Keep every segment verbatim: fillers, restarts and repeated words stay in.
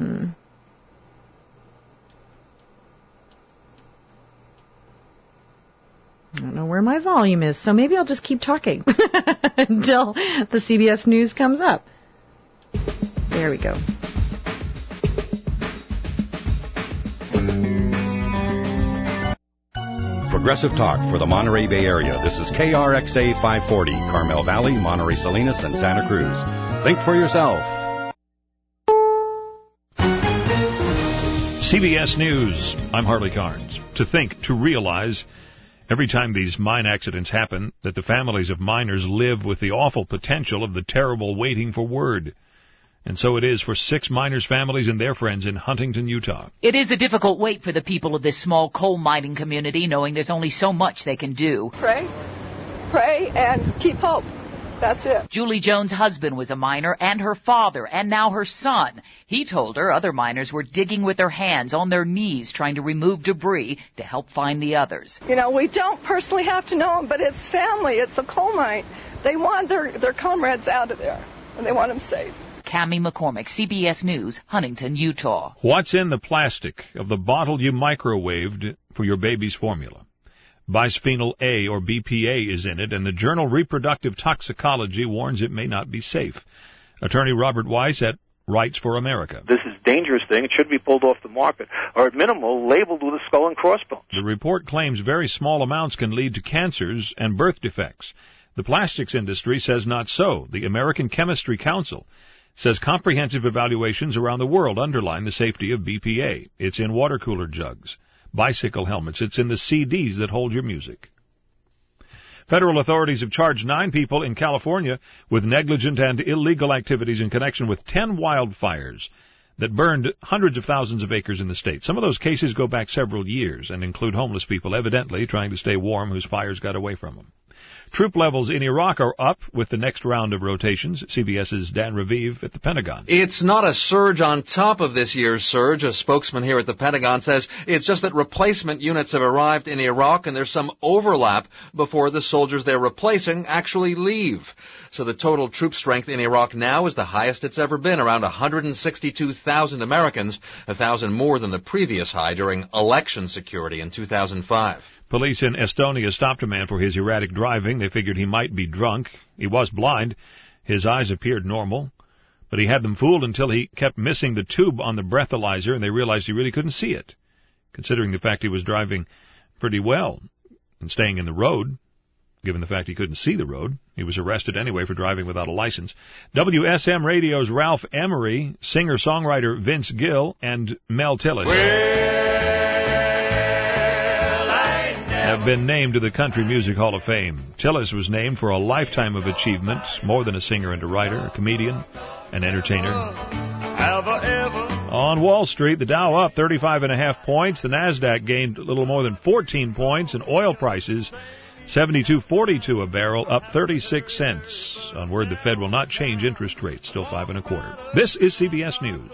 Hmm. I don't know where my volume is, so maybe I'll just keep talking until the C B S News comes up. There we go. Progressive Talk for the Monterey Bay Area. This is K R X A five forty, Carmel Valley, Monterey Salinas, and Santa Cruz. Think for yourself. C B S News. I'm Harley Carnes. To think, to realize, every time these mine accidents happen, that the families of miners live with the awful potential of the terrible waiting for word. And so it is for six miners' families and their friends in Huntington, Utah. It is a difficult wait for the people of this small coal mining community, knowing there's only so much they can do. Pray, pray, and keep hope. That's it. Julie Jones' husband was a miner, and her father, and now her son. He told her other miners were digging with their hands on their knees, trying to remove debris to help find the others. You know, we don't personally have to know them, but it's family. It's a coal mine. They want their, their comrades out of there, and they want them safe. Cammie McCormick, C B S News, Huntington, Utah. What's in the plastic of the bottle you microwaved for your baby's formula? Bisphenol A, or B P A, is in it, and the journal Reproductive Toxicology warns it may not be safe. Attorney Robert Weiss at Rights for America. This is a dangerous thing. It should be pulled off the market, or at minimal, labeled with a skull and crossbones. The report claims very small amounts can lead to cancers and birth defects. The plastics industry says not so. The American Chemistry Council says comprehensive evaluations around the world underline the safety of B P A. It's in water cooler jugs, bicycle helmets. It's in the C Ds that hold your music. Federal authorities have charged nine people in California with negligent and illegal activities in connection with ten wildfires that burned hundreds of thousands of acres in the state. Some of those cases go back several years and include homeless people, evidently trying to stay warm, whose fires got away from them. Troop levels in Iraq are up with the next round of rotations. CBS's Dan Raviv at the Pentagon. It's not a surge on top of this year's surge. A spokesman here at the Pentagon says it's just that replacement units have arrived in Iraq and there's some overlap before the soldiers they're replacing actually leave. So the total troop strength in Iraq now is the highest it's ever been, around one hundred sixty-two thousand Americans, one thousand more than the previous high during election security in two thousand five. Police in Estonia stopped a man for his erratic driving. They figured he might be drunk. He was blind. His eyes appeared normal, but he had them fooled until he kept missing the tube on the breathalyzer, and they realized he really couldn't see it, considering the fact he was driving pretty well and staying in the road. Given the fact he couldn't see the road, he was arrested anyway for driving without a license. W S M Radio's Ralph Emery, singer-songwriter Vince Gill, and Mel Tillis have been named to the Country Music Hall of Fame. Tillis was named for a lifetime of achievement, more than a singer and a writer, a comedian, an entertainer. On Wall Street, the Dow up thirty-five and a half points. The Nasdaq gained a little more than fourteen points, and oil prices seventy-two forty-two a barrel, up thirty-six cents. On word the Fed will not change interest rates, still five and a quarter. This is C B S News.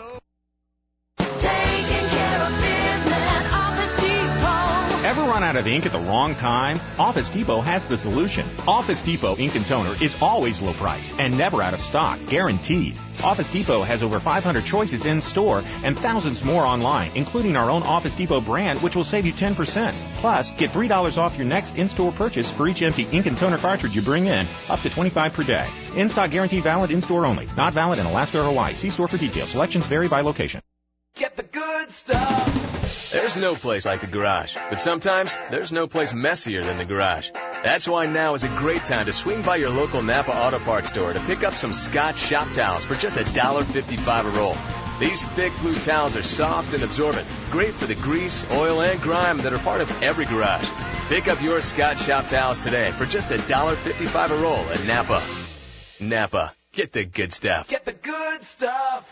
Ever run out of ink at the wrong time? Office Depot has the solution. Office Depot ink and toner is always low price and never out of stock, guaranteed. Office Depot has over five hundred choices in store and thousands more online, including our own Office Depot brand, which will save you ten percent. Plus, get three dollars off your next in-store purchase for each empty ink and toner cartridge you bring in, up to twenty-five per day. In-stock guarantee valid in-store only. Not valid in Alaska or Hawaii. See store for details. Selections vary by location. Get the good stuff. There's no place like the garage, but sometimes there's no place messier than the garage. That's why now is a great time to swing by your local Napa Auto Parts store to pick up some Scotch shop towels for just one dollar fifty-five a roll. These thick blue towels are soft and absorbent, great for the grease, oil, and grime that are part of every garage. Pick up your Scotch shop towels today for just one dollar fifty-five a roll at Napa. Napa, get the good stuff. Get the good stuff.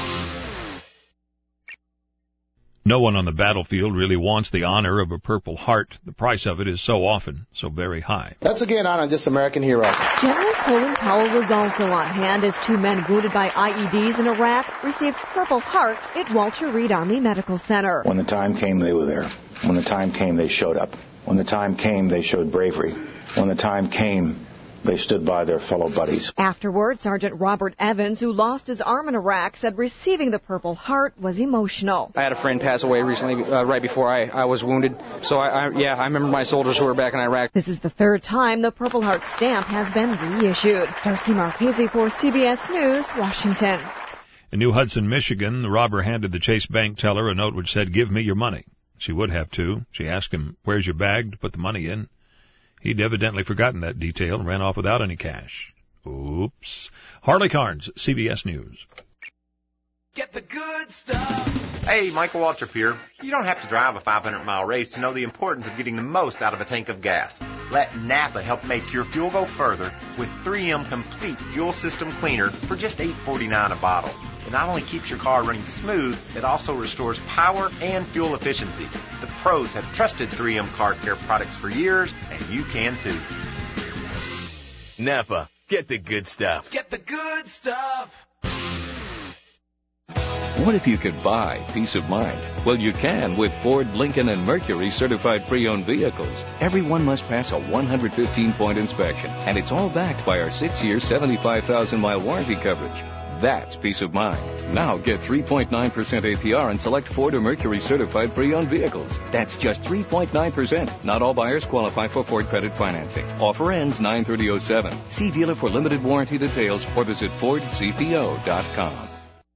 No one on the battlefield really wants the honor of a Purple Heart. The price of it is so often so very high. Let's again honor this American hero. General Colin Powell was also on hand as two men wounded by I E Ds in Iraq received Purple Hearts at Walter Reed Army Medical Center. When the time came, they were there. When the time came, they showed up. When the time came, they showed bravery. When the time came, they stood by their fellow buddies. Afterward, Sergeant Robert Evans, who lost his arm in Iraq, said receiving the Purple Heart was emotional. I had a friend pass away recently, uh, right before I, I was wounded. So, I, I, yeah, I remember my soldiers who were back in Iraq. This is the third time the Purple Heart stamp has been reissued. Darcy Marchese for C B S News, Washington. In New Hudson, Michigan, the robber handed the Chase bank teller a note which said, "Give me your money." She would have to. She asked him, "Where's your bag to put the money in?" He'd evidently forgotten that detail and ran off without any cash. Oops. Harley Carnes, C B S News. Get the good stuff. Hey, Michael Waltrip here. You don't have to drive a five hundred mile race to know the importance of getting the most out of a tank of gas. Let Napa help make your fuel go further with three M Complete Fuel System Cleaner for just eight forty-nine a bottle. It not only keeps your car running smooth, it also restores power and fuel efficiency. The pros have trusted three M Car Care products for years, and you can too. Napa, get the good stuff. Get the good stuff. What if you could buy peace of mind? Well, you can with Ford, Lincoln, and Mercury certified pre-owned vehicles. Everyone must pass a one hundred fifteen point inspection, and it's all backed by our six-year, seventy-five thousand mile warranty coverage. That's peace of mind. Now get three point nine percent A P R on select Ford or Mercury certified pre-owned vehicles. That's just three point nine percent. Not all buyers qualify for Ford credit financing. Offer ends nine thirty oh seven. See dealer for limited warranty details or visit Ford C P O dot com.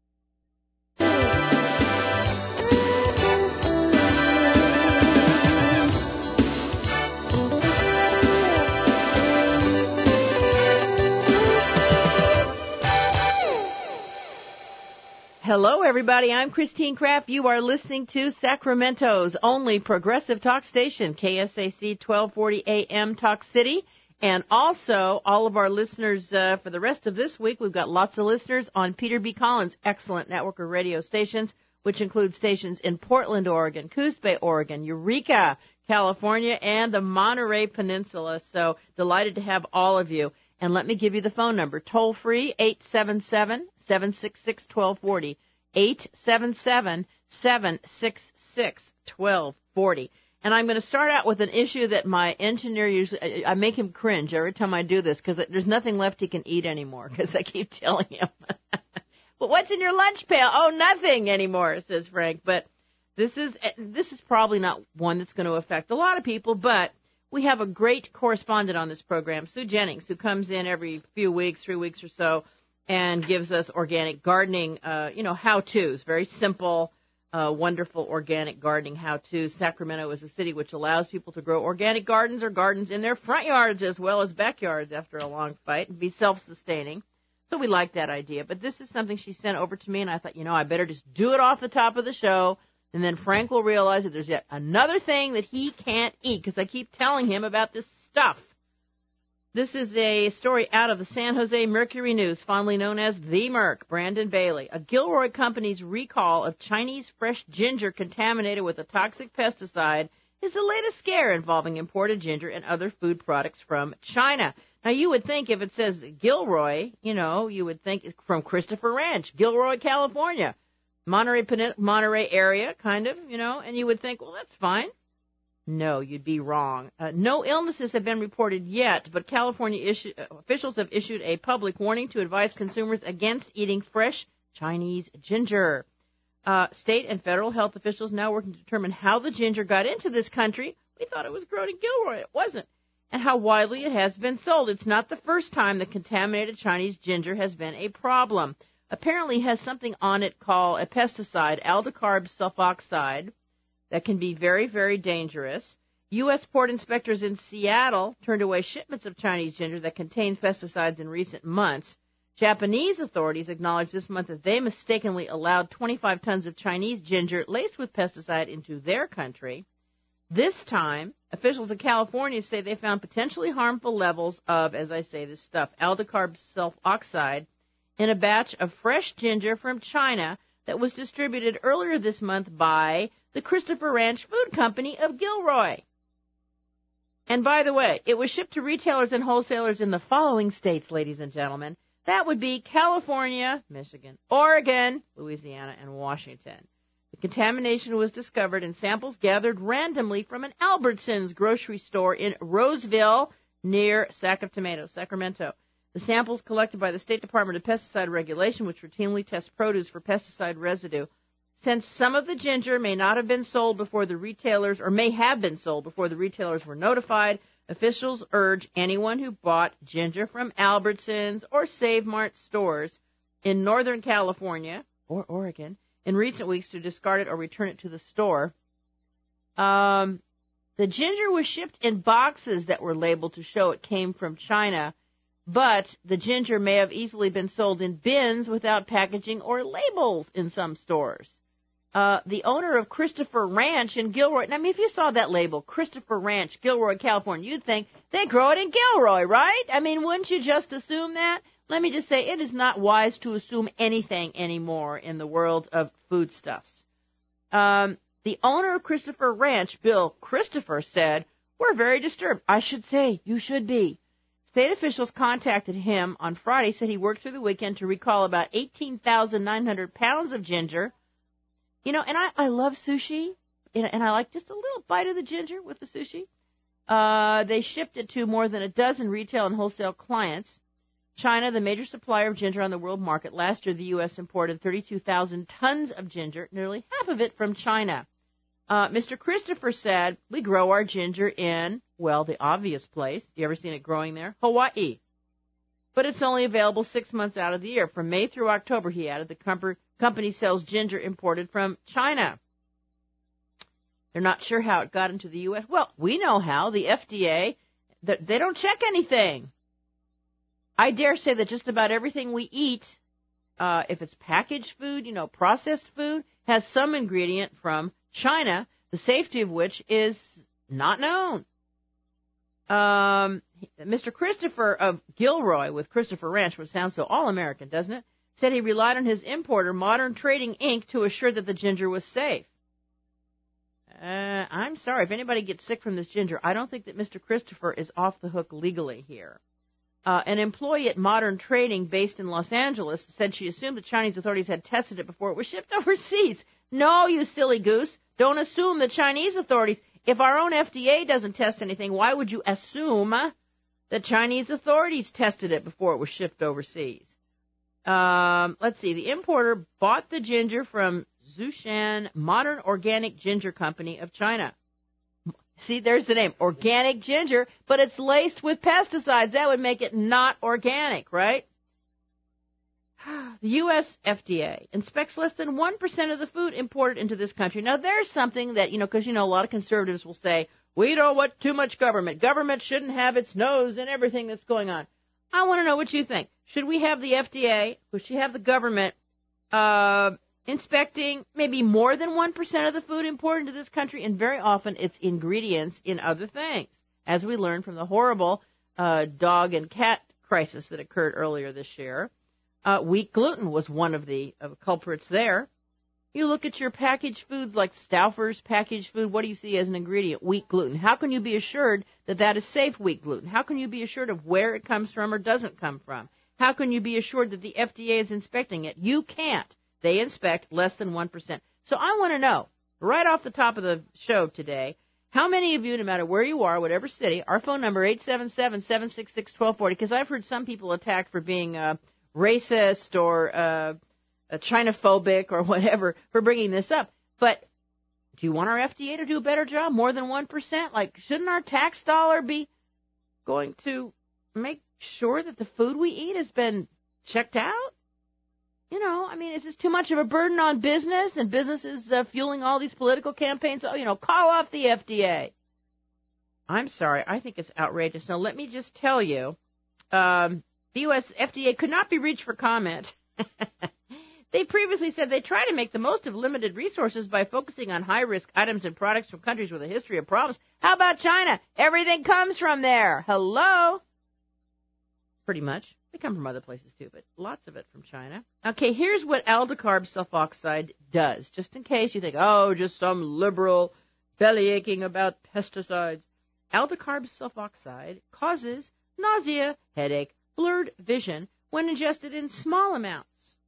Hello, everybody. I'm Christine Kraft. You are listening to Sacramento's only progressive talk station, K S A C twelve forty A M Talk City. And also, all of our listeners uh, for the rest of this week, we've got lots of listeners on Peter B. Collins' excellent network of radio stations, which include stations in Portland, Oregon, Coos Bay, Oregon, Eureka, California, and the Monterey Peninsula. So delighted to have all of you. And let me give you the phone number, toll free, eight seven seven, seven six six, one two four zero, eight seven seven, seven six six, one two four zero. And I'm going to start out with an issue that my engineer usually, I make him cringe every time I do this because there's nothing left he can eat anymore because I keep telling him, well, what's in your lunch pail? Oh, nothing anymore, says Frank. But this is this is probably not one that's going to affect a lot of people, but we have a great correspondent on this program, Sue Jennings, who comes in every few weeks, three weeks or so, and gives us organic gardening, uh, you know, how-tos, very simple, uh, wonderful organic gardening how-tos. Sacramento is a city which allows people to grow organic gardens or gardens in their front yards as well as backyards after a long fight and be self-sustaining. So we like that idea. But this is something she sent over to me, and I thought, you know, I better just do it off the top of the show. And then Frank will realize that there's yet another thing that he can't eat because I keep telling him about this stuff. This is a story out of the San Jose Mercury News, fondly known as The Merc, Brandon Bailey. A Gilroy company's recall of Chinese fresh ginger contaminated with a toxic pesticide is the latest scare involving imported ginger and other food products from China. Now, you would think if it says Gilroy, you know, you would think it's from Christopher Ranch, Gilroy, California. Monterey, Monterey area, kind of, you know, and you would think, well, that's fine. No, you'd be wrong. Uh, no illnesses have been reported yet, but California issue, uh, officials have issued a public warning to advise consumers against eating fresh Chinese ginger. Uh, state and federal health officials now working to determine how the ginger got into this country. We thought it was grown in Gilroy. It wasn't. And how widely it has been sold. It's not the first time that contaminated Chinese ginger has been a problem. Apparently has something on it called a pesticide, aldecarb sulfoxide, that can be very, very dangerous. U S port inspectors in Seattle turned away shipments of Chinese ginger that contains pesticides in recent months. Japanese authorities acknowledged this month that they mistakenly allowed twenty-five tons of Chinese ginger laced with pesticide into their country. This time, officials in California say they found potentially harmful levels of, as I say, this stuff, aldecarb sulfoxide, in a batch of fresh ginger from China that was distributed earlier this month by the Christopher Ranch Food Company of Gilroy. And by the way, it was shipped to retailers and wholesalers in the following states, ladies and gentlemen. That would be California, Michigan, Oregon, Louisiana, and Washington. The contamination was discovered in samples gathered randomly from an Albertsons grocery store in Roseville, near sack of tomatoes, Sacramento. The samples collected by the State Department of Pesticide Regulation, which routinely tests produce for pesticide residue. Since some of the ginger may not have been sold before the retailers, or may have been sold before the retailers were notified, officials urge anyone who bought ginger from Albertsons or Save Mart stores in Northern California or Oregon in recent weeks to discard it or return it to the store. Um, the ginger was shipped in boxes that were labeled to show it came from China, but the ginger may have easily been sold in bins without packaging or labels in some stores. Uh, the owner of Christopher Ranch in Gilroy, I mean, if you saw that label, Christopher Ranch, Gilroy, California, you'd think they grow it in Gilroy, right? I mean, wouldn't you just assume that? Let me just say, it is not wise to assume anything anymore in the world of foodstuffs. Um, the owner of Christopher Ranch, Bill Christopher, said, "We're very disturbed." I should say, you should be. State officials contacted him on Friday, said he worked through the weekend to recall about eighteen thousand nine hundred pounds of ginger. You know, and I, I love sushi, and I like just a little bite of the ginger with the sushi. Uh, they shipped it to more than a dozen retail and wholesale clients. China, the major supplier of ginger on the world market, last year the U S imported thirty-two thousand tons of ginger, nearly half of it from China. Uh, Mister Christopher said, "We grow our ginger in, well, the obvious place. You ever seen it growing there? Hawaii. But it's only available six months out of the year. From May through October," he added, "the com- company sells ginger imported from China." They're not sure how it got into the U S Well, we know how. The F D A, they don't check anything. I dare say that just about everything we eat, uh, if it's packaged food, you know, processed food, has some ingredient from China, the safety of which is not known. Um, Mister Christopher of Gilroy with Christopher Ranch, which sounds so all-American, doesn't it, said he relied on his importer, Modern Trading Incorporated, to assure that the ginger was safe. Uh, I'm sorry. If anybody gets sick from this ginger, I don't think that Mister Christopher is off the hook legally here. Uh, an employee at Modern Trading, based in Los Angeles, said she assumed the Chinese authorities had tested it before it was shipped overseas. No, you silly goose. Don't assume the Chinese authorities. If our own F D A doesn't test anything, why would you assume that Chinese authorities tested it before it was shipped overseas? Um, let's see. The importer bought the ginger from Zhoushan Modern Organic Ginger Company of China. See, there's the name, organic ginger, but it's laced with pesticides. That would make it not organic, right? The U S F D A inspects less than one percent of the food imported into this country. Now, there's something that, you know, because, you know, a lot of conservatives will say, we don't want too much government. Government shouldn't have its nose in everything that's going on. I want to know what you think. Should we have the F D A, or should we have the government uh, inspecting maybe more than one percent of the food imported into this country? And very often it's ingredients in other things, as we learned from the horrible uh, dog and cat crisis that occurred earlier this year. Uh, wheat gluten was one of the uh, culprits there. You look at your packaged foods like Stouffer's packaged food, what do you see as an ingredient? Wheat gluten. How can you be assured that that is safe wheat gluten? How can you be assured of where it comes from or doesn't come from? How can you be assured that the F D A is inspecting it? You can't. They inspect less than one percent. So I want to know, right off the top of the show today, how many of you, no matter where you are, whatever city, our phone number, eight seven seven, seven six six, one two four zero, because I've heard some people attacked for being uh, racist or uh, Chinaphobic or whatever for bringing this up. But do you want our F D A to do a better job, more than one percent? Like, shouldn't our tax dollar be going to make sure that the food we eat has been checked out? You know, I mean, is this too much of a burden on business and businesses uh, fueling all these political campaigns? Oh, you know, call off the F D A. I'm sorry. I think it's outrageous. Now, let me just tell you, um, the U S F D A could not be reached for comment. They previously said they try to make the most of limited resources by focusing on high-risk items and products from countries with a history of problems. How about China? Everything comes from there. Hello? Pretty much. They come from other places, too, but lots of it from China. Okay, here's what aldecarb sulfoxide does, just in case you think, oh, just some liberal bellyaching about pesticides. Aldecarb sulfoxide causes nausea, headache, blurred vision when ingested in small amounts.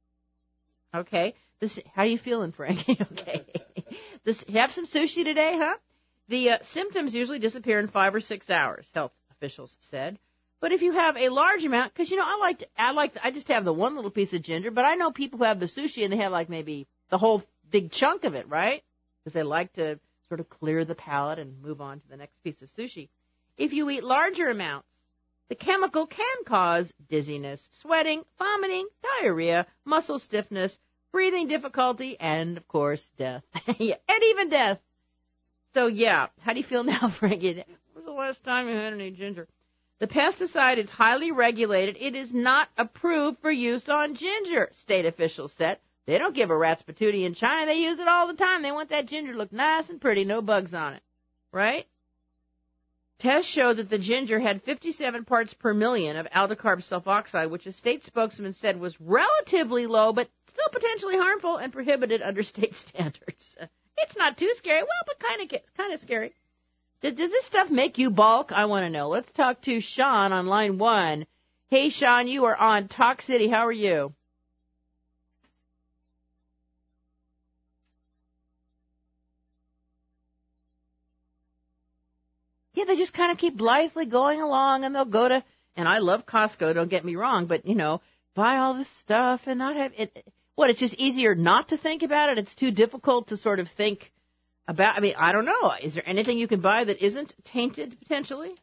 Okay, this, how are you feeling, Frankie? Okay, this, have some sushi today, huh? The uh, symptoms usually disappear in five or six hours. Health officials said. But if you have a large amount, because, you know, I like to, I like to, I just have the one little piece of ginger, but I know people who have the sushi and they have like maybe the whole big chunk of it, right? Because they like to sort of clear the palate and move on to the next piece of sushi. If you eat larger amounts, the chemical can cause dizziness, sweating, vomiting, diarrhea, muscle stiffness, breathing difficulty, and, of course, death. Yeah, and even death. So, yeah, how do you feel now, Frankie? When was the last time you had any ginger? The pesticide is highly regulated. It is not approved for use on ginger, state officials said. They don't give a rat's patootie in China. They use it all the time. They want that ginger to look nice and pretty, no bugs on it, right? Tests showed that the ginger had fifty-seven parts per million of aldecarb sulfoxide, which a state spokesman said was relatively low, but still potentially harmful and prohibited under state standards. It's not too scary. Well, but kind of kind of scary. Does, does this stuff make you balk? I want to know. Let's talk to Sean on line one. Hey, Sean, you are on Talk City. How are you? Yeah, they just kind of keep blithely going along, and they'll go to, and I love Costco, don't get me wrong, but, you know, buy all this stuff and not have it. What, it's just easier not to think about it? It's too difficult to sort of think about, I mean, I don't know. Is there anything you can buy that isn't tainted, potentially?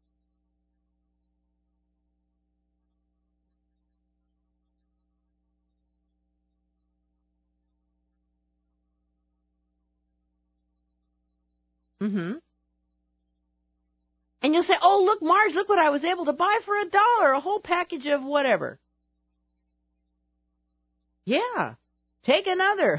Mm-hmm. And you'll say, oh, look, Marge, look what I was able to buy for a dollar, a whole package of whatever. Yeah, take another.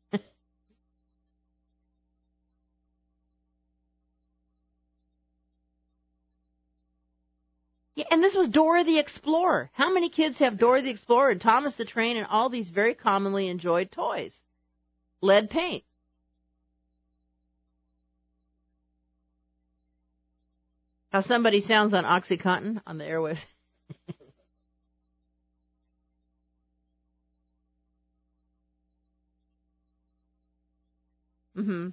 Yeah, and this was Dora the Explorer. How many kids have Dora the Explorer and Thomas the Train and all these very commonly enjoyed toys? Lead paint. How somebody sounds on OxyContin on the airwaves. Mm-hmm.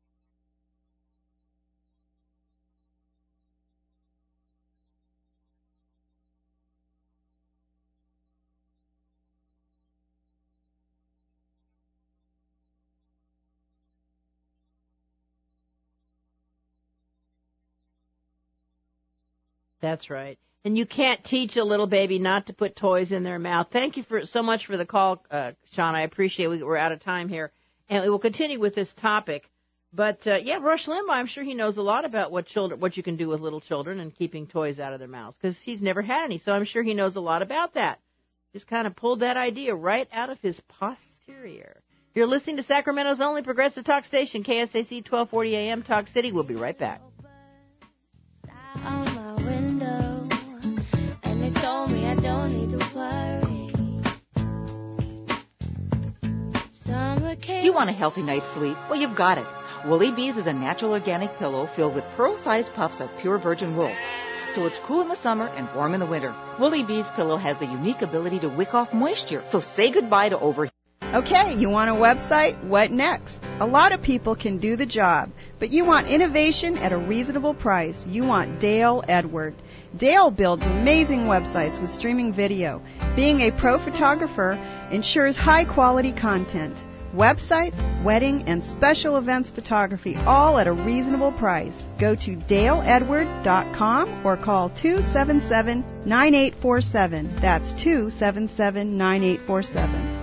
That's right. And you can't teach a little baby not to put toys in their mouth. Thank you for so much for the call, uh, Sean. I appreciate it. We're out of time here. And we will continue with this topic. But, uh, yeah, Rush Limbaugh, I'm sure he knows a lot about what children, what you can do with little children and keeping toys out of their mouths, because he's never had any. So I'm sure he knows a lot about that. Just kind of pulled that idea right out of his posterior. You're listening to Sacramento's only progressive talk station, K S A C twelve forty A M Talk City. We'll be right back. Do you want a healthy night's sleep? Well, you've got it. Woolly Bees is a natural organic pillow filled with pearl-sized puffs of pure virgin wool. So it's cool in the summer and warm in the winter. Woolly Bees pillow has the unique ability to wick off moisture. So say goodbye to overheat. Okay, you want a website? What next? A lot of people can do the job, but you want innovation at a reasonable price. You want Dale Edward. Dale builds amazing websites with streaming video. Being a pro photographer ensures high-quality content. Websites, wedding, and special events photography, all at a reasonable price. Go to dale edward dot com or call two seven seven, nine eight four seven. That's two seven seven, nine eight four seven.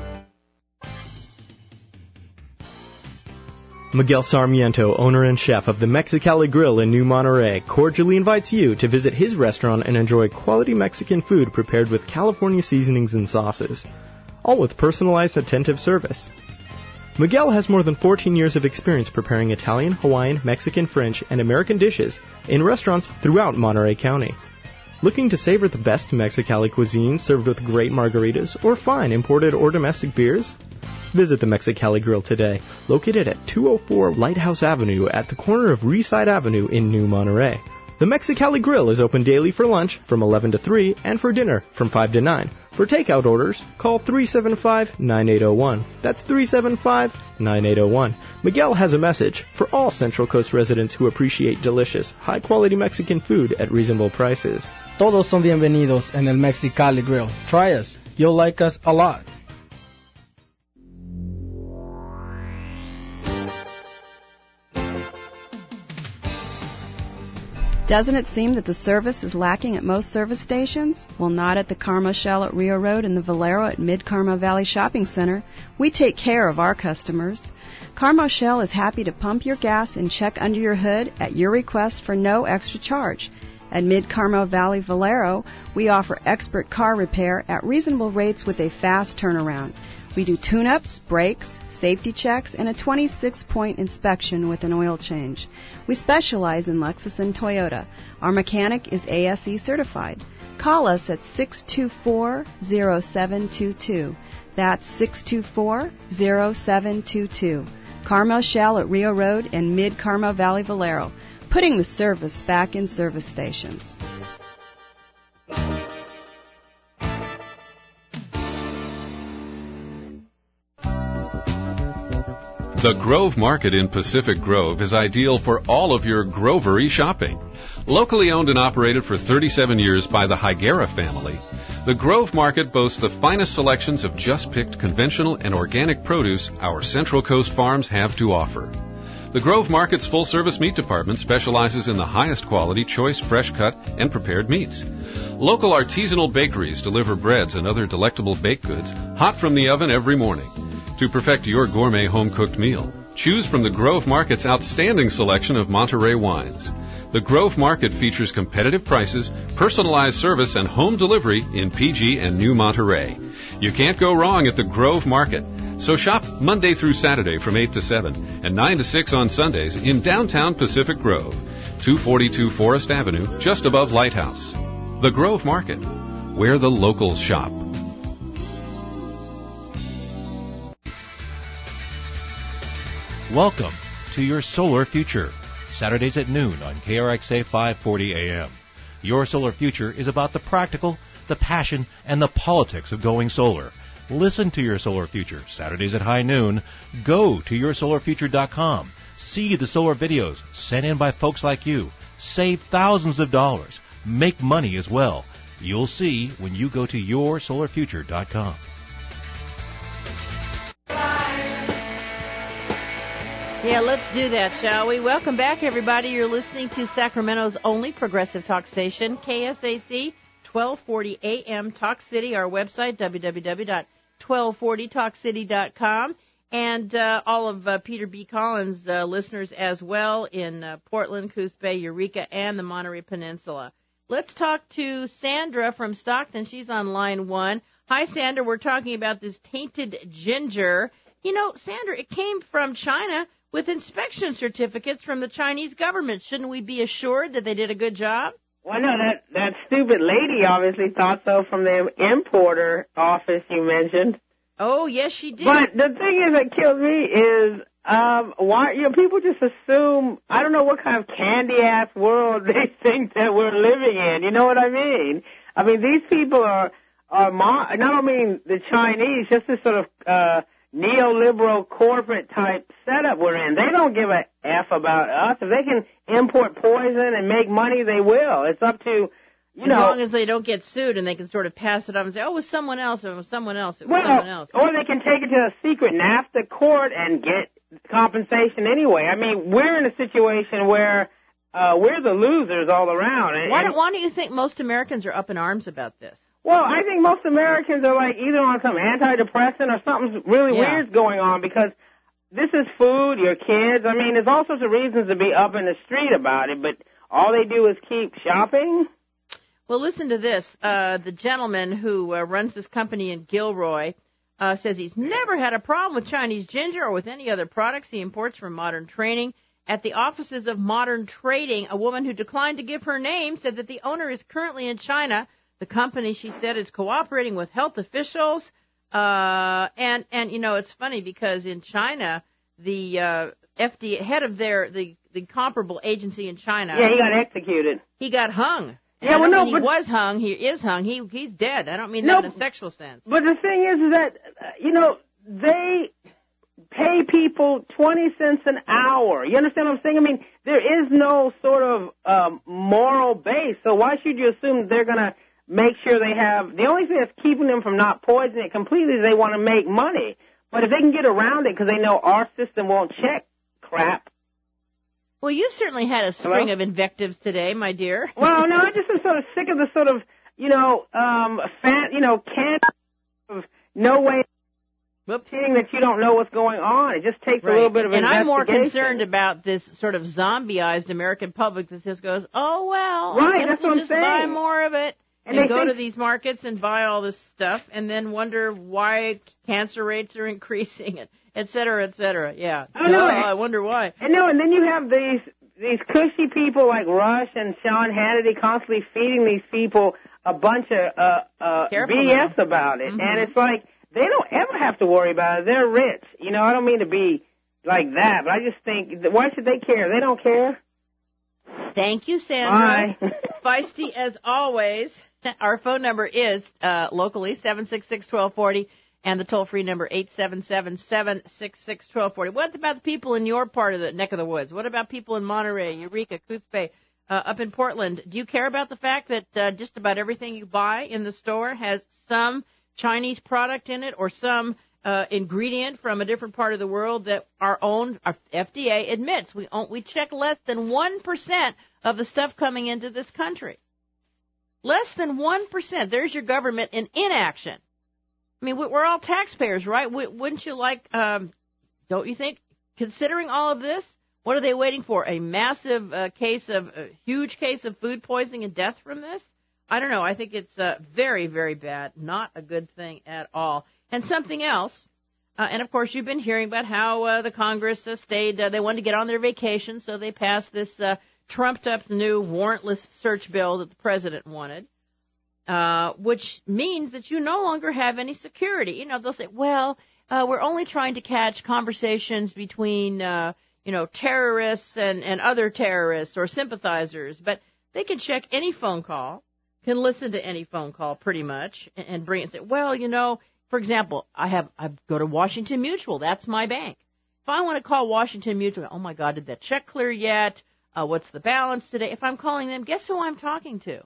Miguel Sarmiento, owner and chef of the Mexicali Grill in New Monterey, cordially invites you to visit his restaurant and enjoy quality Mexican food prepared with California seasonings and sauces, all with personalized, attentive service. Miguel has more than fourteen years of experience preparing Italian, Hawaiian, Mexican, French, and American dishes in restaurants throughout Monterey County. Looking to savor the best Mexicali cuisine served with great margaritas or fine imported or domestic beers? Visit the Mexicali Grill today, located at two oh four Lighthouse Avenue at the corner of Reeside Avenue in New Monterey. The Mexicali Grill is open daily for lunch from eleven to three and for dinner from five to nine. For takeout orders, call three seven five, nine eight zero one. That's three seven five, nine eight zero one. Miguel has a message for all Central Coast residents who appreciate delicious, high-quality Mexican food at reasonable prices. Todos son bienvenidos en el Mexicali Grill. Try us. You'll like us a lot. Doesn't it seem that the service is lacking at most service stations? Well, not at the Carmo Shell at Rio Road and the Valero at Mid-Carmo Valley Shopping Center. We take care of our customers. Carmo Shell is happy to pump your gas and check under your hood at your request for no extra charge. At Mid-Carmo Valley Valero, we offer expert car repair at reasonable rates with a fast turnaround. We do tune-ups, brakes, safety checks, and a twenty-six point inspection with an oil change. We specialize in Lexus and Toyota. Our mechanic is A S E certified. Call us at six two four, zero seven two two. That's six two four, zero seven two two. Carmo Shell at Rio Road and Mid-Carmo Valley Valero, putting the service back in service stations. The Grove Market in Pacific Grove is ideal for all of your grovery shopping. Locally owned and operated for thirty-seven years by the Higuera family, the Grove Market boasts the finest selections of just-picked conventional and organic produce our Central Coast farms have to offer. The Grove Market's full-service meat department specializes in the highest quality, choice, fresh-cut, and prepared meats. Local artisanal bakeries deliver breads and other delectable baked goods hot from the oven every morning. To perfect your gourmet home-cooked meal, choose from the Grove Market's outstanding selection of Monterey wines. The Grove Market features competitive prices, personalized service, and home delivery in P G and New Monterey. You can't go wrong at the Grove Market. So shop Monday through Saturday from eight to seven and nine to six on Sundays in downtown Pacific Grove, two forty-two Forest Avenue, just above Lighthouse. The Grove Market, where the locals shop. Welcome to Your Solar Future, Saturdays at noon on K R X A five forty A M. Your Solar Future is about the practical, the passion, and the politics of going solar. Listen to Your Solar Future, Saturdays at high noon. Go to your solar future dot com. See the solar videos sent in by folks like you. Save thousands of dollars. Make money as well. You'll see when you go to your solar future dot com. Yeah, let's do that, shall we? Welcome back, everybody. You're listening to Sacramento's only progressive talk station, K S A C, twelve forty A M Talk City. Our website, w w w dot twelve forty talk city dot com. And uh, all of uh, Peter B. Collins' uh, listeners as well in uh, Portland, Coos Bay, Eureka, and the Monterey Peninsula. Let's talk to Sandra from Stockton. She's on line one. Hi, Sandra. We're talking about this tainted ginger. You know, Sandra, it came from China with inspection certificates from the Chinese government. Shouldn't we be assured that they did a good job? Well, no, that, that stupid lady obviously thought so from the importer office you mentioned. Oh, yes, she did. But the thing is that kills me is, um, why, you know, people just assume, I don't know what kind of candy-ass world they think that we're living in. You know what I mean? I mean, these people are, are mo- not only the Chinese, just this sort of, uh, neoliberal corporate type setup we're in. They don't give a F about us. If they can import poison and make money, they will. It's up to, you as know. As long as they don't get sued and they can sort of pass it off and say, oh, it was someone else, it was someone else, it was well, someone else. Or they can take it to a secret NAFTA court and get compensation anyway. I mean, we're in a situation where uh, we're the losers all around. And, why, don't, why do you think most Americans are up in arms about this? Well, I think most Americans are like either on some antidepressant or something really yeah. weird's going on because this is food, your kids. I mean, there's all sorts of reasons to be up in the street about it, but all they do is keep shopping. Well, listen to this. Uh, the gentleman who uh, runs this company in Gilroy uh, says he's never had a problem with Chinese ginger or with any other products he imports from Modern Trading. At the offices of Modern Trading, a woman who declined to give her name said that the owner is currently in China. The company, she said, is cooperating with health officials. Uh, and, and, you know, it's funny because in China, the uh, F D A head of their the, the comparable agency in China. Yeah, he got executed. He got hung. Yeah, I well, don't no, mean but he was hung. He is hung. He he's dead. I don't mean no, that in a sexual sense. But the thing is, is that uh, you know they pay people twenty cents an hour. You understand what I'm saying? I mean, there is no sort of um, moral base. So why should you assume they're going to make sure they have? The only thing that's keeping them from not poisoning it completely is they want to make money. But if they can get around it because they know our system won't check crap. Well, you've certainly had a string Hello? of invectives today, my dear. Well, no, I just am sort of sick of the sort of, you know, um, fan, you know, can't of no way seeing that you don't know what's going on. It just takes Right. a little bit of and investigation. I'm more concerned about this sort of zombieized American public that just goes, oh, well, I Right, guess that's we'll what I'm just buy saying. more of it. And And, they go think- to these markets and buy all this stuff and then wonder why cancer rates are increasing, and et cetera, et cetera. Yeah. I know. Duh, I wonder why. And no, and then you have these these cushy people like Rush and Sean Hannity constantly feeding these people a bunch of uh, uh, Careful B S now. about it, Mhm. and it's like they don't ever have to worry about it. They're rich, you know. I don't mean to be like that, but I just think that why should they care? They don't care. Thank you, Sandra. Bye. Feisty as always. Our phone number is uh, locally seven six six, one two four zero and the toll-free number eight seven seven, seven six six, one two four zero. What about the people in your part of the neck of the woods? What about people in Monterey, Eureka, Coos Bay, uh, up in Portland? Do you care about the fact that uh, just about everything you buy in the store has some Chinese product in it or some uh, ingredient from a different part of the world that our own our F D A admits we own, we check less than one percent of the stuff coming into this country? Less than one percent. There's your government in inaction. I mean, we're all taxpayers, right? Wouldn't you like, um, don't you think, considering all of this, what are they waiting for? A massive uh, case of, a huge case of food poisoning and death from this? I don't know. I think it's uh, very, very bad. Not a good thing at all. And something else, uh, and of course you've been hearing about how uh, the Congress uh, stayed, uh, they wanted to get on their vacation, so they passed this uh, trumped-up new warrantless search bill that the president wanted, uh, which means that you no longer have any security. You know, they'll say, well, uh, we're only trying to catch conversations between, uh, you know, terrorists and, and other terrorists or sympathizers, but they can check any phone call, can listen to any phone call pretty much, and, and bring it and say, well, you know, for example, I have I go to Washington Mutual. That's my bank. If I want to call Washington Mutual, oh, my God, did that check clear yet? Uh, what's the balance today? If I'm calling them, guess who I'm talking to?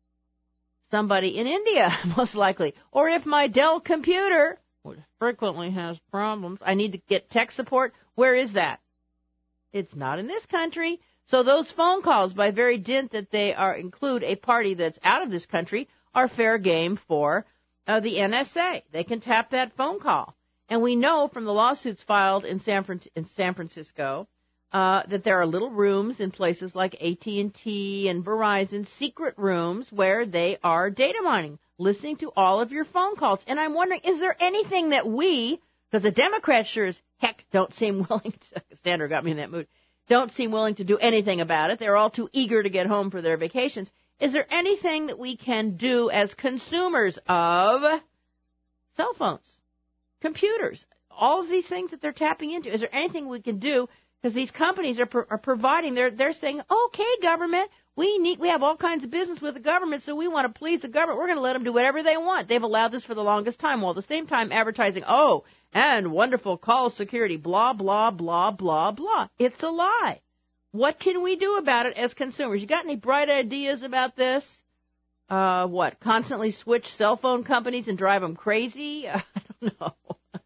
Somebody in India, most likely. Or if my Dell computer, which frequently has problems, I need to get tech support, where is that? It's not in this country. So those phone calls, by very dint that they are include a party that's out of this country, are fair game for uh, the N S A. They can tap that phone call. And we know from the lawsuits filed in San, Fran- in San Francisco Uh, that there are little rooms in places like A T and T and Verizon, secret rooms where they are data mining, listening to all of your phone calls. And I'm wondering, is there anything that we, because the Democrats sure as heck don't seem willing to, Sandra got me in that mood, don't seem willing to do anything about it. They're all too eager to get home for their vacations. Is there anything that we can do as consumers of cell phones, computers, all of these things that they're tapping into? Is there anything we can do? Because these companies are, pro- are providing, they're, they're saying, okay, government, we need, we have all kinds of business with the government, so we want to please the government. We're going to let them do whatever they want. They've allowed this for the longest time, while at the same time advertising, oh, and wonderful call security, blah, blah, blah, blah, blah. It's a lie. What can we do about it as consumers? You got any bright ideas about this? Uh, what, constantly switch cell phone companies and drive them crazy? I don't know.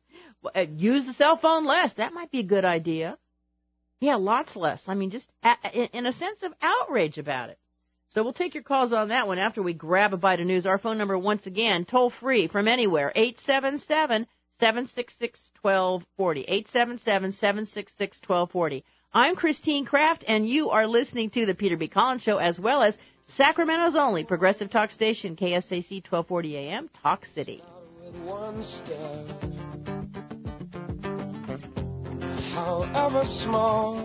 Use the cell phone less. That might be a good idea. Yeah, lots less. I mean, just a- in a sense of outrage about it. So we'll take your calls on that one after we grab a bite of news. Our phone number, once again, toll free from anywhere, eight seven seven, seven six six, one two four zero, eight seven seven, seven six six, one two four zero. I'm Christine Kraft, and you are listening to the Peter B. Collins Show, as well as Sacramento's only progressive talk station, K S A C twelve forty A M, Talk City. One step, however small,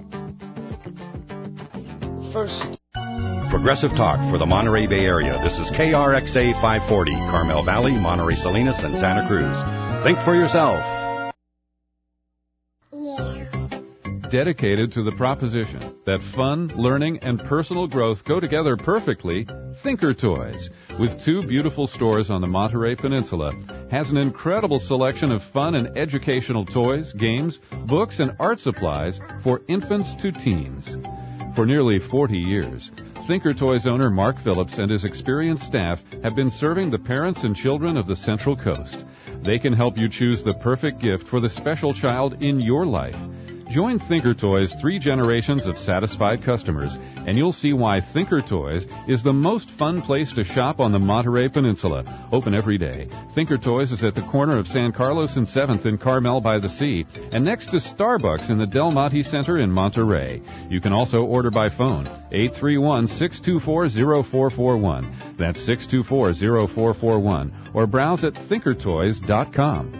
first. Progressive Talk for the Monterey Bay Area. This is K R X A five forty, Carmel Valley, Monterey Salinas, and Santa Cruz. Think for yourself. Yeah. Dedicated to the proposition that fun, learning, and personal growth go together perfectly, Thinker Toys, with two beautiful stores on the Monterey Peninsula, has an incredible selection of fun and educational toys, games, books, and art supplies for infants to teens. For nearly forty years, Thinker Toys owner Mark Phillips and his experienced staff have been serving the parents and children of the Central Coast. They can help you choose the perfect gift for the special child in your life. Join Thinker Toys' three generations of satisfied customers, and you'll see why Thinker Toys is the most fun place to shop on the Monterey Peninsula. Open every day. Thinker Toys is at the corner of San Carlos and seventh in Carmel by the Sea, and next to Starbucks in the Del Monte Center in Monterey. You can also order by phone, eight three one, six two four, zero four four one. That's six two four, zero four four one. Or browse at thinker toys dot com.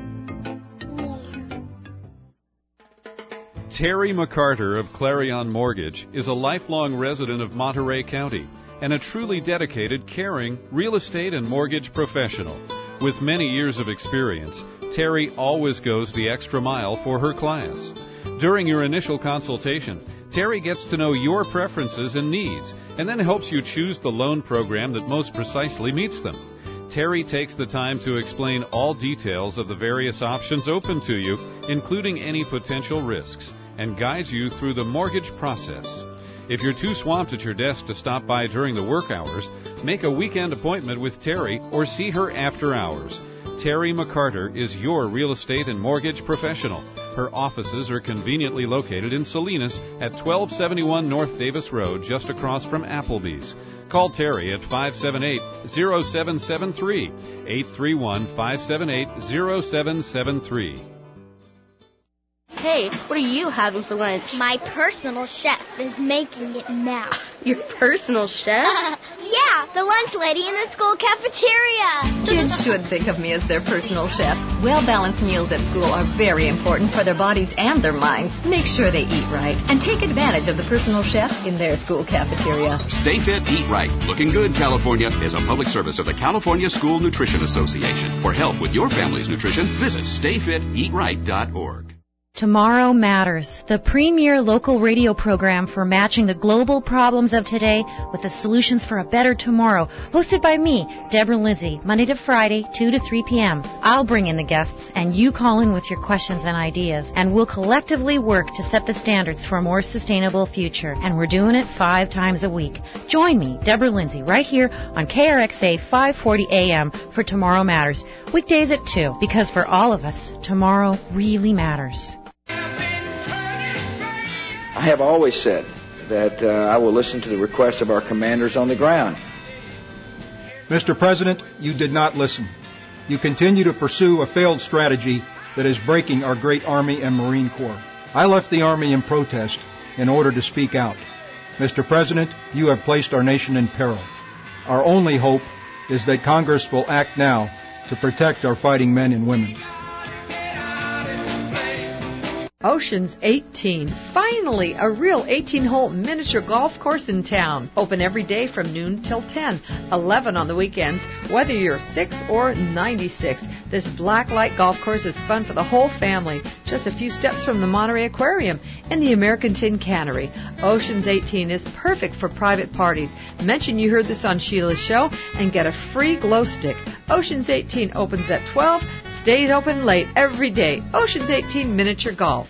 Terry McCarter of Clarion Mortgage is a lifelong resident of Monterey County and a truly dedicated, caring real estate and mortgage professional. With many years of experience, Terry always goes the extra mile for her clients. During your initial consultation, Terry gets to know your preferences and needs and then helps you choose the loan program that most precisely meets them. Terry takes the time to explain all details of the various options open to you, including any potential risks, and guides you through the mortgage process. If you're too swamped at your desk to stop by during the work hours, make a weekend appointment with Terry or see her after hours. Terry McCarter is your real estate and mortgage professional. Her offices are conveniently located in Salinas at twelve seventy-one North Davis Road, just across from Applebee's. Call Terry at five seven eight, zero seven seven three, eight three one, five seven eight, zero seven seven three. Hey, what are you having for lunch? My personal chef is making it now. Your personal chef? Yeah, the lunch lady in the school cafeteria. Kids should think of me as their personal chef. Well-balanced meals at school are very important for their bodies and their minds. Make sure they eat right and take advantage of the personal chef in their school cafeteria. Stay Fit, Eat Right. Looking Good, California is a public service of the California School Nutrition Association. For help with your family's nutrition, visit stay fit eat right dot org. Tomorrow Matters, the premier local radio program for matching the global problems of today with the solutions for a better tomorrow, hosted by me, Deborah Lindsay, Monday to Friday, two to three p.m. I'll bring in the guests, and you call in with your questions and ideas, and we'll collectively work to set the standards for a more sustainable future, and we're doing it five times a week. Join me, Deborah Lindsay, right here on K R X A five forty A M for Tomorrow Matters, weekdays at two, because for all of us, tomorrow really matters. I have always said that uh, I will listen to the requests of our commanders on the ground. Mister President, you did not listen. You continue to pursue a failed strategy that is breaking our great Army and Marine Corps. I left the Army in protest in order to speak out. Mister President, you have placed our nation in peril. Our only hope is that Congress will act now to protect our fighting men and women. Oceans eighteen. Finally, a real eighteen-hole miniature golf course in town. Open every day from noon till ten. eleven on the weekends, whether you're six or ninety-six. This black-light golf course is fun for the whole family. Just a few steps from the Monterey Aquarium and the American Tin Cannery. Oceans eighteen is perfect for private parties. Mention you heard this on Sheila's show and get a free glow stick. Oceans eighteen opens at twelve, stays open late every day. Oceans eighteen Miniature Golf.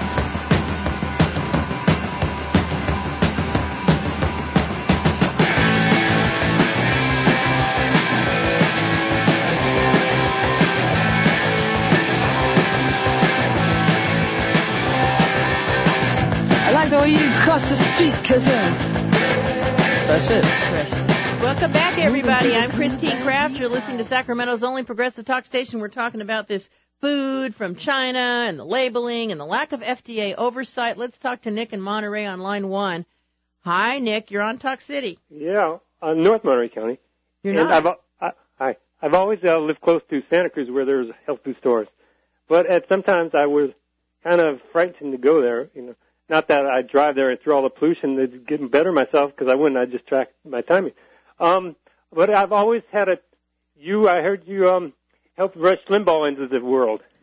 You cross the street, cousin. That's it. Welcome back, everybody. I'm Christine Kraft. You're listening to Sacramento's only progressive talk station. We're talking about this food from China and the labeling and the lack of F D A oversight. Let's talk to Nick in Monterey on line one. Hi, Nick. You're on Talk City. Yeah, uh, North Monterey County. You're and not? I've, I, hi. I've always uh, lived close to Santa Cruz where there's health food stores. But at sometimes I was kind of frightened to go there, you know. Not that I drive there and through all the pollution, it's getting better myself because I wouldn't. I'd just track my timing. Um, but I've always had a, you, I heard you um, help Rush Limbaugh into the world.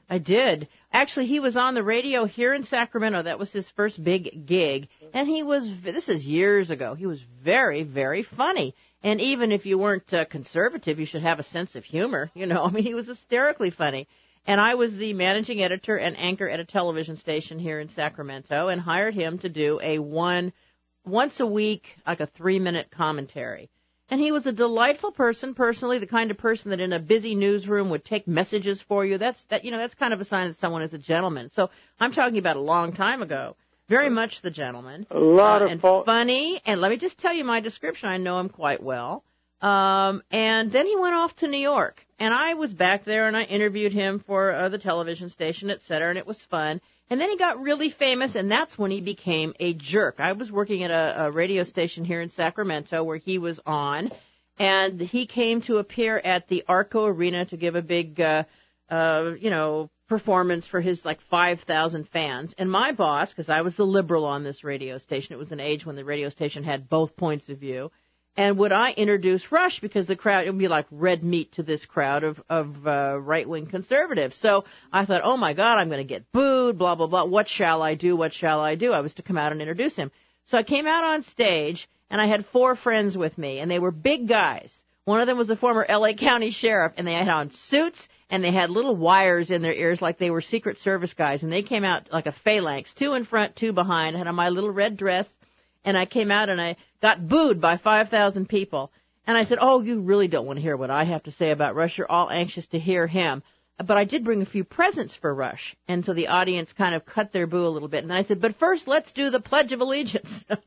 I did. Actually, he was on the radio here in Sacramento. That was his first big gig. And he was, this is years ago, he was very, very funny. And even if you weren't uh, conservative, you should have a sense of humor. You know, I mean, he was hysterically funny. And I was the managing editor and anchor at a television station here in Sacramento and hired him to do a one, once a week, like a three-minute commentary. And he was a delightful person, personally, the kind of person that in a busy newsroom would take messages for you. That's that, you know, that's kind of a sign that someone is a gentleman. So I'm talking about a long time ago. Very much the gentleman. A lot uh, of and fault. funny. And let me just tell you my description. I know him quite well. Um, and then he went off to New York. And I was back there, and I interviewed him for uh, the television station, et cetera, and it was fun. And then he got really famous, and that's when he became a jerk. I was working at a, a radio station here in Sacramento where he was on, and he came to appear at the Arco Arena to give a big, uh, uh, you know, performance for his, like, five thousand fans. And my boss, because I was the liberal on this radio station, it was an age when the radio station had both points of view, and would I introduce Rush because the crowd, it would be like red meat to this crowd of, of uh, right-wing conservatives. So I thought, oh, my God, I'm going to get booed, blah, blah, blah. What shall I do? What shall I do? I was to come out and introduce him. So I came out on stage, and I had four friends with me, and they were big guys. One of them was a former L A County sheriff, and they had on suits, and they had little wires in their ears like they were Secret Service guys, and they came out like a phalanx, two in front, two behind. I had on my little red dress. And I came out and I got booed by five thousand people. And I said, oh, you really don't want to hear what I have to say about Rush. You're all anxious to hear him. But I did bring a few presents for Rush. And so the audience kind of cut their boo a little bit. And I said, but first, let's do the Pledge of Allegiance.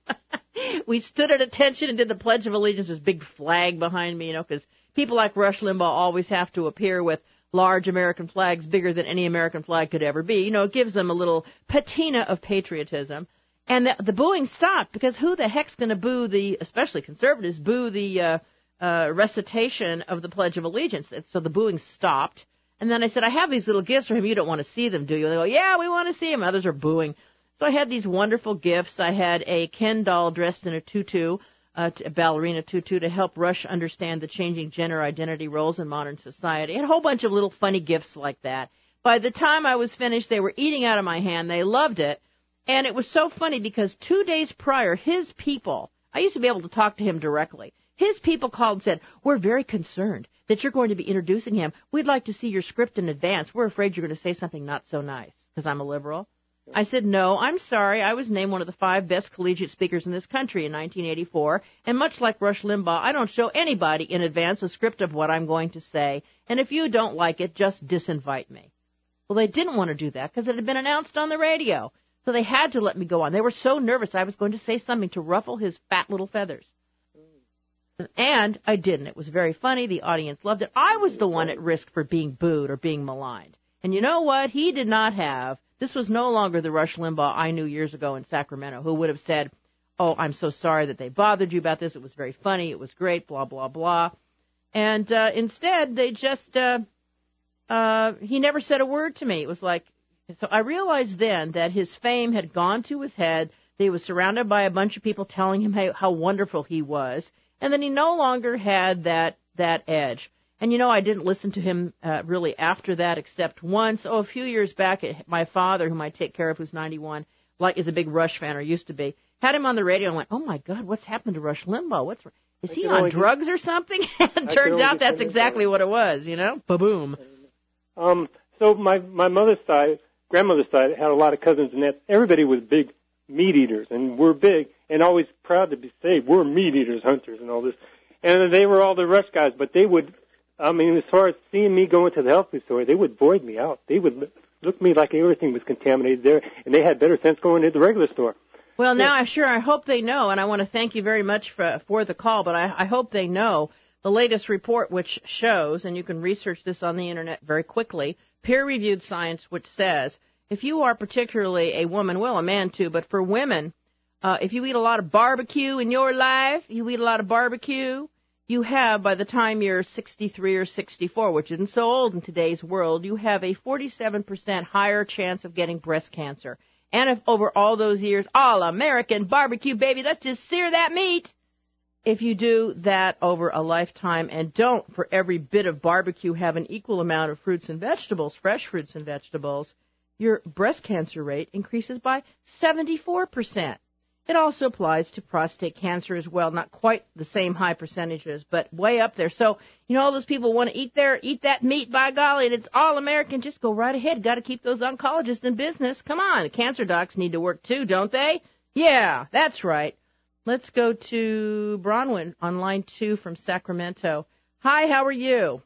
We stood at attention and did the Pledge of Allegiance. There's a big flag behind me, you know, because people like Rush Limbaugh always have to appear with large American flags bigger than any American flag could ever be. You know, it gives them a little patina of patriotism. And the, the booing stopped because who the heck's going to boo the, especially conservatives, boo the uh, uh, recitation of the Pledge of Allegiance? So the booing stopped. And then I said, I have these little gifts for him. You don't want to see them, do you? And they go, yeah, we want to see him. Others are booing. So I had these wonderful gifts. I had a Ken doll dressed in a tutu, uh, a ballerina tutu, to help Rush understand the changing gender identity roles in modern society. I had a whole bunch of little funny gifts like that. By the time I was finished, they were eating out of my hand. They loved it. And it was so funny because two days prior, his people, I used to be able to talk to him directly. His people called and said, we're very concerned that you're going to be introducing him. We'd like to see your script in advance. We're afraid you're going to say something not so nice because I'm a liberal. I said, no, I'm sorry. I was named one of the five best collegiate speakers in this country in nineteen eighty-four. And much like Rush Limbaugh, I don't show anybody in advance a script of what I'm going to say. And if you don't like it, just disinvite me. Well, they didn't want to do that because it had been announced on the radio. So they had to let me go on. They were so nervous I was going to say something to ruffle his fat little feathers. And I didn't. It was very funny. The audience loved it. I was the one at risk for being booed or being maligned. And you know what? He did not have, this was no longer the Rush Limbaugh I knew years ago in Sacramento who would have said, oh, I'm so sorry that they bothered you about this. It was very funny. It was great, blah, blah, blah. And uh, instead, they just, uh, uh, he never said a word to me. It was like, so I realized then that his fame had gone to his head. He was surrounded by a bunch of people telling him how, how wonderful he was. And then he no longer had that, that edge. And, you know, I didn't listen to him uh, really after that except once. Oh, a few years back, my father, whom I take care of, who's ninety-one, like is a big Rush fan, or used to be, had him on the radio and went, oh, my God, what's happened to Rush Limbaugh? What's Is he on drugs or something? And turns out that's exactly what it was, you know? Ba-boom. Um, so my, my mother's side, grandmother's side, had a lot of cousins, and that everybody was big meat eaters, and we're big and always proud to be say we're meat eaters, hunters, and all this. And they were all the Rush guys, but they would, I mean, as far as seeing me going to the health food store, they would void me out. They would look at me like everything was contaminated there, and they had better sense going to the regular store. Well, now, I'm sure, I hope they know, and I want to thank you very much for, for the call, but I, I hope they know the latest report which shows, and you can research this on the Internet very quickly, peer-reviewed science which says if you are particularly a woman, well, a man too, but for women, uh, if you eat a lot of barbecue in your life, you eat a lot of barbecue, you have, by the time you're sixty-three or sixty-four, which isn't so old in today's world, you have a forty-seven percent higher chance of getting breast cancer. And if over all those years, all American barbecue, baby, let's just sear that meat. if you do that over a lifetime and don't, for every bit of barbecue, have an equal amount of fruits and vegetables, fresh fruits and vegetables, your breast cancer rate increases by seventy-four percent. It also applies to prostate cancer as well. Not quite the same high percentages, but way up there. So, you know, all those people want to eat their, eat that meat, by golly, and it's all American. Just go right ahead. Got to keep those oncologists in business. Come on. The cancer docs need to work too, don't they? Yeah, that's right. Let's go to Bronwyn on line two from Sacramento. Hi, how are you?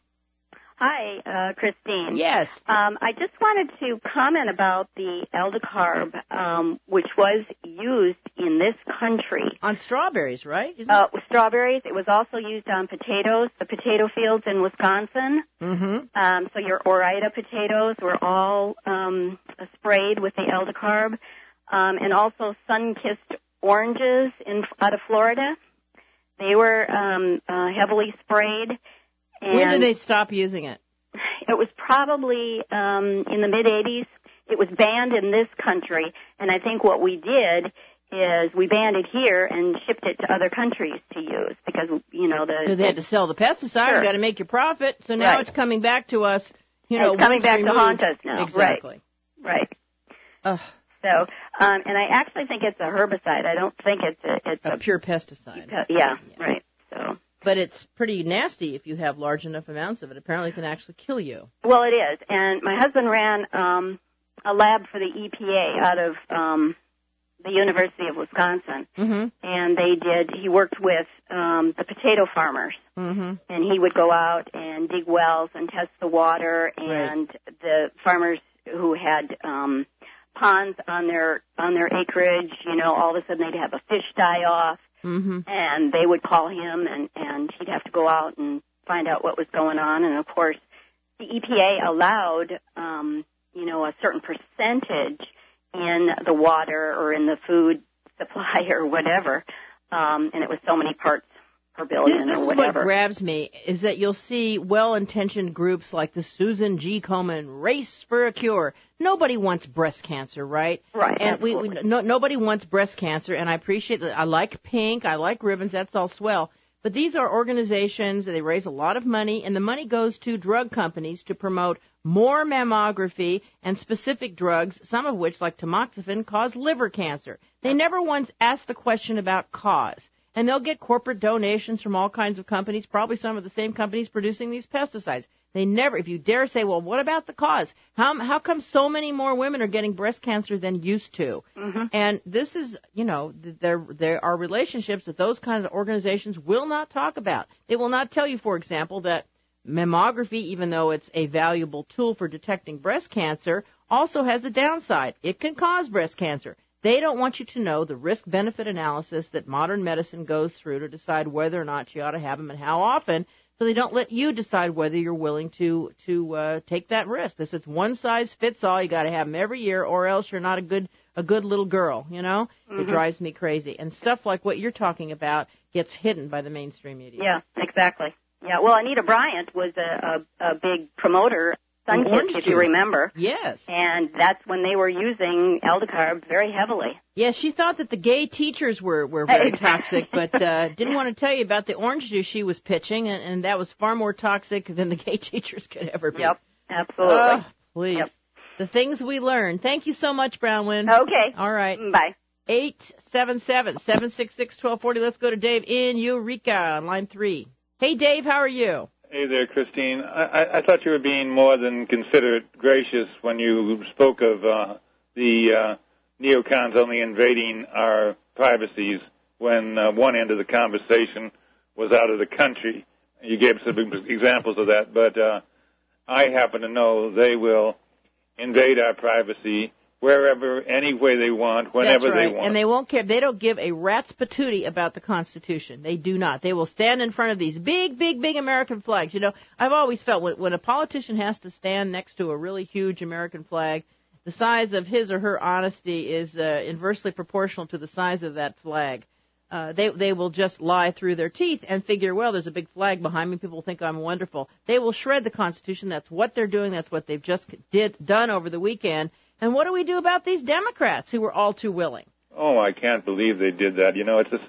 Hi, uh, Christine. Yes. Um, I just wanted to comment about the Eldecarb, um, which was used in this country. On strawberries, right? Isn't uh, with strawberries. It was also used on potatoes, the potato fields in Wisconsin. Mm-hmm. Um, so your Ore-Ida potatoes were all um, sprayed with the Eldecarb. Um, and also sun-kissed oranges in out of Florida. They were um, uh, heavily sprayed. And when did they stop using it? It was probably um, in the mid-eighties. It was banned in this country, and I think what we did is we banned it here and shipped it to other countries to use because, you know, the... Because they had to sell the pesticide. Sure. You got to make your profit. So now Right. it's coming back to us, you know. It's coming once back removed. to haunt us now. Exactly. Right. Right. Ugh. So, um, and I actually think it's a herbicide. I don't think it's a... It's A pure pesticide. a yeah, right. So... But it's pretty nasty if you have large enough amounts of it. Apparently it can actually kill you. Well, it is. And my husband ran um, a lab for the E P A out of um, the University of Wisconsin. Mm-hmm. And they did, he worked with um, the potato farmers. Mm-hmm. And he would go out and dig wells and test the water. And Right. the farmers who had um, ponds on their on their acreage, you know, all of a sudden they'd have a fish die off. Mm-hmm. And they would call him, and, and he'd have to go out and find out what was going on. And, of course, the E P A allowed, um, you know, a certain percentage in the water or in the food supply or whatever, um, and it was so many parts per billion this, this or is whatever. what grabs me, is that you'll see well-intentioned groups like the Susan G. Komen Race for a Cure. Nobody wants breast cancer, right? Right, And we, we absolutely. no, nobody wants breast cancer, and I appreciate that. I like pink, I like ribbons, that's all swell. But these are organizations, they raise a lot of money, and the money goes to drug companies to promote more mammography and specific drugs, some of which, like tamoxifen, cause liver cancer. They never once ask the question about cause. And they'll get corporate donations from all kinds of companies, probably some of the same companies producing these pesticides. They never, if you dare say, well, what about the cause? How how come so many more women are getting breast cancer than used to? Mm-hmm. And this is, you know, there there are relationships that those kinds of organizations will not talk about. They will not tell you, for example, that mammography, even though it's a valuable tool for detecting breast cancer, also has a downside. It can cause breast cancer. They don't want you to know the risk-benefit analysis that modern medicine goes through to decide whether or not you ought to have them and how often, so they don't let you decide whether you're willing to to uh, take that risk. This is one size fits all. You got to have them every year, or else you're not a good a good little girl. You know, Mm-hmm. it drives me crazy. And stuff like what you're talking about gets hidden by the mainstream media. Yeah, exactly. Yeah, well, Anita Bryant was a, a, a big promoter, Orange Sunkist, if you juice. remember. Yes. And that's when they were using Eldecarb very heavily. Yeah, she thought that the gay teachers were, were very toxic, but uh, didn't want to tell you about the orange juice she was pitching, and, and that was far more toxic than the gay teachers could ever be. Yep, absolutely. Oh, please. Yep. The things we learn. Thank you so much, Brownwyn. Okay. All right. Bye. eight seven seven, seven six six, one two four zero. Let's go to Dave in Eureka on line three. Hey, Dave, how are you? Hey there, Christine. I, I, I thought you were being more than considerate gracious when you spoke of uh, the uh, neocons only invading our privacies when uh, one end of the conversation was out of the country. You gave some examples of that, but uh, I happen to know they will invade our privacy wherever, any way they want, whenever That's right. they want. And they won't care. They don't give a rat's patootie about the Constitution. They do not. They will stand in front of these big, big, big American flags. You know, I've always felt when, when a politician has to stand next to a really huge American flag, the size of his or her honesty is uh, inversely proportional to the size of that flag. Uh, they they will just lie through their teeth and figure, well, there's a big flag behind me. People think I'm wonderful. They will shred the Constitution. That's what they're doing. That's what they've just did done over the weekend. And what do we do about these Democrats who were all too willing? Oh, I can't believe they did that. You know, it's just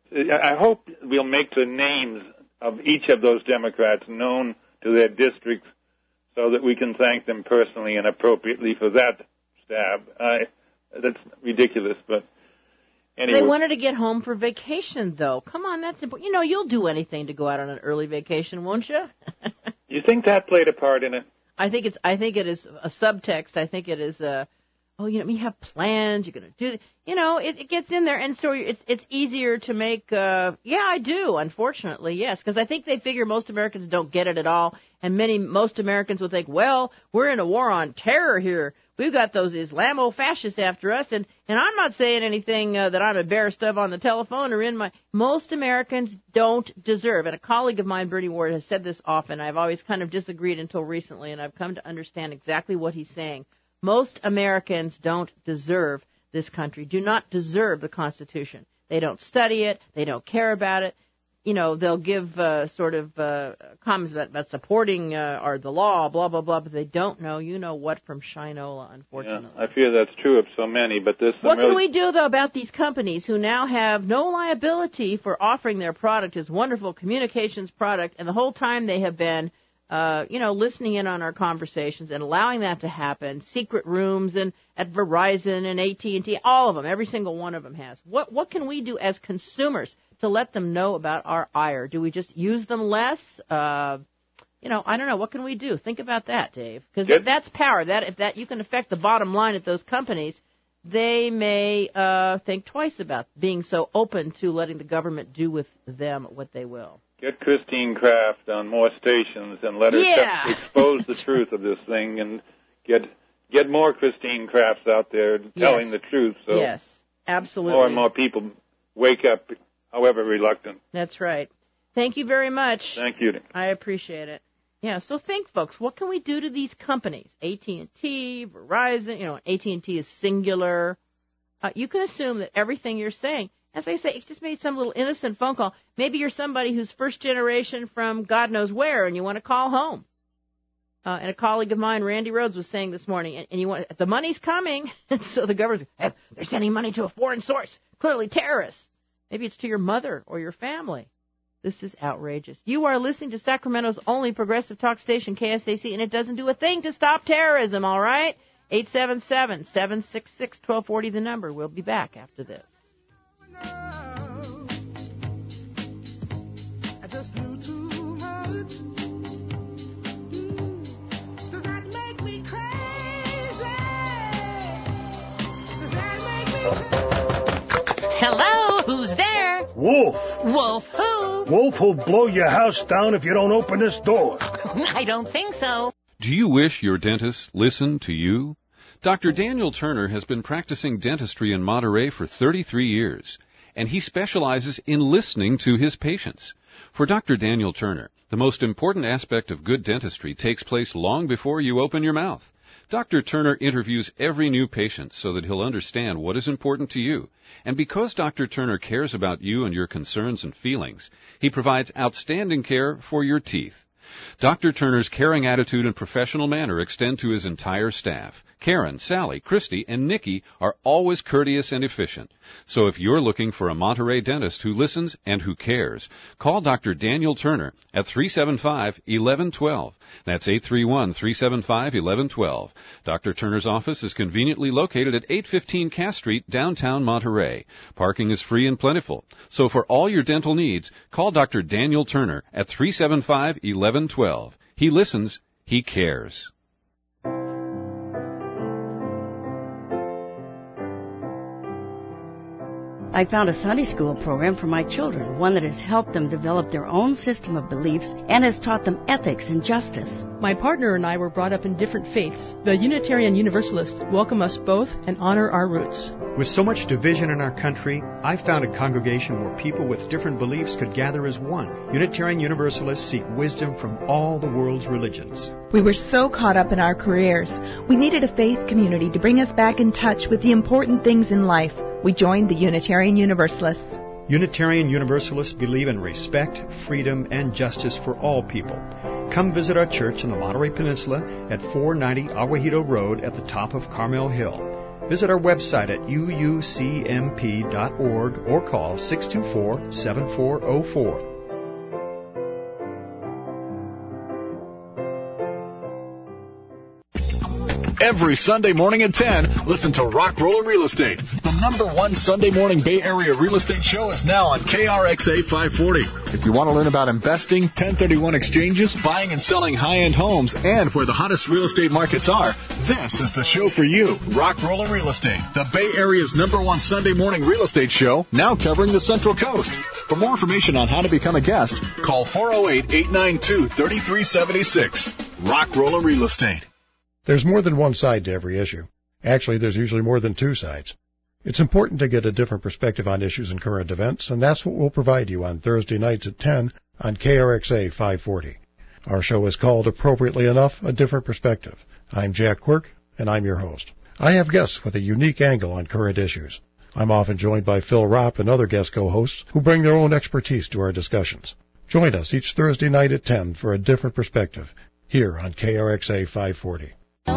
I hope we'll make the names of each of those Democrats known to their districts so that we can thank them personally and appropriately for that stab. I, that's ridiculous, but anyway. They wanted to get home for vacation, though. Come on, that's important. You know, you'll do anything to go out on an early vacation, won't you? You think that played a part in it? I think it's. I think it is a subtext. I think it is a. Oh, you know, you have plans. You're going to do. You know, it, it gets in there, and so it's it's easier to make. Uh, yeah, I do. Unfortunately, yes, because I think they figure most Americans don't get it at all, and many most Americans will think, well, we're in a war on terror here. We've got those Islamo-fascists after us, and, and I'm not saying anything uh, that I'm embarrassed of on the telephone or in my... Most Americans don't deserve, and a colleague of mine, Bernie Ward, has said this often. I've always kind of disagreed until recently, and I've come to understand exactly what he's saying. Most Americans don't deserve this country, do not deserve the Constitution. They don't study it. They don't care about it. You know, they'll give uh, sort of uh, comments about, about supporting uh, or the law, blah, blah, blah, but they don't know, you know what, from Shinola, unfortunately. Yeah, I fear that's true of so many, but this... What really... can we do, though, about these companies who now have no liability for offering their product as wonderful communications product, and the whole time they have been, uh, you know, listening in on our conversations and allowing that to happen, secret rooms and at Verizon and A T and T, all of them, every single one of them has. What what can we do as consumers to let them know about our ire? Do we just use them less? Uh, you know, I don't know. What can we do? Think about that, Dave, because that's power. That if that you can affect the bottom line at those companies, they may uh, think twice about being so open to letting the government do with them what they will. Get Christine Kraft on more stations and let her yeah. te- expose the truth of this thing, and get get more Christine Krafts out there telling yes. the truth. So yes, absolutely. More and more people wake up, however reluctant. That's right. Thank you very much. Thank you. I appreciate it. Yeah, so think, folks, what can we do to these companies? A T and T, Verizon, you know, A T and T is singular. Uh, you can assume that everything you're saying, as I say, it just made some little innocent phone call. Maybe you're somebody who's first generation from God knows where, and you want to call home. Uh, and a colleague of mine, Randy Rhodes, was saying this morning, and, and you want the money's coming, and so the government, hey, they're sending money to a foreign source, clearly terrorists. Maybe it's to your mother or your family. This is outrageous. You are listening to Sacramento's only progressive talk station, K S A C, and it doesn't do a thing to stop terrorism, all right? eight seven seven, seven six six, one two four zero, the number. We'll be back after this. I just knew too much. Does that make me crazy? Does that make me crazy? Hello, who's there? Wolf. Wolf who? Wolf will blow your house down if you don't open this door. I don't think so. Do you wish your dentist listened to you? Doctor Daniel Turner has been practicing dentistry in Monterey for thirty-three years, and he specializes in listening to his patients. For Doctor Daniel Turner, the most important aspect of good dentistry takes place long before you open your mouth. Doctor Turner interviews every new patient so that he'll understand what is important to you. And because Doctor Turner cares about you and your concerns and feelings, he provides outstanding care for your teeth. Doctor Turner's caring attitude and professional manner extend to his entire staff. Karen, Sally, Christy, and Nikki are always courteous and efficient. So if you're looking for a Monterey dentist who listens and who cares, call Doctor Daniel Turner at three seven five, one one one two. That's eight three one, three seven five, one one one two. Doctor Turner's office is conveniently located at eight fifteen Cass Street, downtown Monterey. Parking is free and plentiful. So for all your dental needs, call Doctor Daniel Turner at three seven five, one one one two. He listens. He cares. I found a Sunday school program for my children, one that has helped them develop their own system of beliefs and has taught them ethics and justice. My partner and I were brought up in different faiths. The Unitarian Universalists welcome us both and honor our roots. With so much division in our country, I found a congregation where people with different beliefs could gather as one. Unitarian Universalists seek wisdom from all the world's religions. We were so caught up in our careers. We needed a faith community to bring us back in touch with the important things in life. We joined the Unitarian Universalists. Unitarian Universalists believe in respect, freedom, and justice for all people. Come visit our church in the Monterey Peninsula at four ninety Aguajito Road at the top of Carmel Hill. Visit our website at u u c m p dot org or call six two four, seven four zero four. Every Sunday morning at ten, listen to Rock Roller Real Estate. The number one Sunday morning Bay Area real estate show is now on K R X A five forty. If you want to learn about investing, ten thirty-one exchanges, buying and selling high-end homes, and where the hottest real estate markets are, this is the show for you. Rock Roller Real Estate, the Bay Area's number one Sunday morning real estate show, now covering the Central Coast. For more information on how to become a guest, call four oh eight, eight nine two, three three seven six. Rock Roller Real Estate. There's more than one side to every issue. Actually, there's usually more than two sides. It's important to get a different perspective on issues and current events, and that's what we'll provide you on Thursday nights at ten on K R X A five forty. Our show is called, appropriately enough, A Different Perspective. I'm Jack Quirk, and I'm your host. I have guests with a unique angle on current issues. I'm often joined by Phil Ropp and other guest co-hosts who bring their own expertise to our discussions. Join us each Thursday night at ten for A Different Perspective, here on K R X A five forty.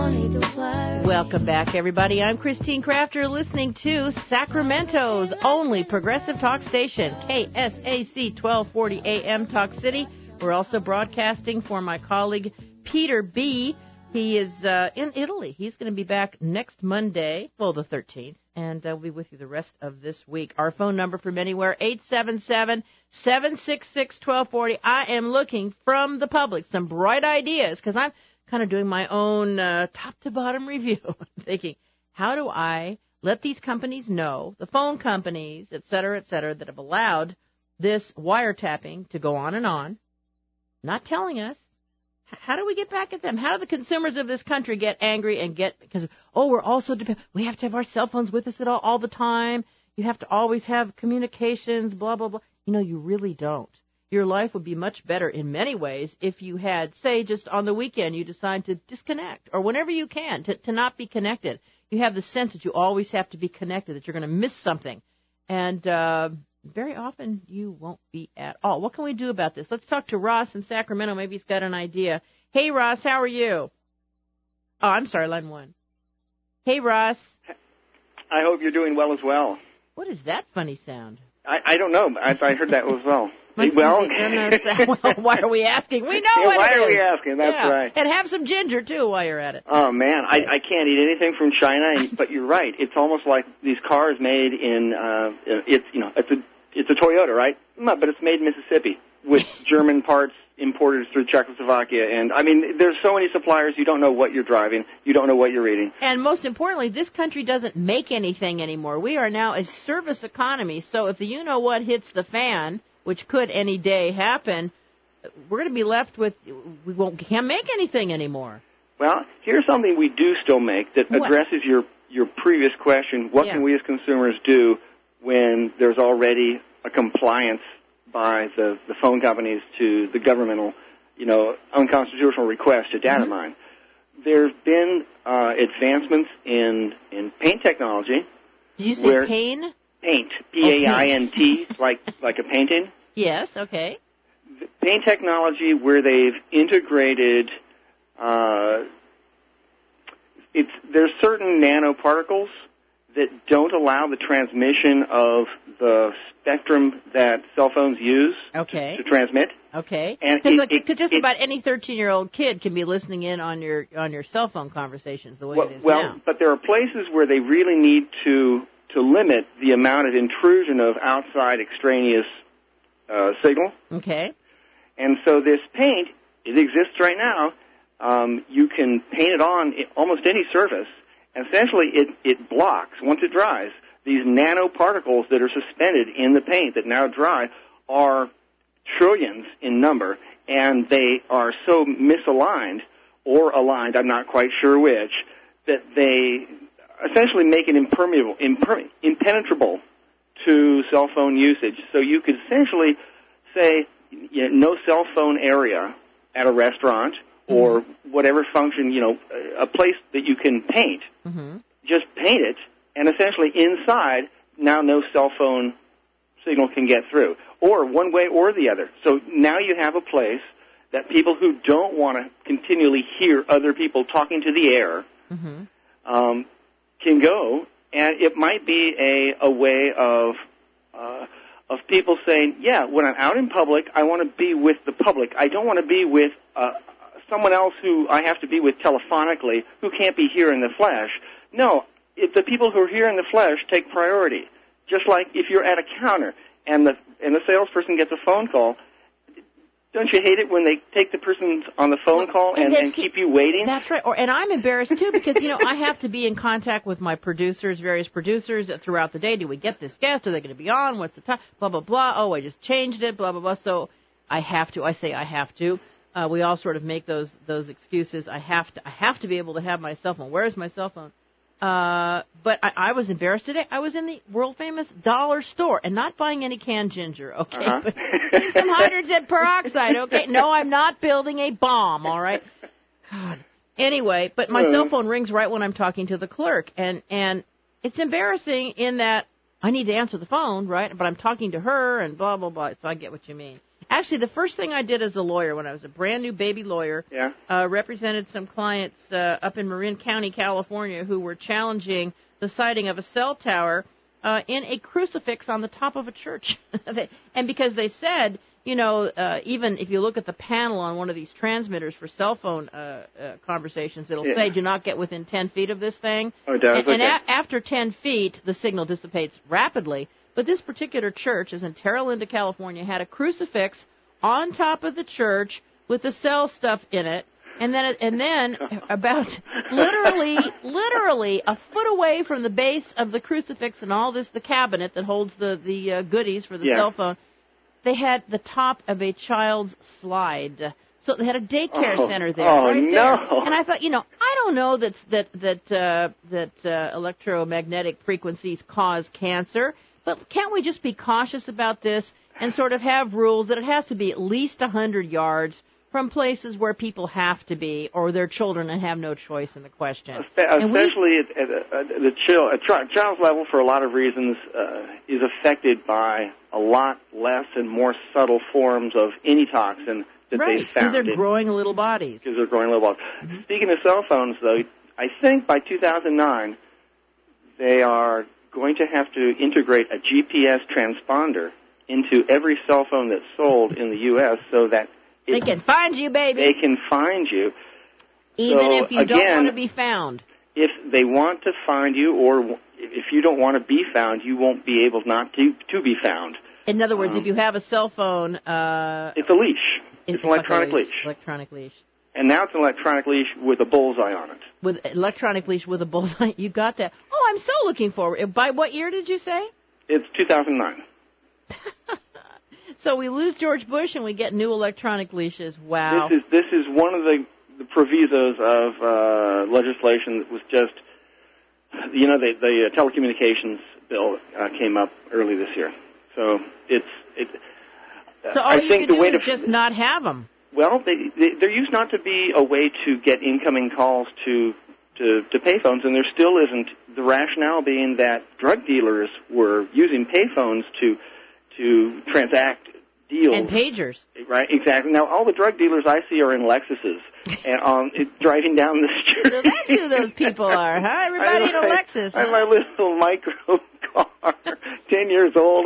Welcome back, everybody. I'm Christine Crafter, listening to Sacramento's only progressive talk station, K S A C twelve forty A M Talk City. We're also broadcasting for my colleague Peter B. He is uh, in Italy. He's going to be back next Monday, well, the thirteenth, and uh, we'll be with you the rest of this week. Our phone number from anywhere, eight seven seven, seven six six, one two four zero. I am looking from the public some bright ideas, because I'm kind of doing my own uh, top-to-bottom review, thinking, how do I let these companies know, the phone companies, et cetera, et cetera, that have allowed this wiretapping to go on and on, not telling us, how do we get back at them? How do the consumers of this country get angry and get, because, oh, we're also, dep- we have to have our cell phones with us at all, all the time. You have to always have communications, blah, blah, blah. You know, you really don't. Your life would be much better in many ways if you had, say, just on the weekend, you decide to disconnect, or whenever you can, to, to not be connected. You have the sense that you always have to be connected, that you're going to miss something. And uh, very often you won't be at all. What can we do about this? Let's talk to Ross in Sacramento. Maybe he's got an idea. Hey, Ross, how are you? Oh, I'm sorry, line one. Hey, Ross. I hope you're doing well as well. What is that funny sound? I, I don't know. I, I heard that as well. Must well, well, why are we asking? We know yeah, what why it are is. we asking? That's yeah. right. And have some ginger, too, while you're at it. Oh, man. I, I can't eat anything from China, and, but you're right. It's almost like these cars made in, uh, it's, you know, it's a, it's a Toyota, right? No, but it's made in Mississippi with German parts imported through Czechoslovakia. And, I mean, there's so many suppliers, you don't know what you're driving. You don't know what you're eating. And most importantly, this country doesn't make anything anymore. We are now a service economy. So if the you-know-what hits the fan, which could any day happen, we're going to be left with, we won't can't make anything anymore. Well, here's something we do still make that what? addresses your, your previous question. What yeah. can we as consumers do when there's already a compliance by the, the phone companies to the governmental, you know, unconstitutional request to data mm-hmm. mine? There's been uh, advancements in, in paint technology. Did you say where, pain? Paint, P A I N T, like like a painting. Yes, okay. The paint technology where they've integrated, uh, it's there's certain nanoparticles that don't allow the transmission of the spectrum that cell phones use okay. to, to transmit. Okay. Because like, just it, about any thirteen-year-old kid can be listening in on your on your cell phone conversations the way well, it is well, now. But there are places where they really need to to limit the amount of intrusion of outside extraneous uh, signal. Okay. And so this paint, it exists right now. Um, you can paint it on almost any surface, and essentially it, it blocks, once it dries, these nanoparticles that are suspended in the paint that now dry are trillions in number, and they are so misaligned or aligned, I'm not quite sure which, that they essentially make it impermeable, imper- impenetrable to cell phone usage. So you could essentially say, you know, no cell phone area at a restaurant mm-hmm. or whatever function, you know, a place that you can paint. Mm-hmm. Just paint it, and essentially inside, now no cell phone signal can get through, or one way or the other. So now you have a place that people who don't want to continually hear other people talking to the air mm-hmm. um, can go, and it might be a, a way of uh, of people saying, yeah, when I'm out in public, I want to be with the public. I don't want to be with uh, someone else who I have to be with telephonically who can't be here in the flesh. No, if the people who are here in the flesh take priority. Just like if you're at a counter and the and the salesperson gets a phone call, don't you hate it when they take the person on the phone call and, and keep you waiting? That's right. Or, and I'm embarrassed, too, because, you know, I have to be in contact with my producers, various producers throughout the day. Do we get this guest? Are they going to be on? What's the time? Blah, blah, blah. Oh, I just changed it, blah, blah, blah. So I have to. I say I have to. Uh, we all sort of make those those excuses. I have to I have to be able to have my cell phone. Where is my cell phone? Uh, but I, I was embarrassed today. I was in the world-famous dollar store and not buying any canned ginger, okay? Uh-huh. But some hydrogen peroxide, okay? No, I'm not building a bomb, all right? God. Anyway, but my uh. cell phone rings right when I'm talking to the clerk, and, and it's embarrassing in that I need to answer the phone, right? But I'm talking to her and blah, blah, blah, so I get what you mean. Actually, the first thing I did as a lawyer when I was a brand-new baby lawyer, yeah. uh, represented some clients uh, up in Marin County, California, who were challenging the siting of a cell tower uh, in a crucifix on the top of a church. And because they said, you know, uh, even if you look at the panel on one of these transmitters for cell phone uh, uh, conversations, it'll yeah. say, do not get within ten feet of this thing. Oh, it does? And, okay. and a- after ten feet, the signal dissipates rapidly. But this particular church is in Terra Linda, California, had a crucifix on top of the church with the cell stuff in it, and then and then about literally literally a foot away from the base of the crucifix and all this, the cabinet that holds the the uh, goodies for the yeah. cell phone, they had the top of a child's slide. So they had a daycare oh, center there, oh, right no. there. And I thought, you know, I don't know that that that uh, that uh, electromagnetic frequencies cause cancer. But can't we just be cautious about this and sort of have rules that it has to be at least one hundred yards from places where people have to be or their children and have no choice in the question? Especially at, at, at the child, at child's level, for a lot of reasons, uh, is affected by a lot less and more subtle forms of any toxin that right, they found. Right, because they're growing little bodies. Because they're growing little bodies. Mm-hmm. Speaking of cell phones, though, I think by two thousand nine, they are going to have to integrate a G P S transponder into every cell phone that's sold in the U S so that it, they can find you, baby. They can find you. Even so, if you again, don't want to be found. If they want to find you, or if you don't want to be found, you won't be able not to to be found. In other words, um, if you have a cell phone, uh, it's a leash. It's, it's an electronic leash. leash. Electronic leash. And now it's an electronic leash with a bullseye on it. With electronic leash with a bullseye. You got that. Oh, I'm so looking forward. By what year did you say? It's two thousand nine. So we lose George Bush and we get new electronic leashes. Wow. This is this is one of the, the provisos of uh, legislation that was just, you know, the, the uh, telecommunications bill uh, came up early this year. So it's it. So all I you think can the do way is to just not have them. Well, they, they, there used not to be a way to get incoming calls to, to, to payphones, and there still isn't, the rationale being that drug dealers were using payphones to to transact deals. And pagers. Right, exactly. Now, all the drug dealers I see are in Lexuses and um, driving down the street. So that's who those people are, huh? Everybody in a Lexus. I have my little micro car, ten years old.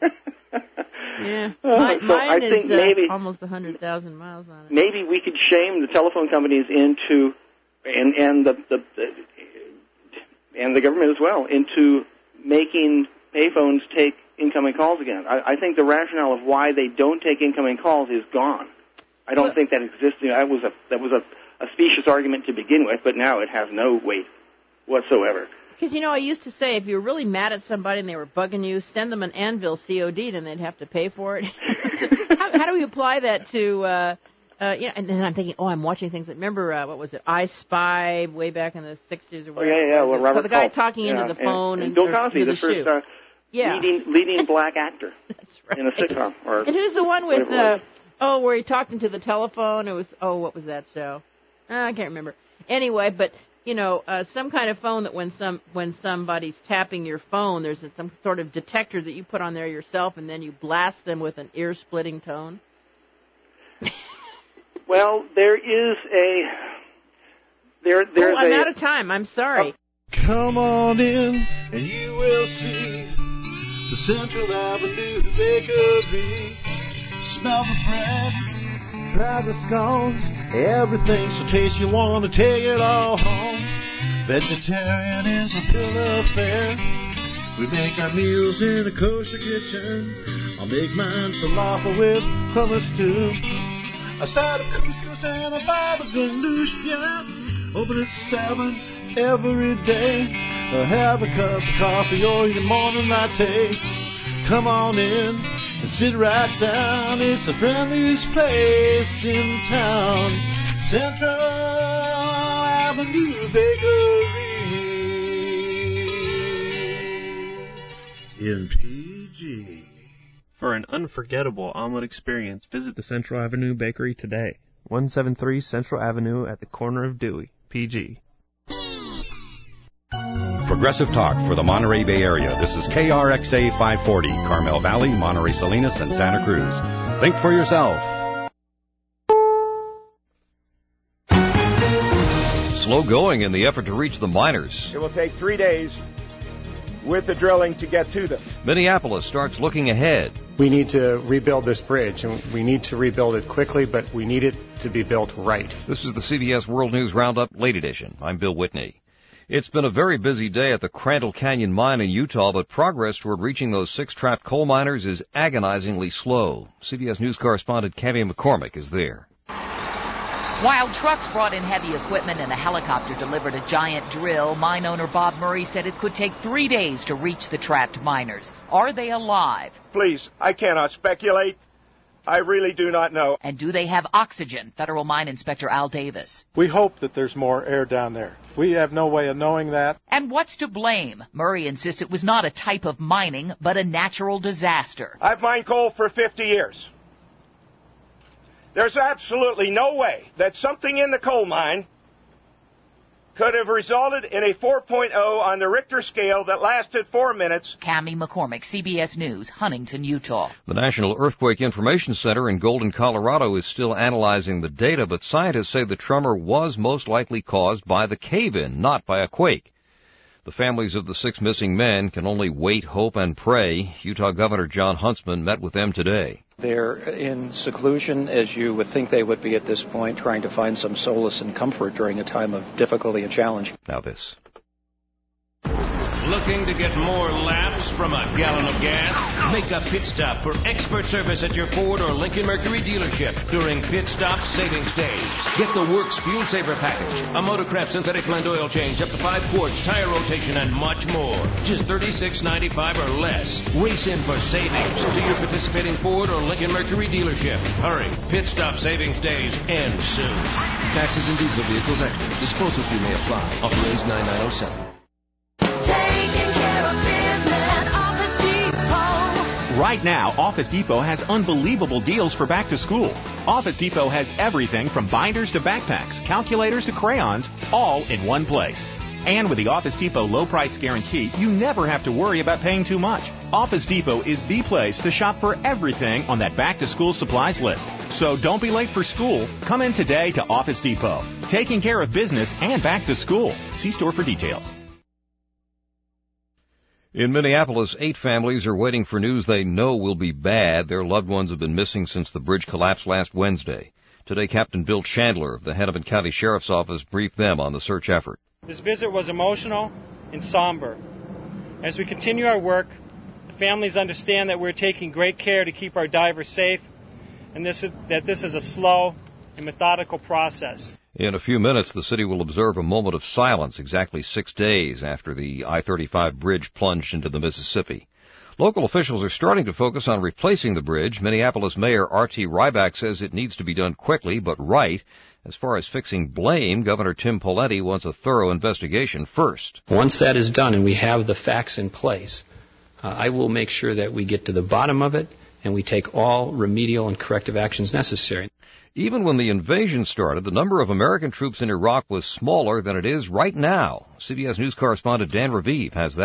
Yeah, Uh, mine, so mine I is think uh, maybe, almost one hundred thousand miles on it. Maybe we could shame the telephone companies into, and and the, the, the and the government as well, into making payphones take incoming calls again. I, I think the rationale of why they don't take incoming calls is gone. I don't well, think that exists. You know, that was a that was a, a specious argument to begin with, but now it has no weight whatsoever. Because, you know, I used to say if you were really mad at somebody and they were bugging you, send them an Anvil C O D, then they'd have to pay for it. So how, how do we apply that to, uh, uh, you know, and then I'm thinking, oh, I'm watching things that, remember, uh, what was it, I Spy way back in the sixties or whatever. Oh, yeah, yeah, well, Robert so the guy Culp. talking yeah. into the phone. And, and and, Bill or, Cosby, the, the first uh, yeah. leading, leading black actor. That's right. In a sitcom. Or and who's the one with, uh, oh, where he talked into the telephone? It was, oh, what was that show? Uh, I can't remember. Anyway, but... You know, uh, some kind of phone that when some when somebody's tapping your phone, there's some sort of detector that you put on there yourself, and then you blast them with an ear-splitting tone. Well, there is a there. There's oh, I'm a, out of time. I'm sorry. Come on in and you will see the Central Avenue Bakery. Smell the bread, try the scones, everything's so tasty you want to take it all home. Vegetarian is a bill of fare. We make our meals in a kosher kitchen. I'll make mine falafel with hummus too. A side of couscous and a baba ganoush, yeah. Open at seven every day. Or have a cup of coffee or your morning latte. Come on in and sit right down. It's the friendliest place in town. Central Avenue Bakery in P G. For an unforgettable omelet experience, visit the Central Avenue Bakery today. one seventy-three Central Avenue at the corner of Dewey, P G. Progressive Talk for the Monterey Bay Area. This is K R X A five forty, Carmel Valley, Monterey Salinas, and Santa Cruz. Think for yourself. Slow going in the effort to reach the miners. It will take three days with the drilling to get to them. Minneapolis starts looking ahead. We need to rebuild this bridge, and we need to rebuild it quickly, but we need it to be built right. This is the C B S World News Roundup Late Edition. I'm Bill Whitney. It's been a very busy day at the Crandall Canyon mine in Utah, but progress toward reaching those six trapped coal miners is agonizingly slow. C B S News correspondent Cammie McCormick is there. While trucks brought in heavy equipment and a helicopter delivered a giant drill, mine owner Bob Murray said it could take three days to reach the trapped miners. Are they alive? Please, I cannot speculate. I really do not know. And do they have oxygen? Federal Mine Inspector Al Davis. We hope that there's more air down there. We have no way of knowing that. And what's to blame? Murray insists it was not a type of mining, but a natural disaster. I've mined coal for fifty years. There's absolutely no way that something in the coal mine could have resulted in a four point oh on the Richter scale that lasted four minutes. Cammie McCormick, C B S News, Huntington, Utah. The National Earthquake Information Center in Golden, Colorado is still analyzing the data, but scientists say the tremor was most likely caused by the cave-in, not by a quake. The families of the six missing men can only wait, hope, and pray. Utah Governor John Huntsman met with them today. They're in seclusion, as you would think they would be at this point, trying to find some solace and comfort during a time of difficulty and challenge. Now this. Looking to get more laps from a gallon of gas? Make a pit stop for expert service at your Ford or Lincoln Mercury dealership during Pit Stop Savings Days. Get the Works Fuel Saver Package, a Motorcraft synthetic blend oil change, up to five quarts, tire rotation, and much more. Just thirty-six ninety-five or less. Race in for savings to your participating Ford or Lincoln Mercury dealership. Hurry, Pit Stop Savings Days end soon. Taxes and diesel vehicles extra. Disposal fee may apply. Offer ends nine nine oh seven. Right now, Office Depot has unbelievable deals for back to school. Office Depot has everything from binders to backpacks, calculators to crayons, all in one place. And with the Office Depot low price guarantee, you never have to worry about paying too much. Office Depot is the place to shop for everything on that back to school supplies list. So don't be late for school. Come in today to Office Depot. Taking care of business and back to school. See store for details. In Minneapolis, eight families are waiting for news they know will be bad. Their loved ones have been missing since the bridge collapsed last Wednesday. Today, Captain Bill Chandler of the Hennepin County Sheriff's Office briefed them on the search effort. This visit was emotional and somber. As we continue our work, the families understand that we're taking great care to keep our divers safe, and this is, that this is a slow and methodical process. In a few minutes, the city will observe a moment of silence exactly six days after the I thirty-five bridge plunged into the Mississippi. Local officials are starting to focus on replacing the bridge. Minneapolis Mayor R T Ryback says it needs to be done quickly, but right. As far as fixing blame, Governor Tim Pawlenty wants a thorough investigation first. Once that is done and we have the facts in place, uh, I will make sure that we get to the bottom of it and we take all remedial and corrective actions necessary. Even when the invasion started, the number of American troops in Iraq was smaller than it is right now. C B S News correspondent Dan Raviv has that.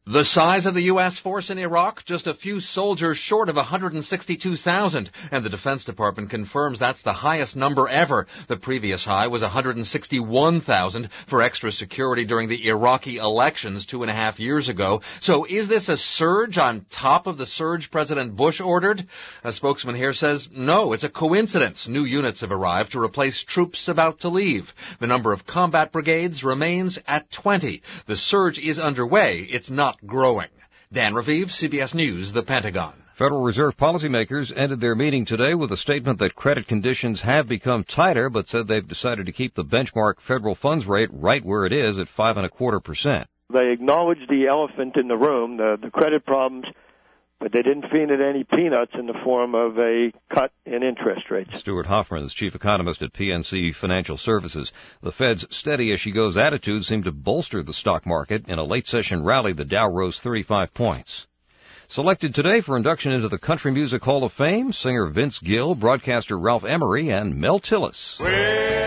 The size of the U S force in Iraq? Just a few soldiers short of one hundred sixty-two thousand, and the Defense Department confirms that's the highest number ever. The previous high was one hundred sixty-one thousand for extra security during the Iraqi elections two and a half years ago. So is this a surge on top of the surge President Bush ordered? A spokesman here says no, it's a coincidence. New units have arrived to replace troops about to leave. The number of combat brigades remains at twenty. The surge is underway. It's not growing. Dan Raviv, C B S News, the Pentagon. Federal Reserve policymakers ended their meeting today with a statement that credit conditions have become tighter, but said they've decided to keep the benchmark federal funds rate right where it is at five and a quarter percent. They acknowledged the elephant in the room, the, the credit problems, but they didn't feed it any peanuts in the form of a cut in interest rates. Stuart Hoffman is chief economist at P N C Financial Services. The Fed's steady-as-she-goes attitude seemed to bolster the stock market. In a late-session rally, the Dow rose thirty-five points. Selected today for induction into the Country Music Hall of Fame, singer Vince Gill, broadcaster Ralph Emery, and Mel Tillis. Well,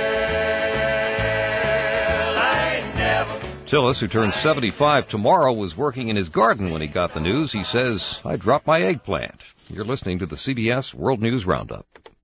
I ain't never... Tillis, who turns seventy-five tomorrow, was working in his garden when he got the news. He says, I dropped my eggplant. You're listening to the C B S World News Roundup.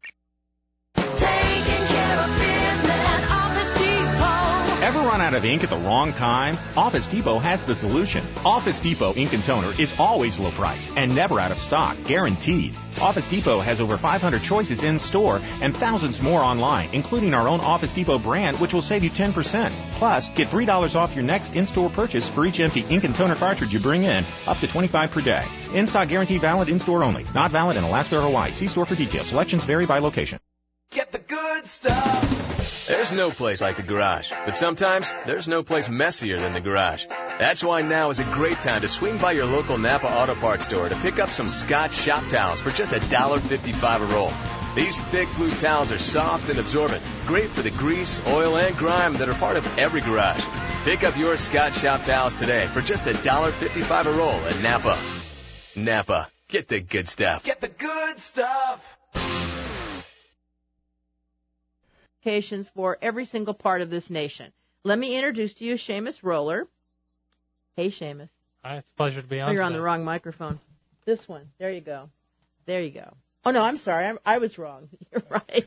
Ever run out of ink at the wrong time? Office Depot has the solution. Office Depot Ink and Toner is always low priced and never out of stock, guaranteed. Office Depot has over five hundred choices in store and thousands more online, including our own Office Depot brand, which will save you ten percent. Plus, get three dollars off your next in-store purchase for each empty ink and toner cartridge you bring in, up to twenty-five per day. In-stock guarantee valid in-store only. Not valid in Alaska or Hawaii. See store for details. Selections vary by location. Get the good stuff. There's no place like the garage, but sometimes there's no place messier than the garage. That's why now is a great time to swing by your local Napa Auto Parts store to pick up some Scotch shop towels for just one dollar fifty-five a roll. These thick blue towels are soft and absorbent, great for the grease, oil, and grime that are part of every garage. Pick up your Scotch shop towels today for just one dollar fifty-five a roll at Napa. Napa, get the good stuff. Get the good stuff. For every single part of this nation. Let me introduce to you Seamus Roller. Hey, Seamus. Hi, it's a pleasure to be on. Oh, you're today. on the wrong microphone. This one. There you go. There you go. Oh, no, I'm sorry. I, I was wrong. You're right.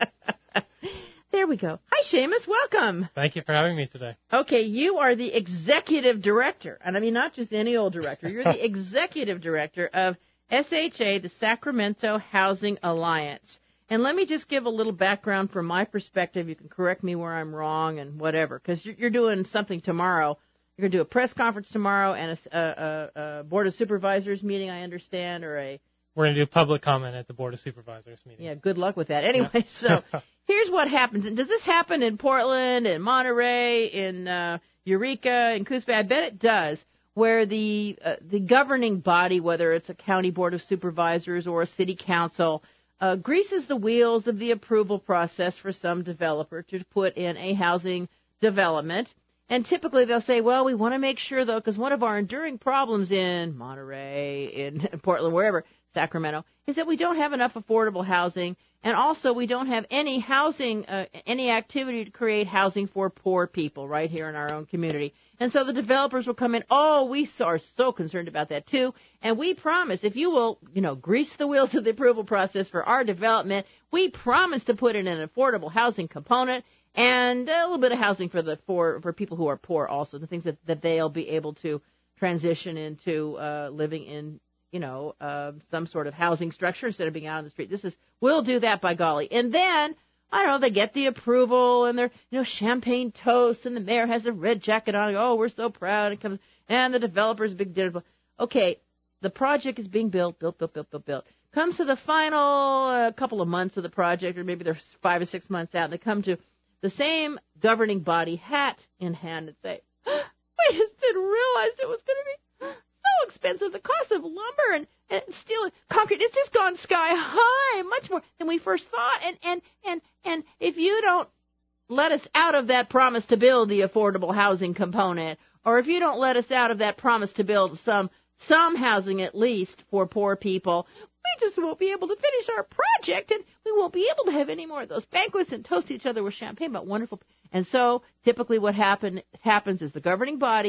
There we go. Hi, Seamus. Welcome. Thank you for having me today. Okay, you are the executive director, and I mean not just any old director. You're the executive director of S H A, the Sacramento Housing Alliance. And let me just give a little background from my perspective. You can correct me where I'm wrong and whatever, because you're, you're doing something tomorrow. You're going to do a press conference tomorrow and a, a, a, a Board of Supervisors meeting, I understand, or a... We're going to do public comment at the Board of Supervisors meeting. Yeah, good luck with that. Anyway, yeah. So here's what happens. And does this happen in Portland, in Monterey, in uh, Eureka, in Coos Bay? I bet it does, where the uh, the governing body, whether it's a county Board of Supervisors or a city council, Uh, greases the wheels of the approval process for some developer to put in a housing development. And typically they'll say, well, we want to make sure, though, because one of our enduring problems in Monterey, in Portland, wherever, Sacramento, is that we don't have enough affordable housing, and also we don't have any housing, uh, any activity to create housing for poor people right here in our own community. And so the developers will come in, oh, we are so concerned about that, too, and we promise if you will, you know, grease the wheels of the approval process for our development, we promise to put in an affordable housing component and a little bit of housing for the for, for people who are poor also, the things that, that they'll be able to transition into uh, living in, you know, uh, some sort of housing structure instead of being out on the street. This is, we'll do that, by golly. And then, I don't know, they get the approval and they're, you know, champagne toast and the mayor has a red jacket on. Oh, we're so proud. It comes, and the developer's big dinner. Okay, the project is being built, built, built, built, built, built. Comes to the final uh, couple of months of the project, or maybe they're five or six months out, and they come to the same governing body, hat in hand, and say, we just didn't realize it was going to be so expensive. The cost of lumber and, and steel and concrete, it's just gone sky high, much more than we first thought. And, and, and, and if you don't let us out of that promise to build the affordable housing component, or if you don't let us out of that promise to build some some housing at least for poor people, we just won't be able to finish our project, and we won't be able to have any more of those banquets and toast each other with champagne, but wonderful. And so typically what happen, happens is the governing body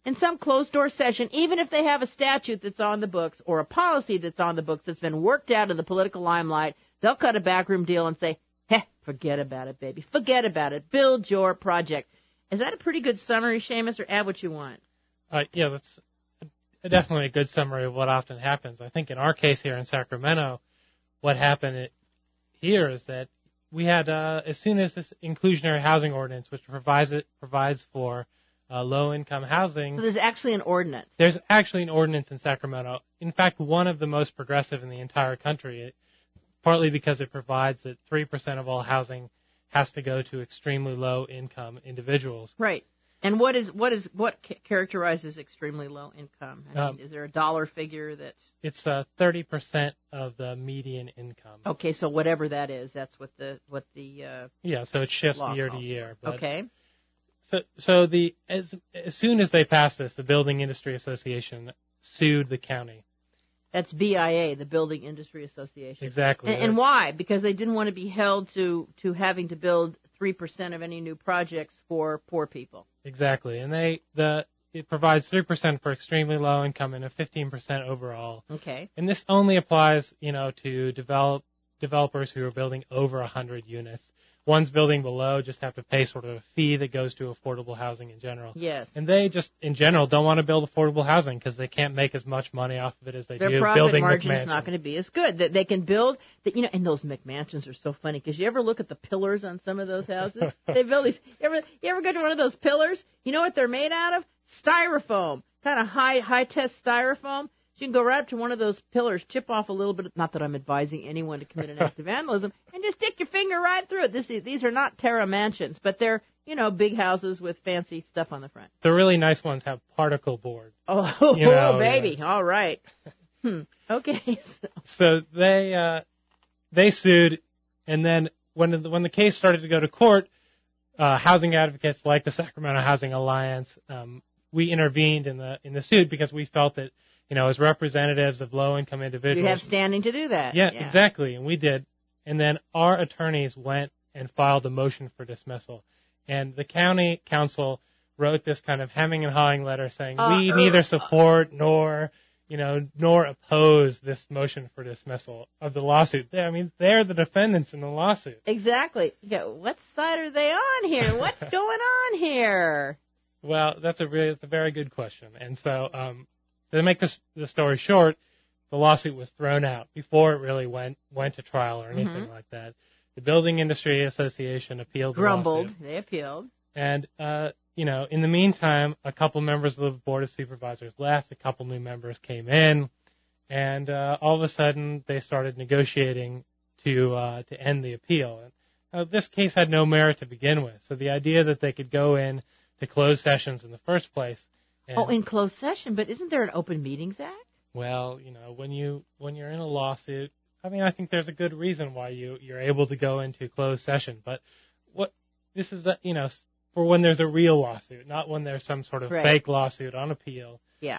in some closed-door session, even if they have a statute that's on the books or a policy that's on the books that's been worked out in the political limelight, they'll cut a backroom deal and say, heh, forget about it, baby. Forget about it. Build your project. Is that a pretty good summary, Seamus, or add what you want? Uh, yeah, that's definitely a good summary of what often happens. I think in our case here in Sacramento, what happened here is that we had, uh, as soon as this inclusionary housing ordinance, which provides it, provides for uh, low-income housing. So there's actually an ordinance. There's actually an ordinance in Sacramento. In fact, one of the most progressive in the entire country, it, partly because it provides that three percent of all housing has to go to extremely low-income individuals. Right. And what is what is what ca- characterizes extremely low income? I mean, Um, is there a dollar figure that? It's uh, thirty percent of the median income. Okay, so whatever that is, that's what the what the uh, Yeah, so it shifts law year to calls year. for. But Okay. So, so the as as soon as they passed this, the Building Industry Association sued the county. That's B I A, the Building Industry Association. Exactly. And, and why? Because they didn't want to be held to to having to build three percent of any new projects for poor people. Exactly, and they the it provides three percent for extremely low income and a fifteen percent overall. Okay. And this only applies, you know, to develop developers who are building over a hundred units. Ones building below just have to pay sort of a fee that goes to affordable housing in general. Yes. And they just, in general, don't want to build affordable housing because they can't make as much money off of it as they Their do profit building margin's McMansions. not going to be as good. That they can build, that you know, and those McMansions are so funny because you ever look at the pillars on some of those houses? They build these. You ever, you ever go to one of those pillars? You know what they're made out of? Styrofoam, kind of high high test styrofoam. You can go right up to one of those pillars, chip off a little bit. Not that I'm advising anyone to commit an act of vandalism, and just stick your finger right through it. This is, these are not Terra mansions, but they're, you know, big houses with fancy stuff on the front. The really nice ones have particle board. Oh, You know, oh baby! Yeah. All right. Hmm. Okay. So. So they uh, they sued, and then when the, when the case started to go to court, uh, housing advocates like the Sacramento Housing Alliance, um, we intervened in the in the suit because we felt that, you know, as representatives of low-income individuals, You have standing to do that. Yeah, yeah, exactly, and we did. And then our attorneys went and filed a motion for dismissal, and the county council wrote this kind of hemming and hawing letter saying Uh, we er, neither support nor, you know, nor oppose this motion for dismissal of the lawsuit. They, I mean, they're the defendants in the lawsuit. Exactly. You go, what side are they on here? What's going on here? Well, that's a really, it's a very good question, and so. Um, To make this the story short, the lawsuit was thrown out before it really went went to trial or anything Mhm. like that. The Building Industry Association appealed the Grumbled. lawsuit. They appealed. And, uh, you know, in the meantime, a couple members of the Board of Supervisors left, a couple new members came in, and uh, all of a sudden they started negotiating to uh, to end the appeal. And, uh, this case had no merit to begin with, so the idea that they could go in to closed sessions in the first place. And, Oh, in closed session, but isn't there an Open Meetings Act? Well, you know, when you when you're in a lawsuit, I mean, I think there's a good reason why you you're able to go into closed session. But what this is the you know for when there's a real lawsuit, not when there's some sort of Right. fake lawsuit on appeal. Yeah.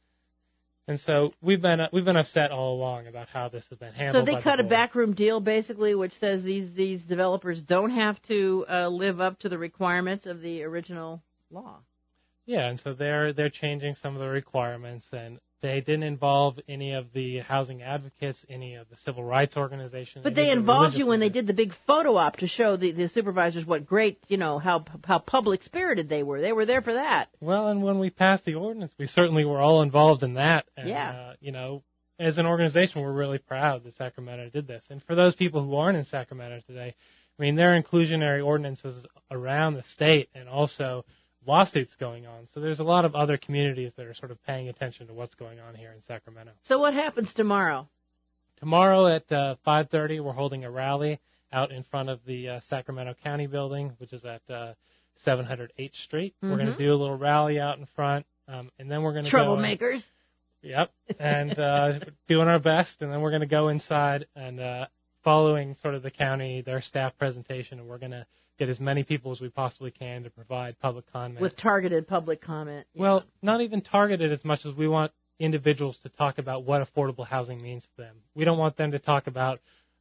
And so we've been uh, we've been upset all along about how this has been handled. So they by cut the a board. backroom deal, basically, which says these these developers don't have to uh, live up to the requirements of the original law. Yeah, and so they're they're changing some of the requirements, and they didn't involve any of the housing advocates, any of the civil rights organizations. But any they of the involved religious you when they leaders. did the big photo op to show the, the supervisors what great, you know, how how public spirited they were. They were there for that. Well, and when we passed the ordinance, we certainly were all involved in that. And, Yeah. Uh, you know, as an organization, we're really proud that Sacramento did this. And for those people who aren't in Sacramento today, I mean, there are inclusionary ordinances around the state and also lawsuits going on. So there's a lot of other communities that are sort of paying attention to what's going on here in Sacramento. So what happens tomorrow? Tomorrow at uh, five thirty, we're holding a rally out in front of the uh, Sacramento County building, which is at uh, seven hundred eighth Street. We're going Mhm. to do a little rally out in front, um, and then we're going to go... Troublemakers. Yep, and uh, doing our best, and then we're going to go inside and uh, following sort of the county, their staff presentation, and we're going to get as many people as we possibly can to provide public comment. With targeted public comment. Well, not even targeted as much as we want individuals to talk about what affordable housing means to them. We don't want them to talk about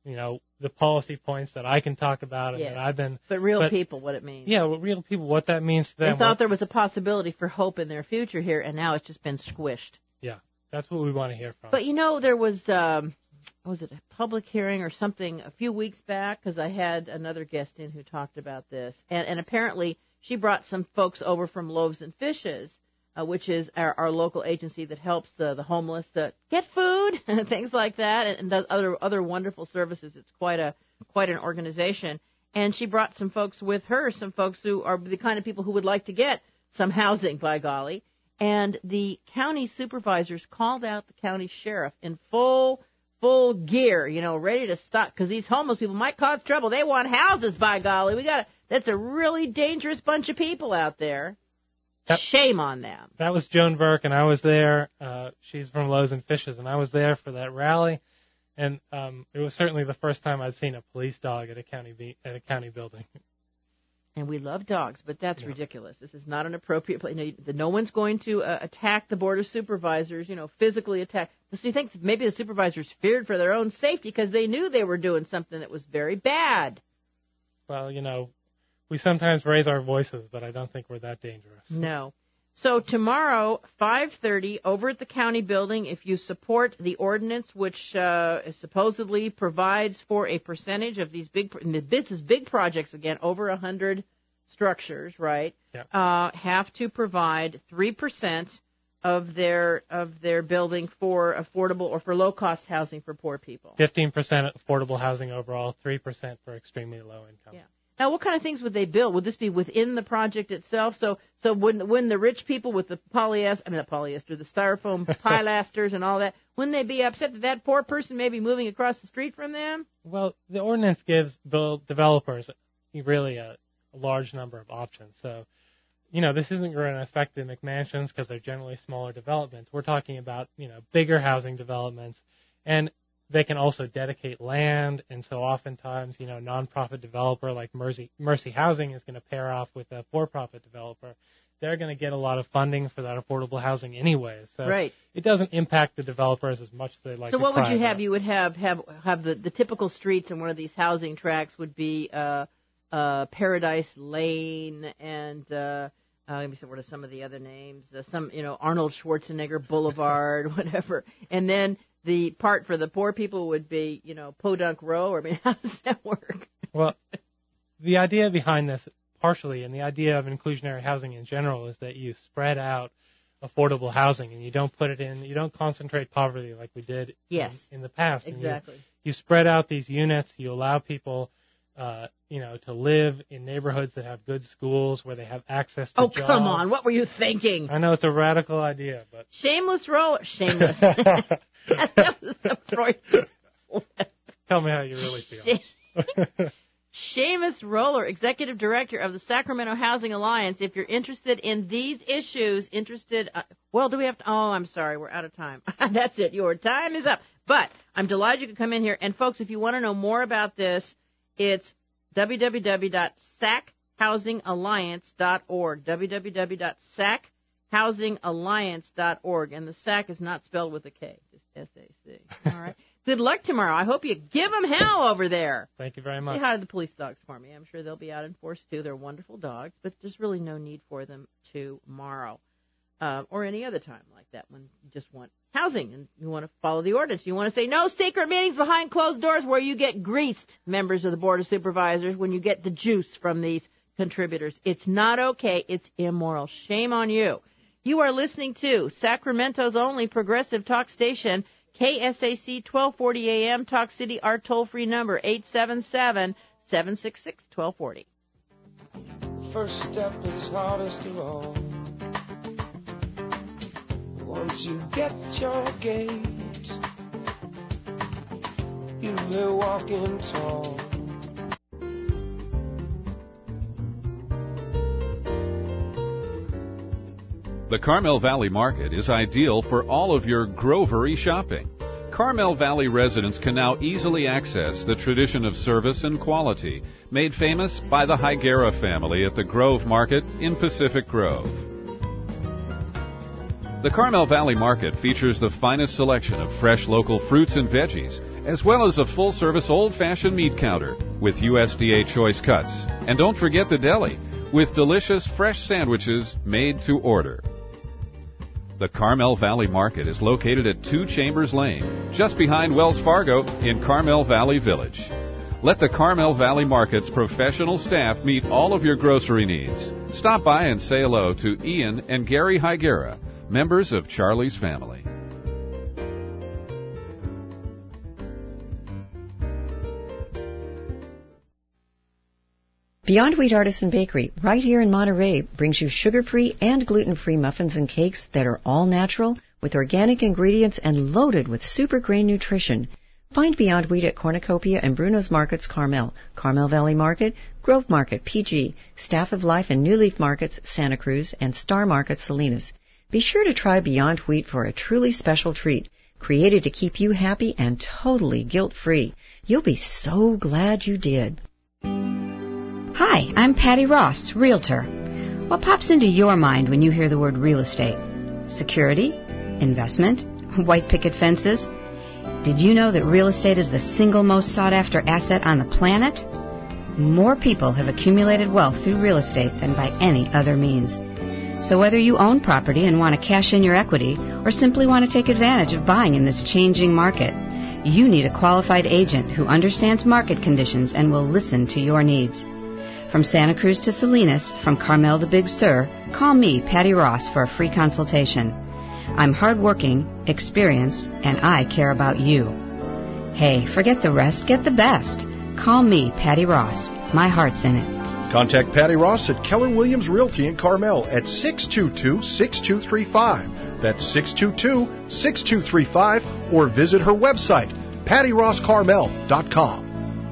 you know, the policy points that I can talk about and Yes. that I've been. But real but, people, what it means. Yeah, well, real people, what that means to them. They thought what, there was a possibility for hope in their future here, and now it's just been squished. Yeah, that's what we want to hear from. But, you know, there was, um, was it a public hearing or something a few weeks back? Because I had another guest in who talked about this. And, and apparently she brought some folks over from Loaves and Fishes, uh, which is our, our local agency that helps uh, the homeless uh, get food and things like that, and, and does other other wonderful services. It's quite a quite an organization. And she brought some folks with her, some folks who are the kind of people who would like to get some housing, by golly. And the county supervisors called out the county sheriff in full full gear, you know, ready to stop, because these homeless people might cause trouble. They want houses, by golly. We got that's a really dangerous bunch of people out there. That, Shame on them. That was Joan Burke, and I was there. Uh, she's from Loaves and Fishes, and I was there for that rally. And um, it was certainly the first time I'd seen a police dog at a county be- at a county building. And we love dogs, but that's yeah. ridiculous. This is not an appropriate place. You know, no one's going to uh, attack the board of supervisors, you know, physically attack. So you think maybe the supervisors feared for their own safety because they knew they were doing something that was very bad. Well, you know, we sometimes raise our voices, but I don't think we're that dangerous. No. So tomorrow, five thirty, over at the county building, if you support the ordinance, which uh, supposedly provides for a percentage of these big, this is big projects again, over one hundred structures, right, yeah. uh, have to provide three percent of their of their building for affordable or for low-cost housing for poor people. fifteen percent affordable housing overall, three percent for extremely low income. Yeah. Now, what kind of things would they build? Would this be within the project itself? So, so when when the rich people with the polyester, I mean not polyester, the styrofoam pilasters and all that, wouldn't they be upset that that poor person may be moving across the street from them? Well, the ordinance gives build developers really a, a large number of options. So, you know, this isn't going to affect the McMansions because they're generally smaller developments. We're talking about, you know, bigger housing developments, and they can also dedicate land, and so oftentimes, you know, a nonprofit developer like Mercy, Mercy Housing is going to pair off with a for-profit developer. They're going to get a lot of funding for that affordable housing anyway, so right. it doesn't impact the developers as much as they like. So to what would you have? About. You would have have have the, the typical streets in one of these housing tracts would be uh, uh, Paradise Lane and. Uh, Uh, let me see, what are some of the other names? Uh, some, you know, Arnold Schwarzenegger Boulevard, whatever. And then the part for the poor people would be, you know, Podunk Row. I mean, how does that work? Well, the idea behind this, partially, and the idea of inclusionary housing in general, is that you spread out affordable housing and you don't put it in, you don't concentrate poverty like we did yes. in, in the past. Exactly. You, you spread out these units, you allow people Uh, you know, to live in neighborhoods that have good schools where they have access to oh, jobs. come on. What were you thinking? I know it's a radical idea, but... Shameless roller. Shameless. That was a Freudian slip. Tell me how you really feel. Seamus Roller, Executive Director of the Sacramento Housing Alliance. If you're interested in these issues, interested... Uh, well, do we have to... Oh, I'm sorry. We're out of time. That's it. Your time is up. But I'm delighted you could come in here. And, folks, if you want to know more about this... It's w w w dot sac housing alliance dot org, w w w dot sac housing alliance dot org, and the SAC is not spelled with a K, just S A C. All right. Good luck tomorrow. I hope you give them hell over there. Thank you very much. Say hi to the police dogs for me. I'm sure they'll be out in force, too. They're wonderful dogs, but there's really no need for them tomorrow uh, or any other time like that when you just want housing and you want to follow the ordinance. You want to say no secret meetings behind closed doors where you get greased, members of the Board of Supervisors, when you get the juice from these contributors. It's not okay. It's immoral. Shame on you. You are listening to Sacramento's only progressive talk station, K S A C twelve forty A M, Talk City, our toll-free number, eight seven seven, seven six six, one two four zero. First step is hardest of all. Once you get your gait, you'll be walking tall. The Carmel Valley Market is ideal for all of your grovery shopping. Carmel Valley residents can now easily access the tradition of service and quality made famous by the Higuera family at the Grove Market in Pacific Grove. The Carmel Valley Market features the finest selection of fresh local fruits and veggies, as well as a full-service old-fashioned meat counter with U S D A choice cuts. And don't forget the deli, with delicious fresh sandwiches made to order. The Carmel Valley Market is located at Two Chambers Lane, just behind Wells Fargo in Carmel Valley Village. Let the Carmel Valley Market's professional staff meet all of your grocery needs. Stop by and say hello to Ian and Gary Higuera, members of Charlie's family. Beyond Wheat Artisan Bakery, right here in Monterey, brings you sugar-free and gluten-free muffins and cakes that are all natural, with organic ingredients and loaded with super grain nutrition. Find Beyond Wheat at Cornucopia and Bruno's Markets Carmel, Carmel Valley Market, Grove Market P G, Staff of Life and New Leaf Markets Santa Cruz, and Star Market Salinas. Be sure to try Beyond Wheat for a truly special treat, created to keep you happy and totally guilt-free. You'll be so glad you did. Hi, I'm Patty Ross, Realtor. What pops into your mind when you hear the word real estate? Security? Investment? White picket fences? Did you know that real estate is the single most sought-after asset on the planet? More people have accumulated wealth through real estate than by any other means. So whether you own property and want to cash in your equity or simply want to take advantage of buying in this changing market, you need a qualified agent who understands market conditions and will listen to your needs. From Santa Cruz to Salinas, from Carmel to Big Sur, call me, Patty Ross, for a free consultation. I'm hardworking, experienced, and I care about you. Hey, forget the rest, get the best. Call me, Patty Ross. My heart's in it. Contact Patty Ross at Keller Williams Realty in Carmel at six two two, six two three five. That's six two two, six two three five, or visit her website, patty ross carmel dot com.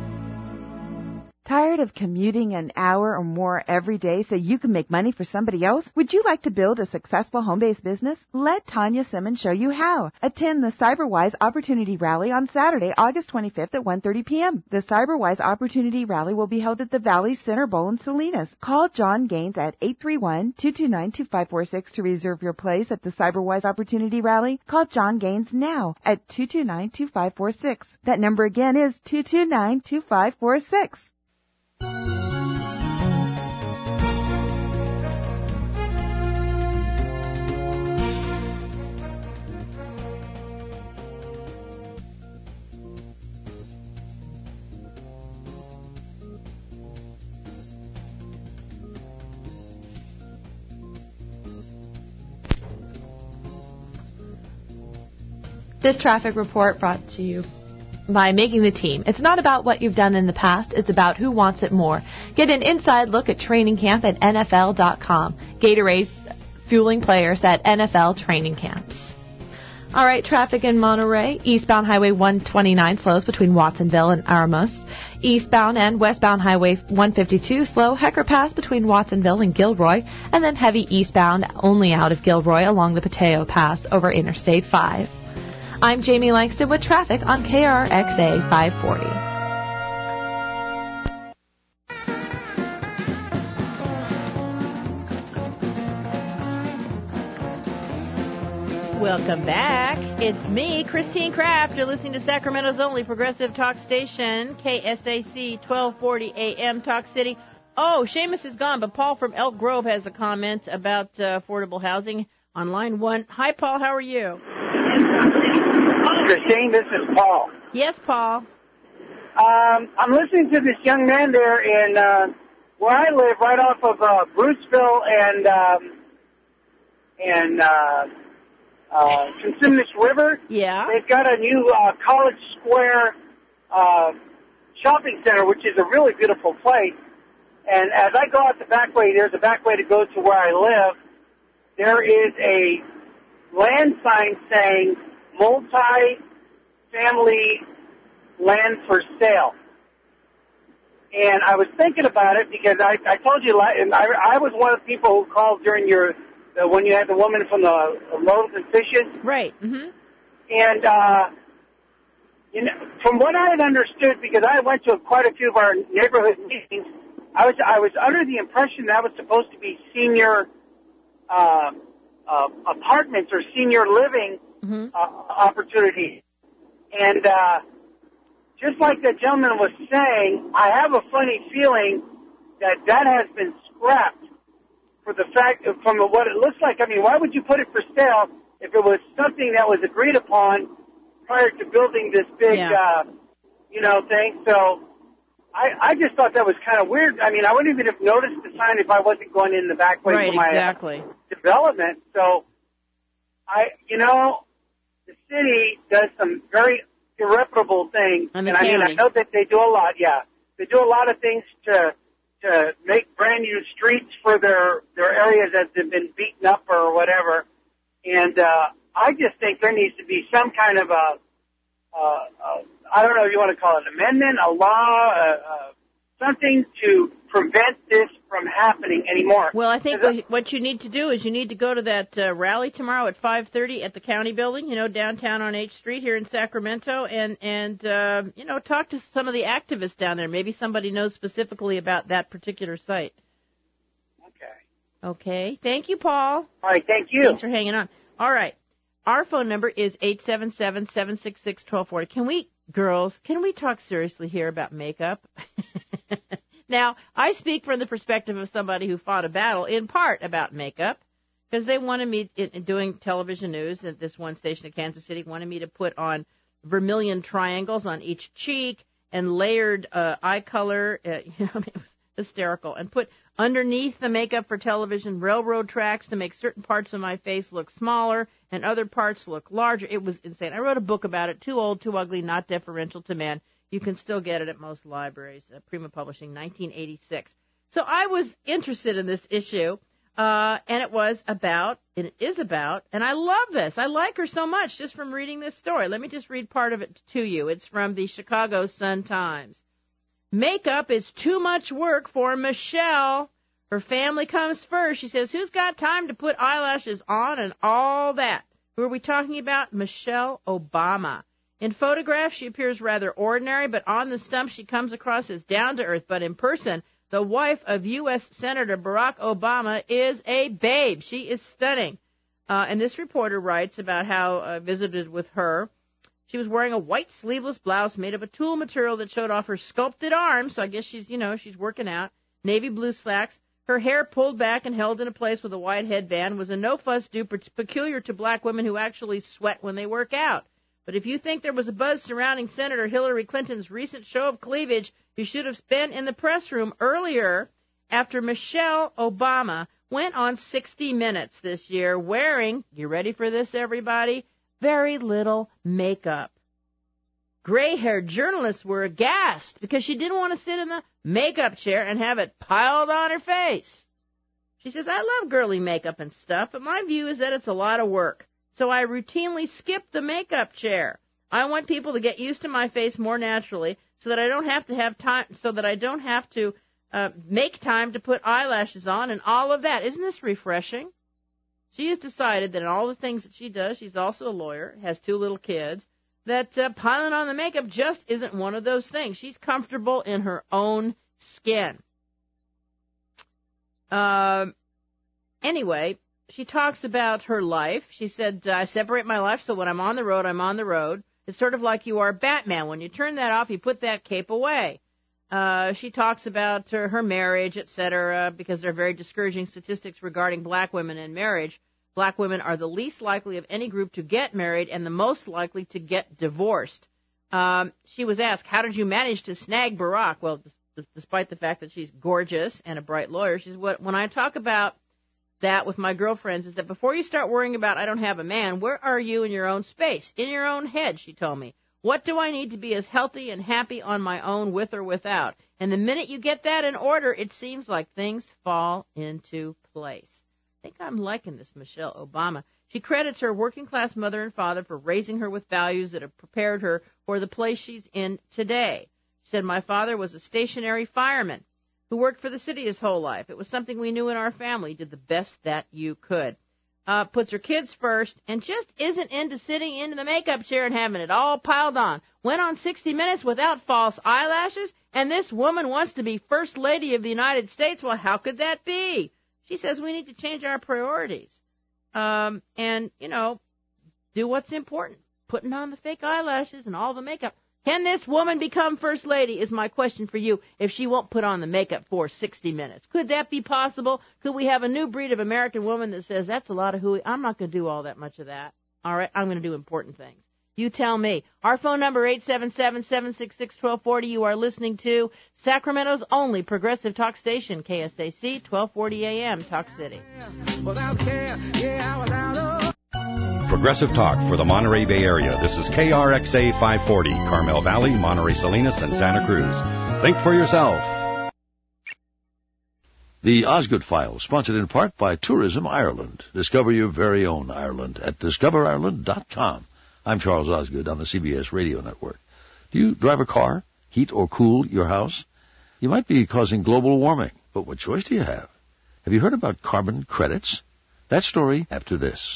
Tired of commuting an hour or more every day so you can make money for somebody else? Would you like to build a successful home-based business? Let Tanya Simmons show you how. Attend the CyberWise Opportunity Rally on Saturday, August twenty-fifth at one thirty p.m. The CyberWise Opportunity Rally will be held at the Valley Center Bowl in Salinas. Call John Gaines at eight three one, two two nine, two five four six to reserve your place at the CyberWise Opportunity Rally. Call John Gaines now at two two nine, two five four six. That number again is two two nine, two five four six. This traffic report brought to you by Making the Team. It's not about what you've done in the past. It's about who wants it more. Get an inside look at training camp at N F L dot com. Gatorade fueling players at N F L training camps. All right, traffic in Monterey. Eastbound Highway one twenty-nine slows between Watsonville and Aramos. Eastbound and westbound Highway one fifty-two slow. Hecker Pass between Watsonville and Gilroy. And then heavy eastbound only out of Gilroy along the Pateo Pass over Interstate five. I'm Jamie Langston with traffic on K R X A five forty. Welcome back. It's me, Christine Kraft. You're listening to Sacramento's only progressive talk station, K S A C twelve forty A M Talk City. Oh, Seamus is gone, but Paul from Elk Grove has a comment about uh, affordable housing on line one. Hi, Paul. How are you? Christine, this is Paul. Yes, Paul. Um, I'm listening to this young man there in uh, where I live, right off of uh, Bruceville and um, and uh, uh, Consumnes River. Yeah. They've got a new uh, College Square uh, shopping center, which is a really beautiful place. And as I go out the back way, there's a back way to go to where I live. There is a land sign saying multi-family land for sale. And I was thinking about it because I, I told you, and I, I was one of the people who called during your, the, when you had the woman from the Loaves and Fishes. Right. Mm-hmm. And, uh, you know, from what I had understood, because I went to quite a few of our neighborhood meetings, I was, I was under the impression that was supposed to be senior, uh, uh, apartments or senior living mm-hmm. uh, opportunities. And uh, just like the gentleman was saying, I have a funny feeling that that has been scrapped for the fact of, from what it looks like. I mean, why would you put it for sale if it was something that was agreed upon prior to building this big, yeah. uh, you know, thing? So I, I just thought that was kind of weird. I mean, I wouldn't even have noticed the sign if I wasn't going in the back way right, for my exactly. uh, development. So I, you know, the city does some very irreparable things. And, and I mean, I know that they do a lot, yeah. They do a lot of things to to make brand new streets for their, their areas that have been beaten up or whatever. And uh, I just think there needs to be some kind of a, uh, uh, I don't know if you want to call it an amendment, a law, uh, uh, something to prevent this from happening anymore. Well, I think what, what you need to do is you need to go to that uh, rally tomorrow at five thirty at the county building, you know, downtown on H Street here in Sacramento, and, and uh, you know, talk to some of the activists down there. Maybe somebody knows specifically about that particular site. Okay. Okay. Thank you, Paul. All right, thank you. Thanks for hanging on. All right. Our phone number is eight seven seven, seven six six, one two four zero. Can we, girls, can we talk seriously here about makeup? Now, I speak from the perspective of somebody who fought a battle, in part, about makeup, because they wanted me, in doing television news at this one station in Kansas City, wanted me to put on vermilion triangles on each cheek and layered uh, eye color. Uh, you know, it was hysterical. And put underneath the makeup for television railroad tracks to make certain parts of my face look smaller and other parts look larger. It was insane. I wrote a book about it, Too Old, Too Ugly, Not Deferential to Men. You can still get it at most libraries. Uh, Prima Publishing, nineteen eighty-six. So I was interested in this issue, uh, and it was about, and it is about, and I love this. I like her so much just from reading this story. Let me just read part of it to you. It's from the Chicago Sun-Times. Makeup is too much work for Michelle. Her family comes first. She says, who's got time to put eyelashes on and all that? Who are we talking about? Michelle Obama. In photographs, she appears rather ordinary, but on the stump, she comes across as down-to-earth. But in person, the wife of U S Senator Barack Obama is a babe. She is stunning. Uh, and this reporter writes about how I uh, visited with her. She was wearing a white sleeveless blouse made of a tulle material that showed off her sculpted arms. So I guess she's, you know, she's working out. Navy blue slacks. Her hair pulled back and held in place with a white headband was a no-fuss do peculiar to black women who actually sweat when they work out. But if you think there was a buzz surrounding Senator Hillary Clinton's recent show of cleavage, you should have been in the press room earlier after Michelle Obama went on sixty minutes this year wearing, you ready for this, everybody, very little makeup. Gray-haired journalists were aghast because she didn't want to sit in the makeup chair and have it piled on her face. She says, I love girly makeup and stuff, but my view is that it's a lot of work. So I routinely skip the makeup chair. I want people to get used to my face more naturally so that I don't have to have time, so that I don't have to uh, make time to put eyelashes on and all of that. Isn't this refreshing? She has decided that in all the things that she does, she's also a lawyer, has two little kids, that uh, piling on the makeup just isn't one of those things. She's comfortable in her own skin. Uh, anyway, she talks about her life. She said, I separate my life so when I'm on the road, I'm on the road. It's sort of like you are Batman. When you turn that off, you put that cape away. Uh, she talks about her, her marriage, et cetera, because there are very discouraging statistics regarding black women in marriage. Black women are the least likely of any group to get married and the most likely to get divorced. Um, she was asked, how did you manage to snag Barack? Well, d- despite the fact that she's gorgeous and a bright lawyer, she's what when I talk about that with my girlfriends is that before you start worrying about I don't have a man, where are you in your own space, in your own head, she told me. What do I need to be as healthy and happy on my own with or without? And the minute you get that in order, it seems like things fall into place. I think I'm liking this Michelle Obama. She credits her working-class mother and father for raising her with values that have prepared her for the place she's in today. She said, my father was a stationary fireman who worked for the city his whole life. It was something we knew in our family, did the best that you could. Uh, puts her kids first and just isn't into sitting into the makeup chair and having it all piled on. Went on sixty minutes without false eyelashes, and this woman wants to be First Lady of the United States. Well, how could that be? She says we need to change our priorities. um, and, you know, do what's important. Putting on the fake eyelashes and all the makeup. Can this woman become First Lady is my question for you if she won't put on the makeup for sixty minutes. Could that be possible? Could we have a new breed of American woman that says, that's a lot of hooey. I'm not going to do all that much of that. All right, I'm going to do important things. You tell me. Our phone number, eight seven seven, seven six six, one two four zero. You are listening to Sacramento's only progressive talk station, K S A C, twelve forty A M, Talk City. Progressive Talk for the Monterey Bay Area. This is K R X A five forty, Carmel Valley, Monterey Salinas, and Santa Cruz. Think for yourself. The Osgood File, sponsored in part by Tourism Ireland. Discover your very own Ireland at discover ireland dot com. I'm Charles Osgood on the C B S Radio Network. Do you drive a car, heat or cool your house? You might be causing global warming, but what choice do you have? Have you heard about carbon credits? That story after this.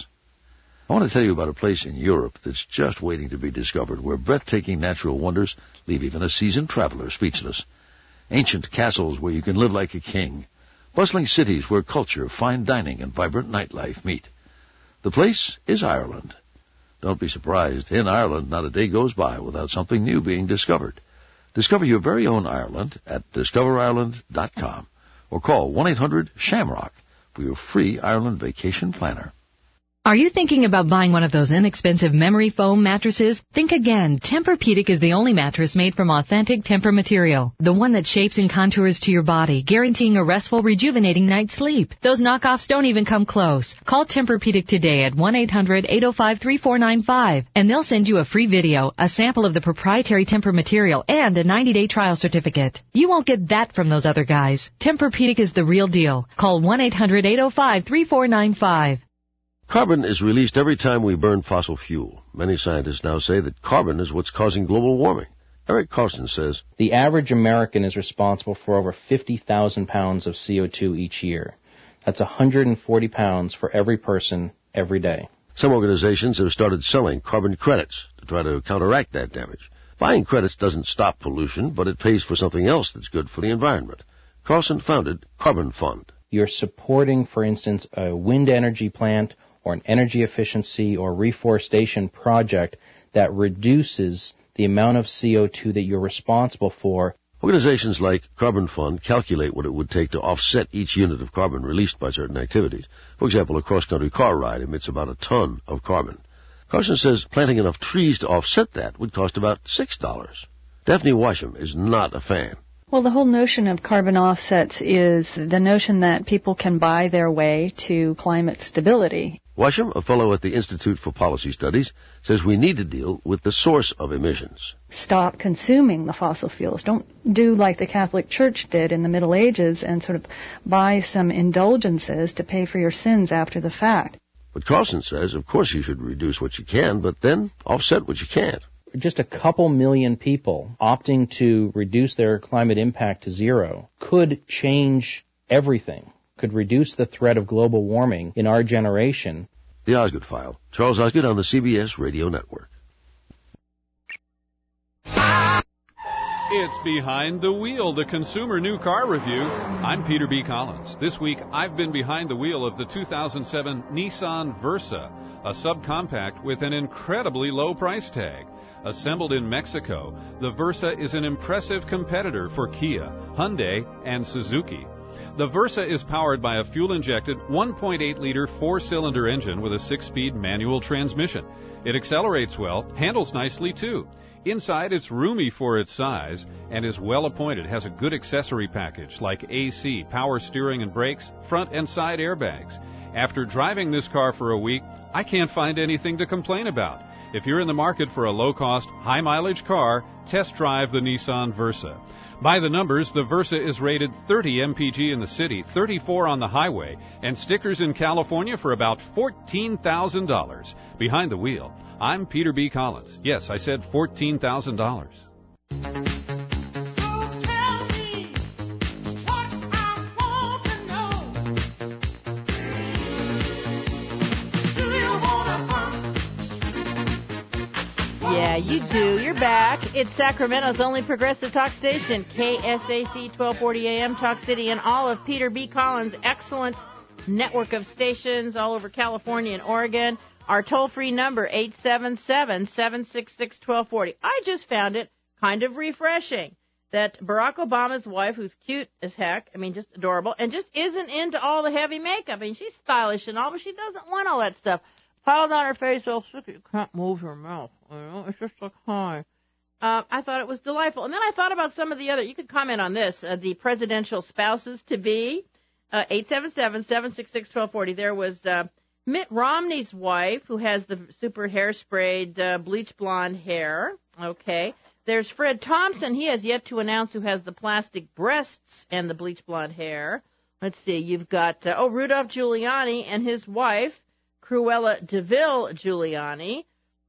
I want to tell you about a place in Europe that's just waiting to be discovered, where breathtaking natural wonders leave even a seasoned traveler speechless. Ancient castles where you can live like a king. Bustling cities where culture, fine dining, and vibrant nightlife meet. The place is Ireland. Don't be surprised. In Ireland, not a day goes by without something new being discovered. Discover your very own Ireland at discover ireland dot com or call one eight hundred SHAMROCK for your free Ireland vacation planner. Are you thinking about buying one of those inexpensive memory foam mattresses? Think again. Tempur-Pedic is the only mattress made from authentic Tempur material. The one that shapes and contours to your body, guaranteeing a restful, rejuvenating night's sleep. Those knockoffs don't even come close. Call Tempur-Pedic today at one eight hundred, eight oh five, three four nine five, and they'll send you a free video, a sample of the proprietary Tempur material, and a ninety-day trial certificate. You won't get that from those other guys. Tempur-Pedic is the real deal. Call one eight hundred, eight oh five, three four nine five. Carbon is released every time we burn fossil fuel. Many scientists now say that carbon is what's causing global warming. Eric Carlson says, the average American is responsible for over fifty thousand pounds of C O two each year. That's one hundred forty pounds for every person every day. Some organizations have started selling carbon credits to try to counteract that damage. Buying credits doesn't stop pollution, but it pays for something else that's good for the environment. Carlson founded Carbon Fund. You're supporting, for instance, a wind energy plant or an energy efficiency or reforestation project that reduces the amount of C O two that you're responsible for. Organizations like Carbon Fund calculate what it would take to offset each unit of carbon released by certain activities. For example, a cross-country car ride emits about a ton of carbon. Carson says planting enough trees to offset that would cost about six dollars. Daphne Washam is not a fan. Well, the whole notion of carbon offsets is the notion that people can buy their way to climate stability. Washam, a fellow at the Institute for Policy Studies, says we need to deal with the source of emissions. Stop consuming the fossil fuels. Don't do like the Catholic Church did in the Middle Ages and sort of buy some indulgences to pay for your sins after the fact. But Carlson says, of course you should reduce what you can, but then offset what you can't. Just a couple million people opting to reduce their climate impact to zero could change everything, could reduce the threat of global warming in our generation. The Osgood File. Charles Osgood on the C B S Radio Network. It's Behind the Wheel, the Consumer New Car Review. I'm Peter B. Collins. This week, I've been behind the wheel of the two thousand seven Nissan Versa, a subcompact with an incredibly low price tag. Assembled in Mexico, the Versa is an impressive competitor for Kia, Hyundai, and Suzuki. The Versa is powered by a fuel-injected one point eight liter four-cylinder engine with a six-speed manual transmission. It accelerates well, handles nicely too. Inside, it's roomy for its size and is well appointed, has a good accessory package like A C, power steering and brakes, front and side airbags. After driving this car for a week, I can't find anything to complain about. If you're in the market for a low-cost, high-mileage car, test drive the Nissan Versa. By the numbers, the Versa is rated thirty M P G in the city, thirty-four on the highway, and stickers in California for about fourteen thousand dollars. Behind the wheel, I'm Peter B. Collins. Yes, I said fourteen thousand dollars. Yeah, you do. You're back. It's Sacramento's only progressive talk station, K S A C twelve forty A M, Talk City, and all of Peter B. Collins' excellent network of stations all over California and Oregon. Our toll-free number, eight seven seven, seven six six, one two four zero. I just found it kind of refreshing that Barack Obama's wife, who's cute as heck, I mean, just adorable, and just isn't into all the heavy makeup. I mean, she's stylish and all, but she doesn't want all that stuff piled on her face so sick you can't move your mouth. You know, it's just like, hi. Uh, I thought it was delightful. And then I thought about some of the other, you could comment on this, uh, the presidential spouses-to-be, uh, eight seven seven, seven six six, one two four zero. There was uh, Mitt Romney's wife, who has the super hair-sprayed, uh, bleach blonde hair. Okay. There's Fred Thompson. He has yet to announce who has the plastic breasts and the bleach blonde hair. Let's see. You've got, uh, oh, Rudolph Giuliani and his wife, Cruella DeVille Giuliani.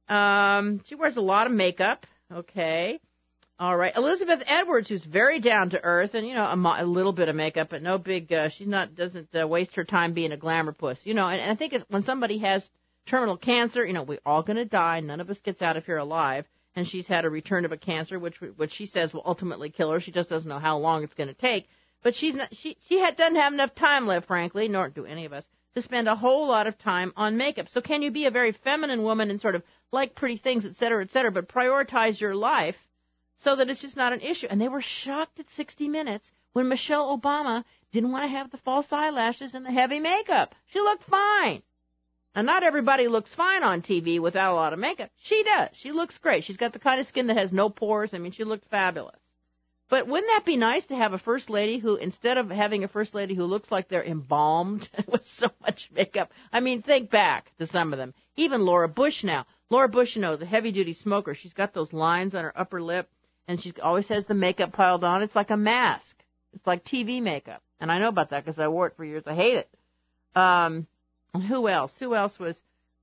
Um, she wears a lot of makeup. Okay. All right. Elizabeth Edwards, who's very down to earth and, you know, a, mo- a little bit of makeup, but no big, uh, she's not, doesn't uh, waste her time being a glamour puss. You know, and, and I think it's when somebody has terminal cancer, you know, we're all going to die. None of us gets out of here alive. And she's had a return of a cancer, which which she says will ultimately kill her. She just doesn't know how long it's going to take. But she's not, she she had, doesn't have enough time left, frankly, nor do any of us, to spend a whole lot of time on makeup. So can you be a very feminine woman and sort of like pretty things, et cetera, et cetera, but prioritize your life so that it's just not an issue? And they were shocked at sixty minutes when Michelle Obama didn't want to have the false eyelashes and the heavy makeup. She looked fine. And not everybody looks fine on T V without a lot of makeup. She does. She looks great. She's got the kind of skin that has no pores. I mean, she looked fabulous. But wouldn't that be nice to have a first lady who, instead of having a first lady who looks like they're embalmed with so much makeup, I mean, think back to some of them. Even Laura Bush now. Laura Bush, you know, is a heavy-duty smoker. She's got those lines on her upper lip, and she always has the makeup piled on. It's like a mask. It's like T V makeup. And I know about that because I wore it for years. I hate it. Um... And who else? Who else was,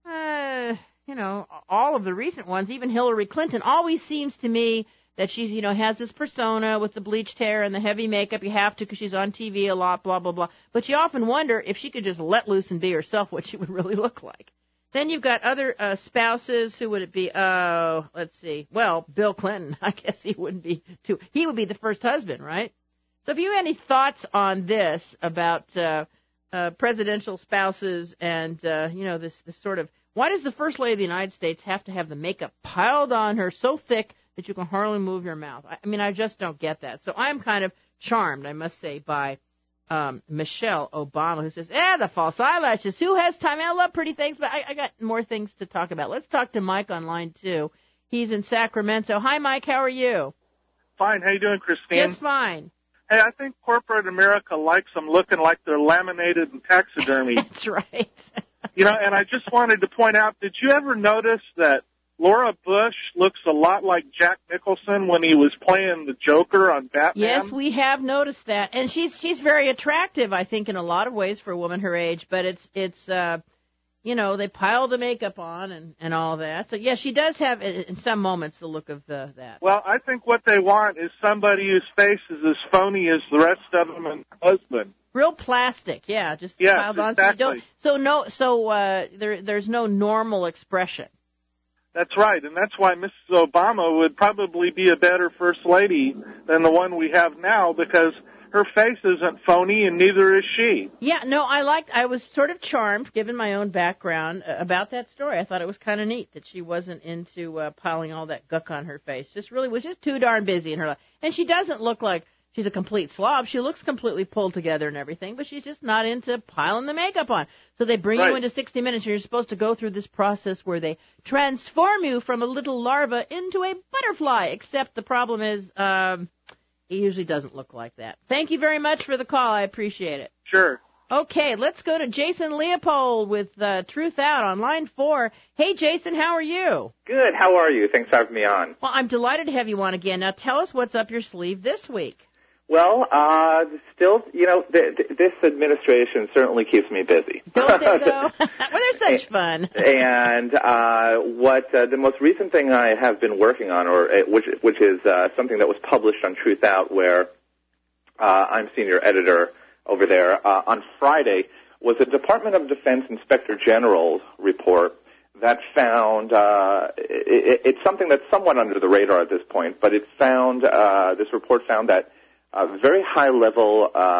uh, you know, all of the recent ones, even Hillary Clinton, always seems to me that she, you know, has this persona with the bleached hair and the heavy makeup. You have to because she's on T V a lot, blah, blah, blah. But you often wonder if she could just let loose and be herself, what she would really look like. Then you've got other uh, spouses. Who would it be? Oh, let's see. Well, Bill Clinton. I guess he wouldn't be too. He would be the first husband, right? So if you have any thoughts on this about uh Uh, presidential spouses and, uh, you know, this, this sort of, why does the First Lady of the United States have to have the makeup piled on her so thick that you can hardly move your mouth? I, I mean, I just don't get that. So I'm kind of charmed, I must say, by um, Michelle Obama, who says, eh, the false eyelashes. Who has time? I love pretty things, but I, I got more things to talk about. Let's talk to Mike on line two. He's in Sacramento. Hi, Mike. How are you? Fine. How you doing, Christine? Just fine. Hey, I think corporate America likes them looking like they're laminated and taxidermy. That's right. You know, and I just wanted to point out, did you ever notice that Laura Bush looks a lot like Jack Nicholson when he was playing the Joker on Batman? Yes, we have noticed that. And she's she's very attractive, I think, in a lot of ways for a woman her age. But it's, it's uh, you know, they pile the makeup on and, and all that. So, yeah, she does have, in some moments, the look of the that. Well, I think what they want is somebody whose face is as phony as the rest of them and husband. Real plastic, yeah, just yes, piled on. Exactly. So, you don't, so no, so uh, there, there's no normal expression. That's right, and that's why Missus Obama would probably be a better first lady than the one we have now, because her face isn't phony, and neither is she. Yeah, no, I liked, I was sort of charmed, given my own background, uh, about that story. I thought it was kind of neat that she wasn't into uh, piling all that guck on her face. Just really was just too darn busy in her life. And she doesn't look like she's a complete slob. She looks completely pulled together and everything, but she's just not into piling the makeup on. So they bring right. you into sixty minutes, and you're supposed to go through this process where they transform you from a little larva into a butterfly, except the problem is um, it usually doesn't look like that. Thank you very much for the call. I appreciate it. Sure. Okay, let's go to Jason Leopold with uh, Truth Out on line four. Hey, Jason, how are you? Good. How are you? Thanks for having me on. Well, I'm delighted to have you on again. Now, tell us what's up your sleeve this week. Well, uh, still, you know, th- th- this administration certainly keeps me busy. Don't they, though? Well, they're such fun. And uh, what uh, the most recent thing I have been working on, or uh, which which is uh, something that was published on Truth Out, where uh, I'm senior editor over there, uh, on Friday, was a Department of Defense Inspector General report that found, uh, it, it's something that's somewhat under the radar at this point, but it found, uh, this report found that Uh, very high-level uh,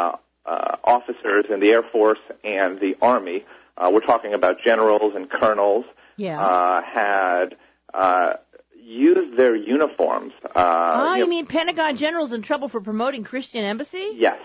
uh, officers in the Air Force and the Army, uh, we're talking about generals and colonels, Yeah. uh, had uh, used their uniforms. Uh, oh, you you know, mean Pentagon generals in trouble for promoting Christian embassy? yes.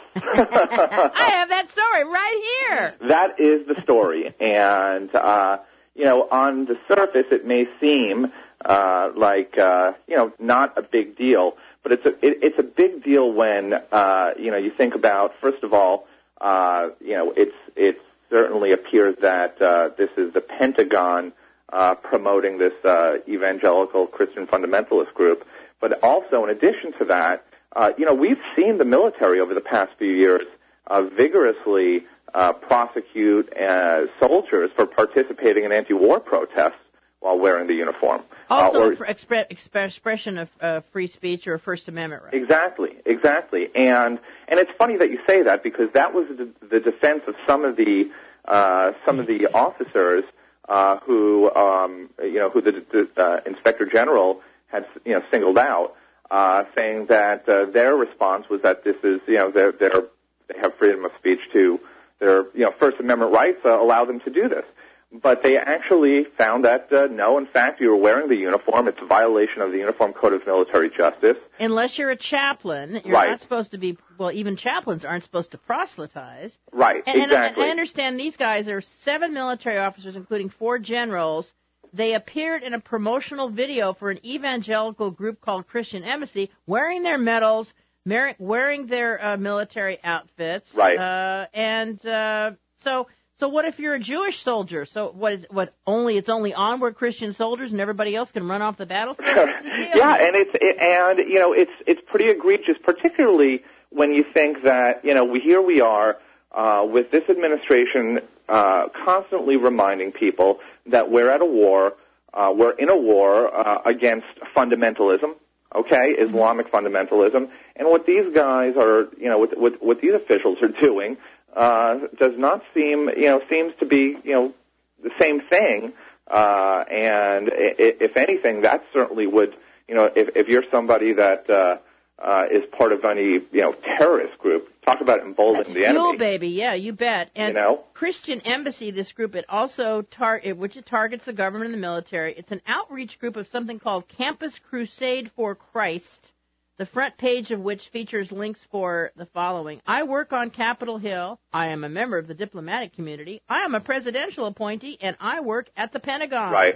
I have that story right here. That is the story. And, uh, you know, on the surface it may seem uh, like, uh, you know, not a big deal, but it's a, it, it's a big deal when, uh, you know, you think about, first of all, uh, you know, it's, it certainly appears that uh, this is the Pentagon uh, promoting this uh, evangelical Christian fundamentalist group. But also, in addition to that, uh, you know, we've seen the military over the past few years uh, vigorously uh, prosecute uh, soldiers for participating in anti-war protests while wearing the uniform. Also, uh, or, for expre- exp- expression of uh, free speech or First Amendment rights. Exactly, exactly. And and it's funny that you say that, because that was the, the defense of some of the uh, some of the officers uh, who um, you know who the, the uh, Inspector General had you know singled out, uh, saying that uh, their response was that this is you know they're, they're they have freedom of speech to their you know First Amendment rights uh, allow them to do this. But they actually found that, uh, no, in fact, you were wearing the uniform. It's a violation of the Uniform Code of Military Justice. Unless you're a chaplain, you're Right. not supposed to be, well, even chaplains aren't supposed to proselytize. Right, And, and, I- exactly. and I understand these guys are seven military officers, including four generals. They appeared in a promotional video for an evangelical group called Christian Embassy, wearing their medals, mer- wearing their uh, military outfits. Right. Uh, and uh, so... So what if you're a Jewish soldier? So what is what only it's only onward Christian soldiers and everybody else can run off the battlefield? What's the deal? Yeah, and it's it, and you know it's it's pretty egregious, particularly when you think that you know we here we are uh, with this administration uh, constantly reminding people that we're at a war, uh, we're in a war uh, against fundamentalism. Okay, Islamic fundamentalism, and what these guys are, you know, what what, what these officials are doing. Uh, does not seem, you know, seems to be, you know, the same thing. Uh, and I- if anything, that certainly would, you know, if, if you're somebody that uh, uh, is part of any, you know, terrorist group, talk about emboldening That's the fuel, enemy. baby. Yeah, you bet. And You know? Christian Embassy, this group, it also tar- it, which it targets the government and the military. It's an outreach group of something called Campus Crusade for Christ. The front page of which features links for the following. I work on Capitol Hill. I am a member of the diplomatic community. I am a presidential appointee, and I work at the Pentagon. Right.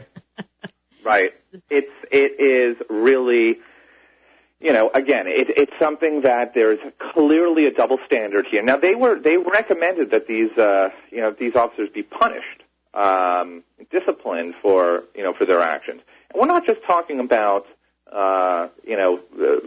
Right. It's it is really, you know, again, it, it's something that there's clearly a double standard here. Now they were they recommended that these uh, you know these officers be punished, um, disciplined for you know for their actions. And we're not just talking about uh, you know. Uh,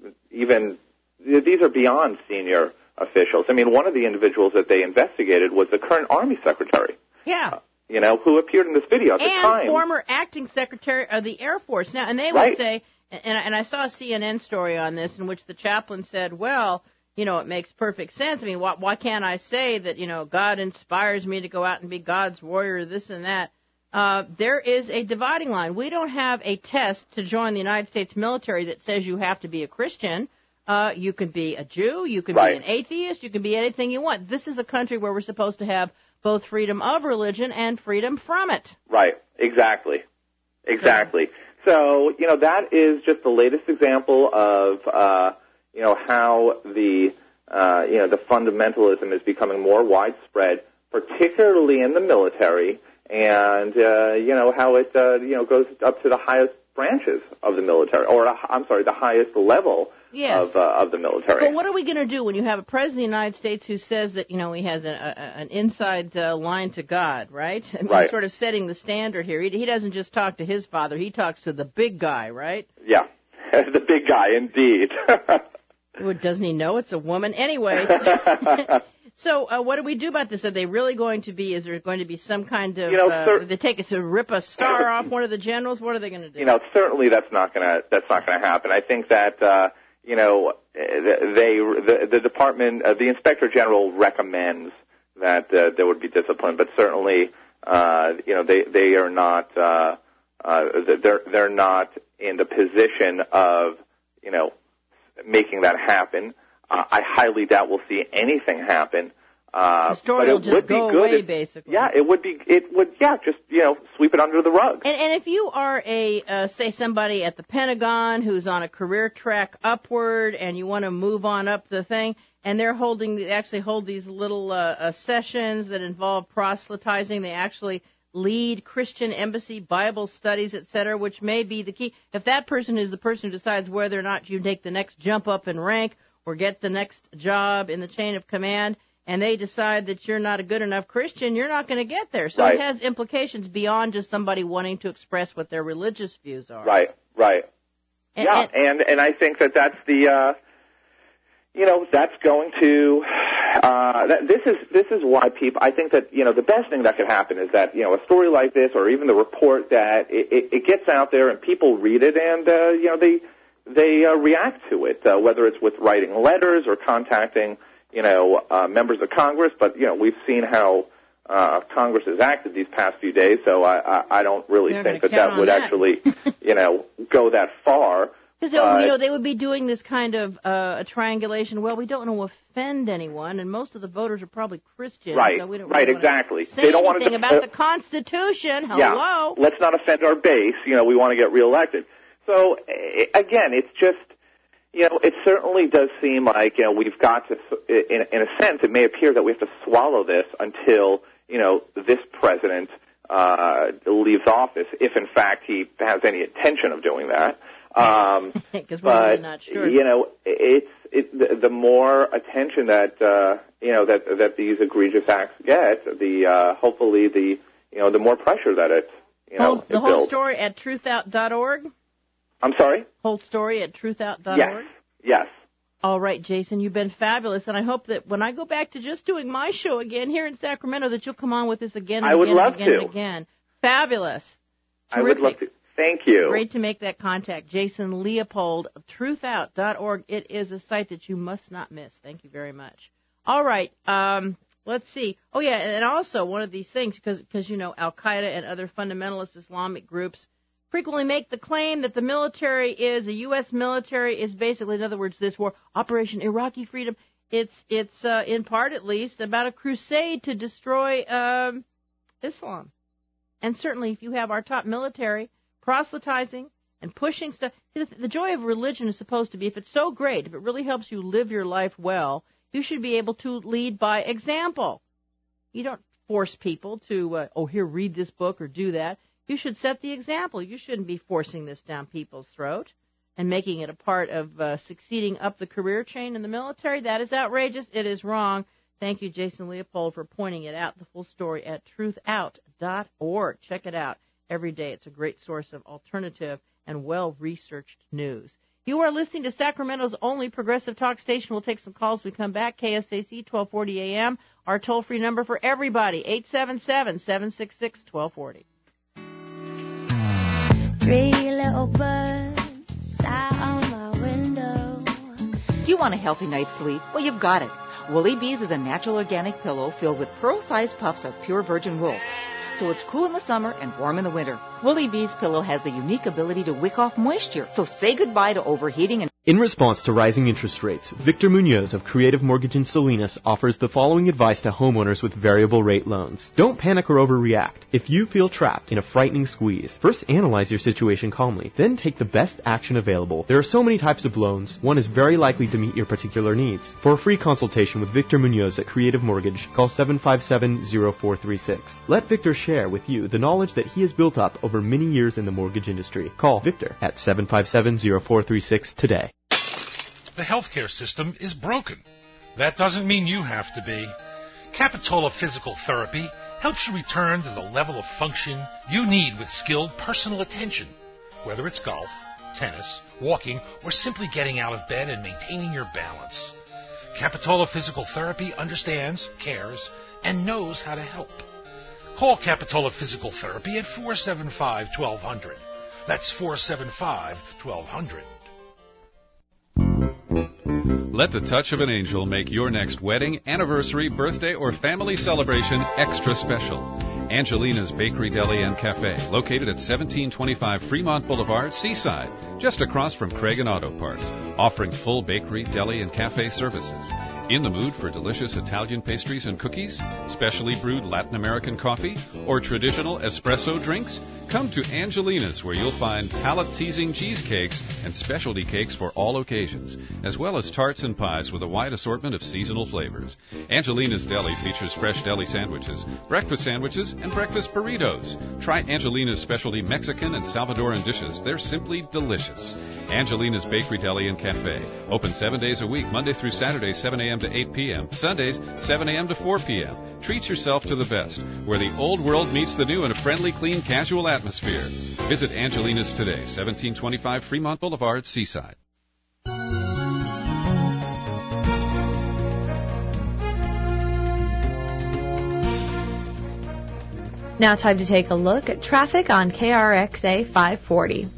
Even these are beyond senior officials. I mean, one of the individuals that they investigated was the current Army Secretary, Yeah. you know, who appeared in this video at the And time. former acting secretary of the Air Force. Now, and they Right. would say, and I, and I saw a C N N story on this in which the chaplain said, well, you know, it makes perfect sense. I mean, why, why can't I say that, you know, God inspires me to go out and be God's warrior, this and that? Uh, there is a dividing line. We don't have a test to join the United States military that says you have to be a Christian. Uh, you can be a Jew, you can Right. be an atheist, you can be anything you want. This is a country where we're supposed to have both freedom of religion and freedom from it. Right, exactly. Exactly. So, you know, that is just the latest example of, uh, you know, how the, uh, you know, the fundamentalism is becoming more widespread, particularly in the military, and, uh, you know, how it, uh, you know, goes up to the highest branches of the military, or, uh, I'm sorry, the highest level Yes. of, uh, of the military. But what are we going to do when you have a president of the United States who says that, you know, he has a, a, an inside uh, line to God, right? I mean, Right. He's sort of setting the standard here. He, he doesn't just talk to his father. He talks to the big guy, right? Yeah, the big guy, indeed. Well, doesn't he know it's a woman? Anyway, so, so uh, what do we do about this? Are they really going to be, is there going to be some kind of, You know, uh, sir- they take it to rip a star off one of the generals? What are they going to do? You know, certainly that's not gonna that's not gonna happen. I think that uh, you know they the, the department uh, the inspector general recommends that uh, there would be discipline, but certainly uh, you know they they are not uh, uh, they're they're not in the position of you know making that happen. Uh, I highly doubt we'll see anything happen. Uh, the story but will it just would be go good away, if, basically. Yeah, it would be. It would. Yeah, just you know, sweep it under the rug. And, and if you are a, uh, say, somebody at the Pentagon who's on a career track upward, and you want to move on up the thing, and they're holding, they actually hold these little uh, uh, sessions that involve proselytizing. They actually lead Christian embassy Bible studies, et cetera, which may be the key. If that person is the person who decides whether or not you take the next jump up in rank or get the next job in the chain of command, and they decide that you're not a good enough Christian, you're not going to get there. So right. it has implications beyond just somebody wanting to express what their religious views are. Right, right. And, yeah, and, and, and I think that that's the, uh, you know, that's going to, uh, that, this is this is why people, I think that, you know, the best thing that could happen is that, you know, a story like this or even the report that it, it, it gets out there and people read it and, uh, you know, they, they uh, react to it, uh, whether it's with writing letters or contacting you know, uh, members of Congress, but, you know, we've seen how uh, Congress has acted these past few days, so I, I, I don't really They're think that that would that. actually, you know, go that far. Because, you know, they would be doing this kind of uh, a triangulation. Well, we don't want to offend anyone, and most of the voters are probably Christians. Right, so we don't right, really exactly. Say they don't want anything to about the Constitution. Hello. Yeah, let's not offend our base. You know, we want to get reelected. So, again, it's just, you know, it certainly does seem like, you know, we've got to, in, in a sense, it may appear that we have to swallow this until, you know, this president uh, leaves office, if in fact he has any intention of doing that. Um, Because we're really but, not sure. you know, it's it, the, the more attention that, uh, you know, that that these egregious acts get, the uh, hopefully the, you know, the more pressure that it, you know, Whole, the it whole builds. story at truth out dot org? I'm sorry? Whole story at truth out dot org? Yes, yes. All right, Jason, you've been fabulous, and I hope that when I go back to just doing my show again here in Sacramento, that you'll come on with this again and I would again love and again to. and again. Fabulous. I would love to. Thank you. Great to make that contact. Jason Leopold, truth out dot org. It is a site that you must not miss. Thank you very much. All right, um, let's see. Oh, yeah, and also one of these things, because, you know, Al-Qaeda and other fundamentalist Islamic groups frequently make the claim that the military is, the U S military is basically, in other words, this war, Operation Iraqi Freedom, it's, it's uh, in part at least, about a crusade to destroy um, Islam. And certainly if you have our top military proselytizing and pushing stuff, the joy of religion is supposed to be, if it's so great, if it really helps you live your life well, you should be able to lead by example. You don't force people to, uh, oh, here, read this book or do that. You should set the example. You shouldn't be forcing this down people's throat and making it a part of uh, succeeding up the career chain in the military. That is outrageous. It is wrong. Thank you, Jason Leopold, for pointing it out. The full story at truth out dot org. Check it out every day. It's a great source of alternative and well-researched news. You are listening to Sacramento's only progressive talk station. We'll take some calls when we come back. K S A C, twelve forty A M. Our toll-free number for everybody, eight seven seven, seven six six, one two four zero. Three little birds sat on my window. Do you want a healthy night's sleep? Well, you've got it. Woolly Bees is a natural organic pillow filled with pearl-sized puffs of pure virgin wool. So it's cool in the summer and warm in the winter. Woolly Bees pillow has the unique ability to wick off moisture. So say goodbye to overheating and... In response to rising interest rates, Victor Munoz of Creative Mortgage in Salinas offers the following advice to homeowners with variable rate loans. Don't panic or overreact. If you feel trapped in a frightening squeeze, first analyze your situation calmly, then take the best action available. There are so many types of loans, one is very likely to meet your particular needs. For a free consultation with Victor Munoz at Creative Mortgage, call seven five seven, zero four three six. Let Victor share with you the knowledge that he has built up over many years in the mortgage industry. Call Victor at seven five seven, zero four three six today. The healthcare system is broken. That doesn't mean you have to be. Capitola Physical Therapy helps you return to the level of function you need with skilled personal attention, whether it's golf, tennis, walking, or simply getting out of bed and maintaining your balance. Capitola Physical Therapy understands, cares, and knows how to help. Call Capitola Physical Therapy at four seven five, one two zero zero. That's four seven five, one two zero zero. Let the touch of an angel make your next wedding, anniversary, birthday, or family celebration extra special. Angelina's Bakery, Deli, and Cafe, located at seventeen twenty-five Fremont Boulevard, Seaside, just across from Craig and Auto Parts, offering full bakery, deli, and cafe services. In the mood for delicious Italian pastries and cookies, specially brewed Latin American coffee, or traditional espresso drinks? Come to Angelina's, where you'll find palate-teasing cheesecakes and specialty cakes for all occasions, as well as tarts and pies with a wide assortment of seasonal flavors. Angelina's Deli features fresh deli sandwiches, breakfast sandwiches, and breakfast burritos. Try Angelina's specialty Mexican and Salvadoran dishes. They're simply delicious. Angelina's Bakery, Deli, and Cafe. Open seven days a week, Monday through Saturday, seven a.m. to eight p.m., Sundays, seven a.m. to four p.m. Treat yourself to the best, where the old world meets the new in a friendly, clean, casual atmosphere. Visit Angelina's today, seventeen twenty-five Fremont Boulevard, Seaside. Now time to take a look at traffic on K R X A five forty.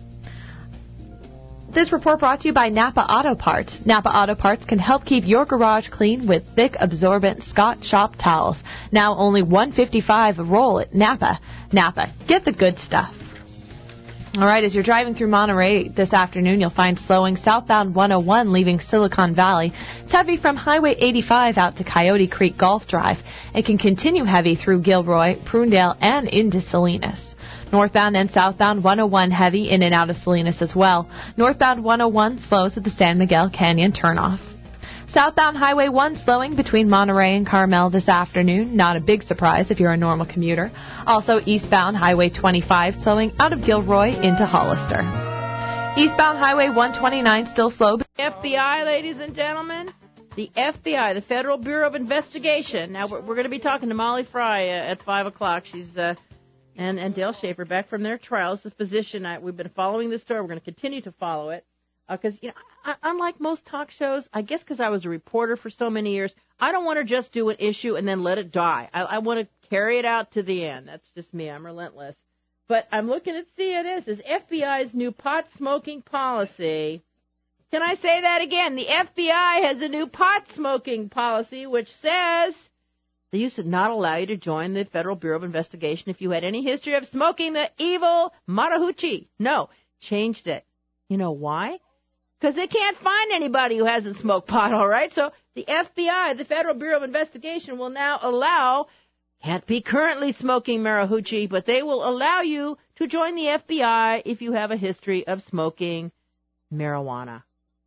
This report brought to you by Napa Auto Parts. Napa Auto Parts can help keep your garage clean with thick, absorbent Scott Shop towels. Now only one dollar and fifty-five cents a roll at Napa. Napa, get the good stuff. All right, as you're driving through Monterey this afternoon, you'll find slowing southbound one oh one leaving Silicon Valley. It's heavy from Highway eighty-five out to Coyote Creek Golf Drive. It can continue heavy through Gilroy, Prunedale, and into Salinas. Northbound and southbound one oh one heavy in and out of Salinas as well. Northbound one oh one slows at the San Miguel Canyon turnoff. Southbound Highway one slowing between Monterey and Carmel this afternoon. Not a big surprise if you're a normal commuter. Also eastbound Highway twenty-five slowing out of Gilroy into Hollister. Eastbound Highway one twenty-nine still slow. F B I, ladies and gentlemen. The F B I, the Federal Bureau of Investigation. Now, we're, we're going to be talking to Molly Fry uh, at five o'clock. She's... Uh, And, and Dale Schaefer back from their trials. The physician, I, we've been following this story. We're going to continue to follow it. Because, uh, you know, I, unlike most talk shows, I guess because I was a reporter for so many years, I don't want to just do an issue and then let it die. I, I want to carry it out to the end. That's just me. I'm relentless. But I'm looking at C N N. It says F B I's new pot smoking policy. Can I say that again? The F B I has a new pot smoking policy which says they used to not allow you to join the Federal Bureau of Investigation if you had any history of smoking the evil Marahuchi. No, changed it. You know why? Because they can't find anybody who hasn't smoked pot, all right? So the F B I, the Federal Bureau of Investigation, will now allow, can't be currently smoking Marahuchi, but they will allow you to join the F B I if you have a history of smoking marijuana.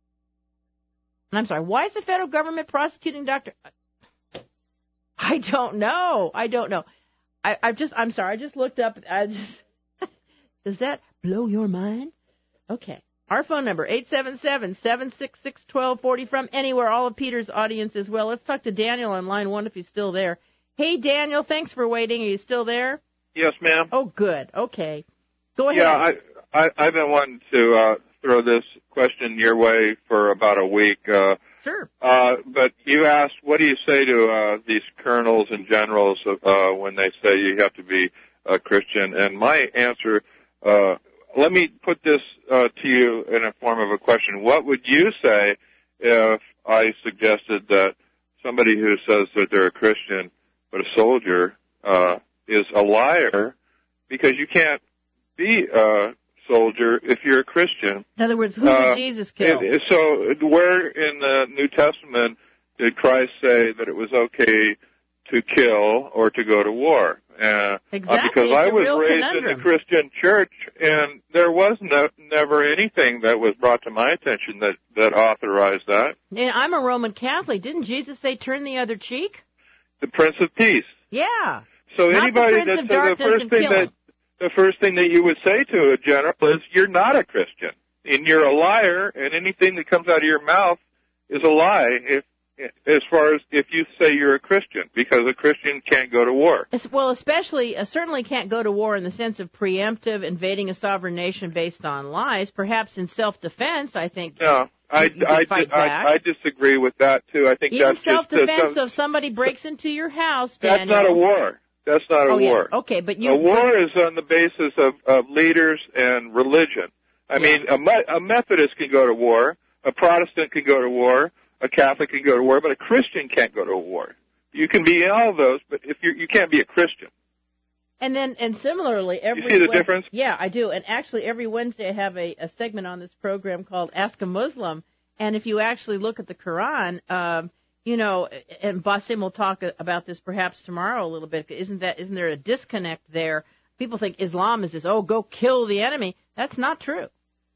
And I'm sorry, why is the federal government prosecuting Doctor I don't know. I don't know. I, I just, I'm sorry. I just looked up. I just, does that blow your mind? Okay. Our phone number, eight seven seven, seven six six, one two four zero from anywhere. All of Peter's audience as well. Let's talk to Daniel on line one if he's still there. Hey, Daniel, thanks for waiting. Are you still there? Yes, ma'am. Oh, good. Okay. Go ahead. Yeah, I, I, I've been wanting to uh, throw this question your way for about a week. Uh, Sure. Uh, but you asked, what do you say to uh, these colonels and generals uh, when they say you have to be a Christian? And my answer, uh, let me put this uh, to you in a form of a question. What would you say if I suggested that somebody who says that they're a Christian but a soldier uh, is a liar because you can't be a soldier if you're a Christian? In other words, who did uh, Jesus kill? It, so where in the New Testament did Christ say that it was okay to kill or to go to war? Uh, exactly. Uh, because it's I a was real raised conundrum. in a Christian church, and there was no, never anything that was brought to my attention that, that authorized that. And I'm a Roman Catholic. Didn't Jesus say turn the other cheek? The Prince of Peace. Yeah. So Not anybody the Prince that of says the Darkness first and thing kill that him. the first thing that you would say to a general is you're not a Christian, and you're a liar, and anything that comes out of your mouth is a lie. If as far as if you say you're a Christian, because a Christian can't go to war. Well, especially, uh, certainly can't go to war in the sense of preemptive invading a sovereign nation based on lies. Perhaps in self-defense, I think. No, I, you, you I, fight I, back. I disagree with that, too. I think Even that's self-defense, just... Uh, so if somebody breaks into your house, That's Daniel. not a war. That's not a oh, war. Yeah. Okay, but you... A war is on the basis of, of leaders and religion. I yeah. mean, a, Me- a Methodist can go to war, a Protestant can go to war, a Catholic can go to war, but a Christian can't go to war. You can be in all of those, but if you you can't be a Christian. And then, and similarly, every you see the Wed- difference? Yeah, I do. And actually, every Wednesday I have a, a segment on this program called Ask a Muslim. And if you actually look at the Quran, um, you know, and Basim will talk about this perhaps tomorrow a little bit. Isn't that? Isn't there a disconnect there? People think Islam is this, oh, go kill the enemy. That's not true.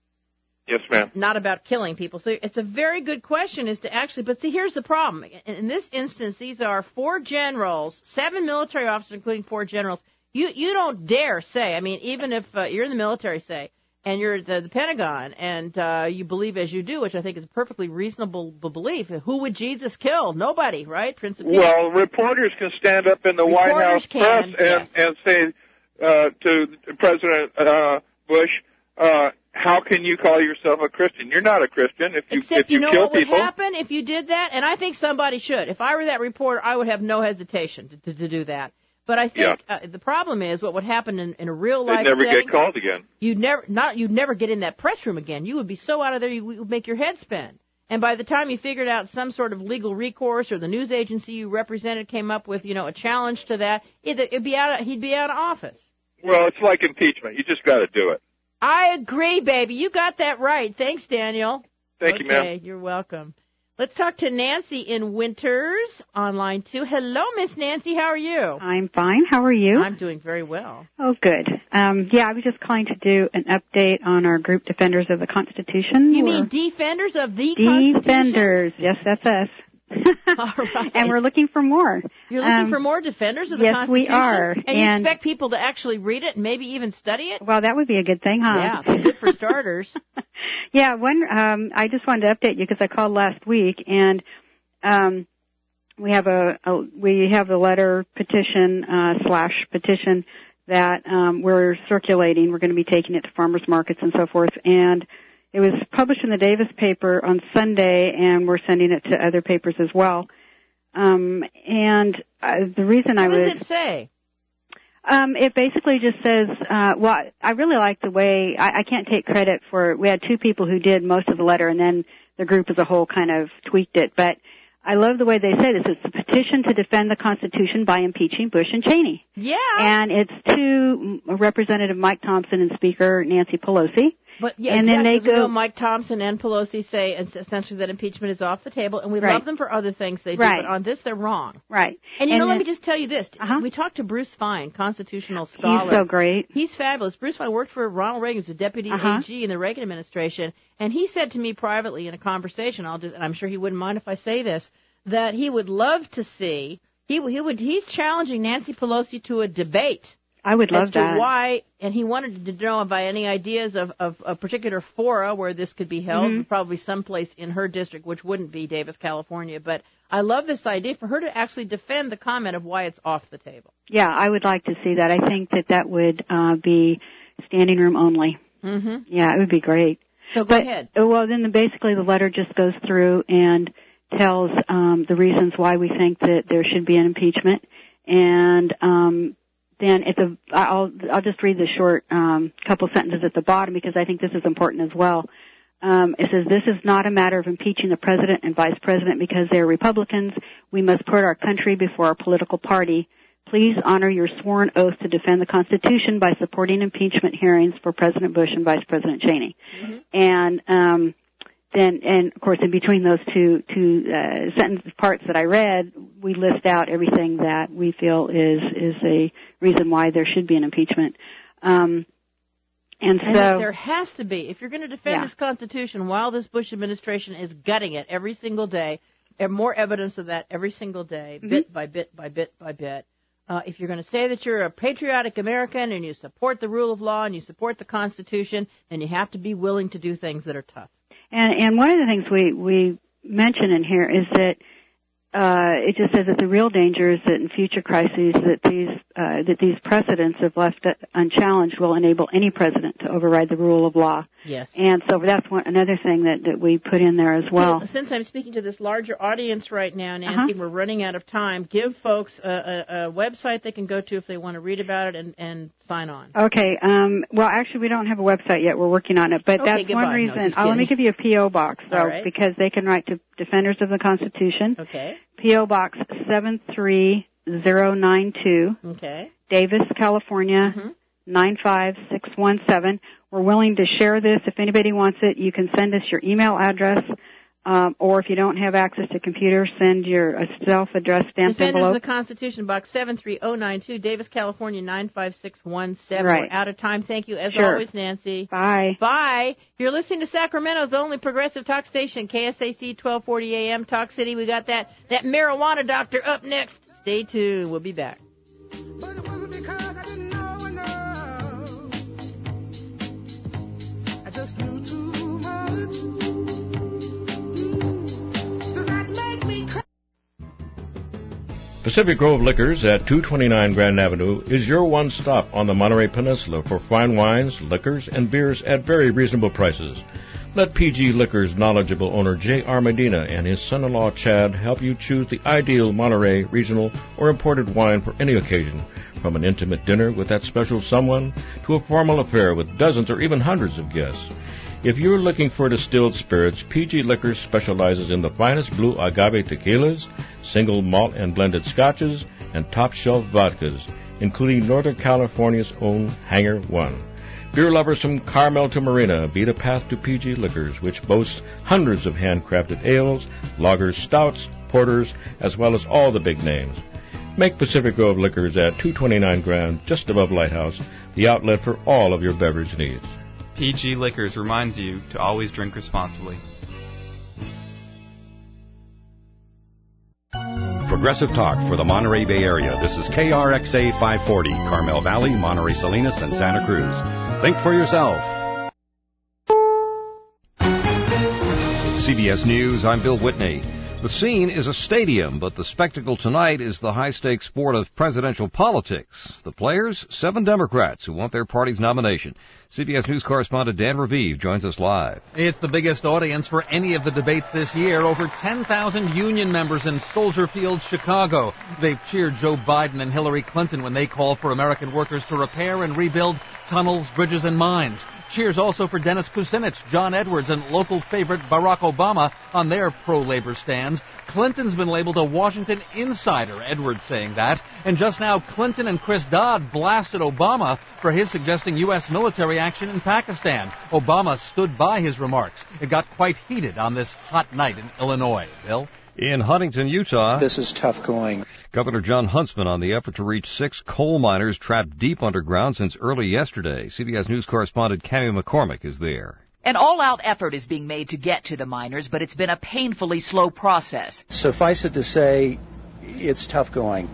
Yes, ma'am. Not about killing people. So it's a very good question is to actually, but see, here's the problem. In, in this instance, these are four generals, seven military officers, including four generals. You you don't dare say, I mean, even if uh, you're in the military, say, and you're at the, the Pentagon, and uh, you believe as you do, which I think is a perfectly reasonable b- belief, who would Jesus kill? Nobody, right? Prince of Peace. Well, reporters can stand up in the Reporters White House can, press and, yes. and say uh, to President uh, Bush, uh, how can you call yourself a Christian? You're not a Christian if you, Except if you, you know kill what would people. happen if you did that? And I think somebody should. If I were that reporter, I would have no hesitation to, to, to do that. But I think Yeah. uh, the problem is what would happen in, in a real life They'd never setting. get called again. You'd never not you'd never get in that press room again. You would be so out of there you would make your head spin. And by the time you figured out some sort of legal recourse or the news agency you represented came up with, you know, a challenge to that, it'd, it'd be out of, he'd be out of office. Well, it's like impeachment. You just got to do it. I agree, baby. You got that right. Thanks, Daniel. Thank okay, you, ma'am. Okay, you're welcome. Let's talk to Nancy in Winters on line two. Hello, Miss Nancy. How are you? I'm fine. How are you? I'm doing very well. Oh, good. Um, yeah, I was just calling to do an update on our group Defenders of the Constitution. You We're mean Defenders of the Constitution? Defenders. Yes, that's us. All right. And we're looking for more. You're looking um, for more Defenders of the yes, Constitution? we are. And, and you expect people to actually read it and maybe even study it? Well, that would be a good thing, huh? Yeah, good for starters. Yeah, one. Um, I just wanted to update you because I called last week, and um, we have a, a we have a letter petition uh, slash petition that um, we're circulating. We're going to be taking it to farmers markets and so forth, and it was published in the Davis paper on Sunday, and we're sending it to other papers as well. Um, and uh, the reason what I was What does it say? Um, it basically just says, uh, well, I really like the way, I, I can't take credit for, we had two people who did most of the letter, and then the group as a whole kind of tweaked it, but I love the way they say this. It's a petition to defend the Constitution by impeaching Bush and Cheney. Yeah. And it's to Representative Mike Thompson and Speaker Nancy Pelosi. But yeah, and exactly, then they as we go, know, Mike Thompson and Pelosi say essentially that impeachment is off the table, and we Right. love them for other things they do, Right. but on this they're wrong. Right. And you And know, let then- me just tell you this. Uh-huh. We talked to Bruce Fine, constitutional scholar. He's so great. He's fabulous. Bruce Fine worked for Ronald Reagan, who's a deputy Uh-huh. A G in the Reagan administration, and he said to me privately in a conversation, I'll just, and I'm sure he wouldn't mind if I say this, that he would love to see, he, he would, he's challenging Nancy Pelosi to a debate. I would love as to that. why, and he wanted to know by any ideas of, of a particular fora where this could be held, Mhm. probably someplace in her district, which wouldn't be Davis, California. But I love this idea for her to actually defend the comment of why it's off the table. Yeah, I would like to see that. I think that that would uh, be standing room only. Mm-hmm. Yeah, it would be great. So go but, ahead. uh, Well, then the, basically the letter just goes through and tells um, the reasons why we think that there should be an impeachment, and um, then at the I'll I'll just read the short um, couple sentences at the bottom because I think this is important as well. Um, it says, this is not a matter of impeaching the president and vice president because they are Republicans. We must put our country before our political party. Please honor your sworn oath to defend the Constitution by supporting impeachment hearings for President Bush and Vice President Cheney. Mm-hmm. And um, then, and of course, in between those two two uh, sentence parts that I read, we list out everything that we feel is is a reason why there should be an impeachment. Um, and so And that there has to be, if you're going to defend Yeah. this Constitution while this Bush administration is gutting it every single day, and more evidence of that every single day, Mm-hmm. bit by bit by bit by bit. Uh, if you're going to say that you're a patriotic American and you support the rule of law and you support the Constitution, then you have to be willing to do things that are tough. And, and one of the things we, we mention in here is that uh, it just says that the real danger is that in future crises that these uh, that these precedents, if left unchallenged, will enable any president to override the rule of law. Yes. And so that's one, another thing that, that we put in there as well. Since I'm speaking to this larger audience right now, Nancy, Uh-huh. we're running out of time. Give folks a, a, a website they can go to if they want to read about it and, and sign on. Okay. Um, well, actually, we don't have a website yet. We're working on it, but Okay, that's goodbye. one No, reason. just oh, let me kidding. give you a P O box though, All right. because they can write to Defenders of the Constitution. Okay. P O Box seven three zero nine two, Okay. Davis, California, Mm-hmm. nine five six one seven. We're willing to share this. If anybody wants it, you can send us your email address, um, or if you don't have access to computers, send your a self-addressed stamped Defenders envelope. of the Constitution, Box seven three zero nine two, Davis, California, nine five six one seven. Right. We're out of time. Thank you, as Sure. always, Nancy. Bye. Bye. You're listening to Sacramento's only progressive talk station, K S A C twelve forty A M, Talk City. We got that, that marijuana doctor up next. Stay tuned. We'll be back. Pacific Grove Liquors at two twenty-nine Grand Avenue is your one stop on the Monterey Peninsula for fine wines, liquors, and beers at very reasonable prices. Let P G Liquors' knowledgeable owner J R. Medina and his son-in-law Chad help you choose the ideal Monterey regional or imported wine for any occasion, from an intimate dinner with that special someone to a formal affair with dozens or even hundreds of guests. If you're looking for distilled spirits, P G Liquors specializes in the finest blue agave tequilas, single malt and blended scotches, and top-shelf vodkas, including Northern California's own Hangar One. Beer lovers from Carmel to Marina beat a path to P G Liquors, which boasts hundreds of handcrafted ales, lagers, stouts, porters, as well as all the big names. Make Pacific Grove Liquors at two twenty-nine Grand, just above Lighthouse, the outlet for all of your beverage needs. P G Liquors reminds you to always drink responsibly. Progressive Talk for the Monterey Bay Area. This is K R X A five forty, Carmel Valley, Monterey Salinas, and Santa Cruz. Think for yourself. C B S News, I'm Bill Whitney. The scene is a stadium, but the spectacle tonight is the high-stakes sport of presidential politics. The players, seven Democrats who want their party's nomination. C B S News correspondent Dan Raviv joins us live. It's the biggest audience for any of the debates this year. Over ten thousand union members in Soldier Field, Chicago. They've cheered Joe Biden and Hillary Clinton when they called for American workers to repair and rebuild tunnels, bridges, and mines. Cheers also for Dennis Kucinich, John Edwards, and local favorite Barack Obama on their pro-labor stands. Clinton's been labeled a Washington insider, Edwards saying that. And just now, Clinton and Chris Dodd blasted Obama for his suggesting U S military action in Pakistan. Obama stood by his remarks. It got quite heated on this hot night in Illinois. Bill? In Huntington, Utah, this is tough going. Governor John Huntsman on the effort to reach six coal miners trapped deep underground since early yesterday. C B S News correspondent Cammy McCormick is there. An all-out effort is being made to get to the miners, but it's been a painfully slow process. Suffice it to say, it's tough going.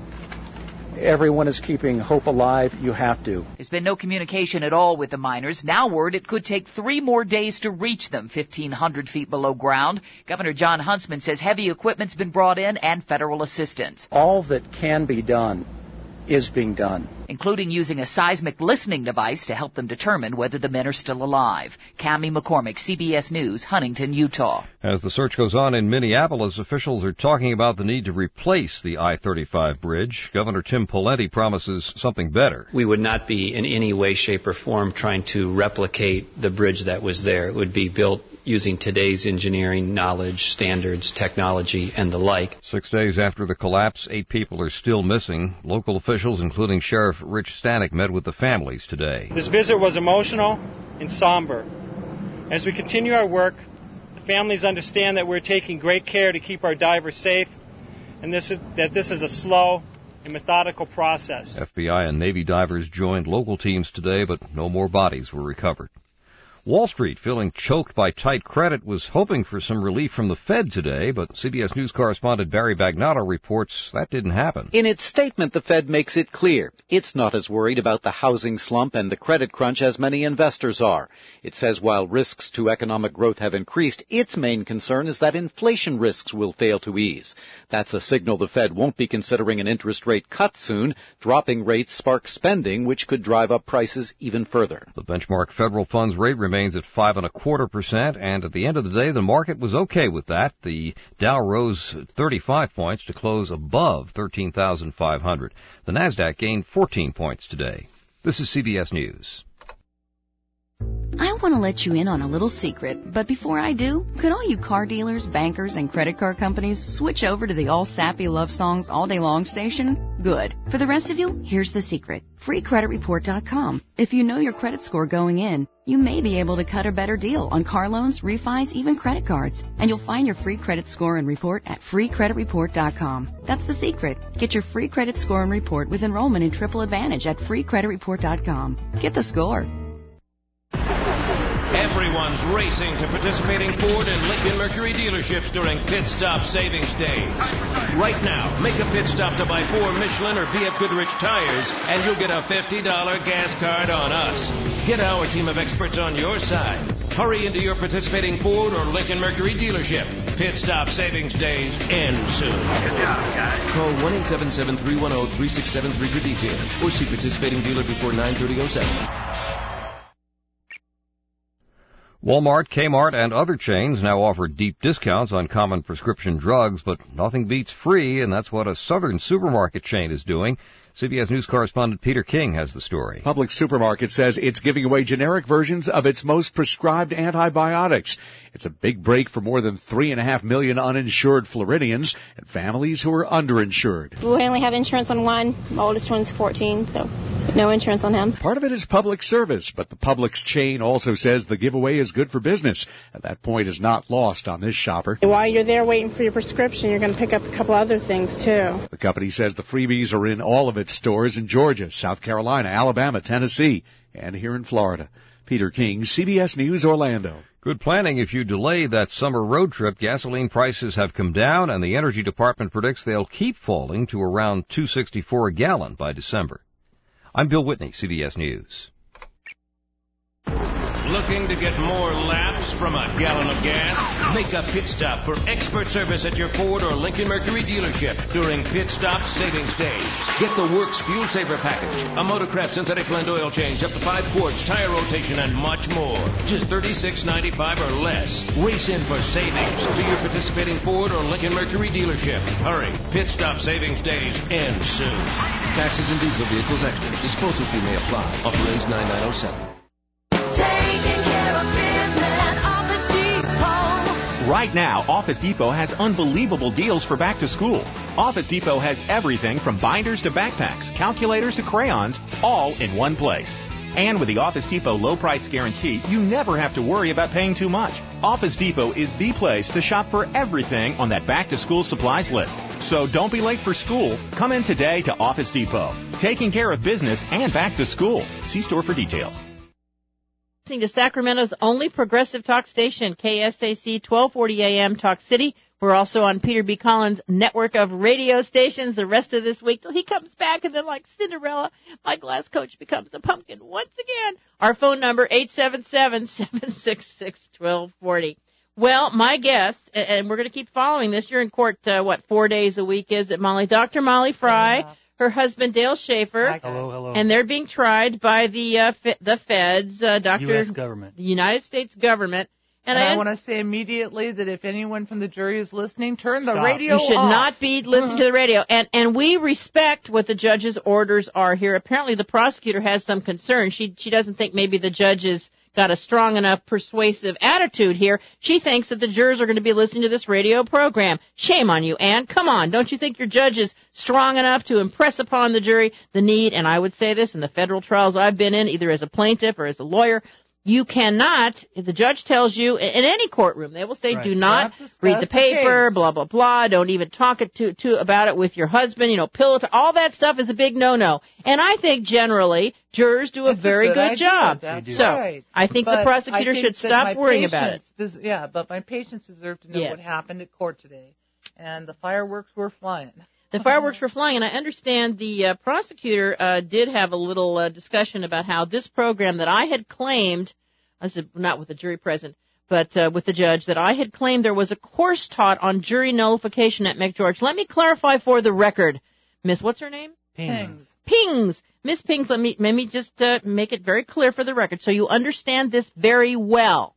Everyone is keeping hope alive. You have to. There's been no communication at all with the miners. Now word it could take three more days to reach them, fifteen hundred feet below ground. Governor John Huntsman says heavy equipment's been brought in and federal assistance. All that can be done is being done, including using a seismic listening device to help them determine whether the men are still alive. Cammy McCormick, C B S News, Huntington, Utah. As the search goes on in Minneapolis, officials are talking about the need to replace the I thirty-five bridge. Governor Tim Pawlenty promises something better. We would not be in any way, shape, or form trying to replicate the bridge that was there. It would be built using today's engineering knowledge, standards, technology, and the like. Six days after the collapse, eight people are still missing. Local officials, including Sheriff Rich Stanek, met with the families today. This visit was emotional and somber. As we continue our work, the families understand that we're taking great care to keep our divers safe, and this is, that this is a slow and methodical process. F B I and Navy divers joined local teams today, but no more bodies were recovered. Wall Street, feeling choked by tight credit, was hoping for some relief from the Fed today, but C B S News correspondent Barry Bagnotto reports that didn't happen. In its statement, the Fed makes it clear it's not as worried about the housing slump and the credit crunch as many investors are. It says while risks to economic growth have increased, its main concern is that inflation risks will fail to ease. That's a signal the Fed won't be considering an interest rate cut soon. Dropping rates spark spending, which could drive up prices even further. The benchmark federal funds rate remains remains at five and a quarter percent, and at the end of the day, the market was okay with that. The Dow rose thirty-five points to close above thirteen thousand five hundred. The Nasdaq gained fourteen points today. This is C B S News. I want to let you in on a little secret, but before I do, could all you car dealers, bankers, and credit card companies switch over to the all sappy love songs all day long station? Good. For the rest of you, here's the secret. free credit report dot com. If you know your credit score going in, you may be able to cut a better deal on car loans, refis, even credit cards. And you'll find your free credit score and report at free credit report dot com. That's the secret. Get your free credit score and report with enrollment in Triple Advantage at free credit report dot com. Get the score. Everyone's racing to participating Ford and Lincoln Mercury dealerships during Pit Stop Savings Day. Right now, make a pit stop to buy four Michelin or B F Goodrich tires, and you'll get a fifty dollars gas card on us. Get our team of experts on your side. Hurry into your participating Ford or Lincoln Mercury dealership. Pit Stop Savings Days end soon. Good job, guys. Call one eight seven seven, three one zero, three six seven three for details, or see participating dealer before nine thirty oh seven. Walmart, Kmart, and other chains now offer deep discounts on common prescription drugs, but nothing beats free, and that's what a southern supermarket chain is doing. C B S News correspondent Peter King has the story. Publix Supermarket says it's giving away generic versions of its most prescribed antibiotics. It's a big break for more than three and a half million uninsured Floridians and families who are underinsured. We only have insurance on one. My oldest one's fourteen, so no insurance on him. Part of it is public service, but the Publix chain also says the giveaway is good for business. And that point is not lost on this shopper. While you're there waiting for your prescription, you're going to pick up a couple other things, too. The company says the freebies are in all of its stores in Georgia, South Carolina, Alabama, Tennessee, and here in Florida. Peter King, C B S News, Orlando. Good planning if you delay that summer road trip. Gasoline prices have come down, and the Energy Department predicts they'll keep falling to around two sixty-four a gallon by December. I'm Bill Whitney, C B S News. Looking to get more laps from a gallon of gas? Make a pit stop for expert service at your Ford or Lincoln Mercury dealership during Pit Stop Savings Days. Get the Works Fuel Saver Package, a Motorcraft synthetic blend oil change, up to five quarts, tire rotation, and much more. Just thirty-six ninety-five or less. Race in for savings to your participating Ford or Lincoln Mercury dealership. Hurry. Pit Stop Savings Days end soon. Taxes and diesel vehicles extra. Disposal fee may apply. Offer ends nine nine oh seven. Right now, Office Depot has unbelievable deals for back to school. Office Depot has everything from binders to backpacks, calculators to crayons, all in one place. And with the Office Depot low price guarantee, you never have to worry about paying too much. Office Depot is the place to shop for everything on that back to school supplies list. So don't be late for school. Come in today to Office Depot. Taking care of business and back to school. See store for details. Listening to Sacramento's only progressive talk station, K S A C twelve forty A M Talk City. We're also on Peter B. Collins' network of radio stations the rest of this week till he comes back, and then like Cinderella, my glass coach becomes a pumpkin once again. Our phone number, eight seven seven, seven six six, one two four zero. Well, my guest, and we're going to keep following this, you're in court, uh, what, four days a week, is it, Molly? Doctor Molly Fry. Yeah. Her husband, Dale Schaefer. Hello, hello. And they're being tried by the uh, fe- the feds, uh, Doctor U S government. The United States government. And, and I, I want to say immediately that if anyone from the jury is listening, turn the Stop. radio off. You should off. not be listening to the radio. And and we respect what the judge's orders are here. Apparently the prosecutor has some concern. She she doesn't think maybe the judge has got a strong enough persuasive attitude here. She thinks that the jurors are going to be listening to this radio program. Shame on you, Ann. Come on. Don't you think your judge is strong enough to impress upon the jury the need? And I would say this in the federal trials I've been in, either as a plaintiff or as a lawyer, you cannot, if the judge tells you, in any courtroom, they will say, right. do not read the paper, the blah, blah, blah, don't even talk it to, to about it with your husband, you know, pillow to, all that stuff is a big no-no. And I think generally jurors do a That's very a good, good idea. job. That's so right. I think but the prosecutor think should stop worrying about it. Does, yeah, but my patients deserve to know yes. what happened at court today. And the fireworks were flying. The fireworks were flying, and I understand the uh, prosecutor uh, did have a little uh, discussion about how this program that I had claimed, I said not with the jury present, but uh, with the judge, that I had claimed there was a course taught on jury nullification at McGeorge. Let me clarify for the record, Miss, what's her name? Pings. Pings. Miss Pings, let me, let me just uh, make it very clear for the record so you understand this very well.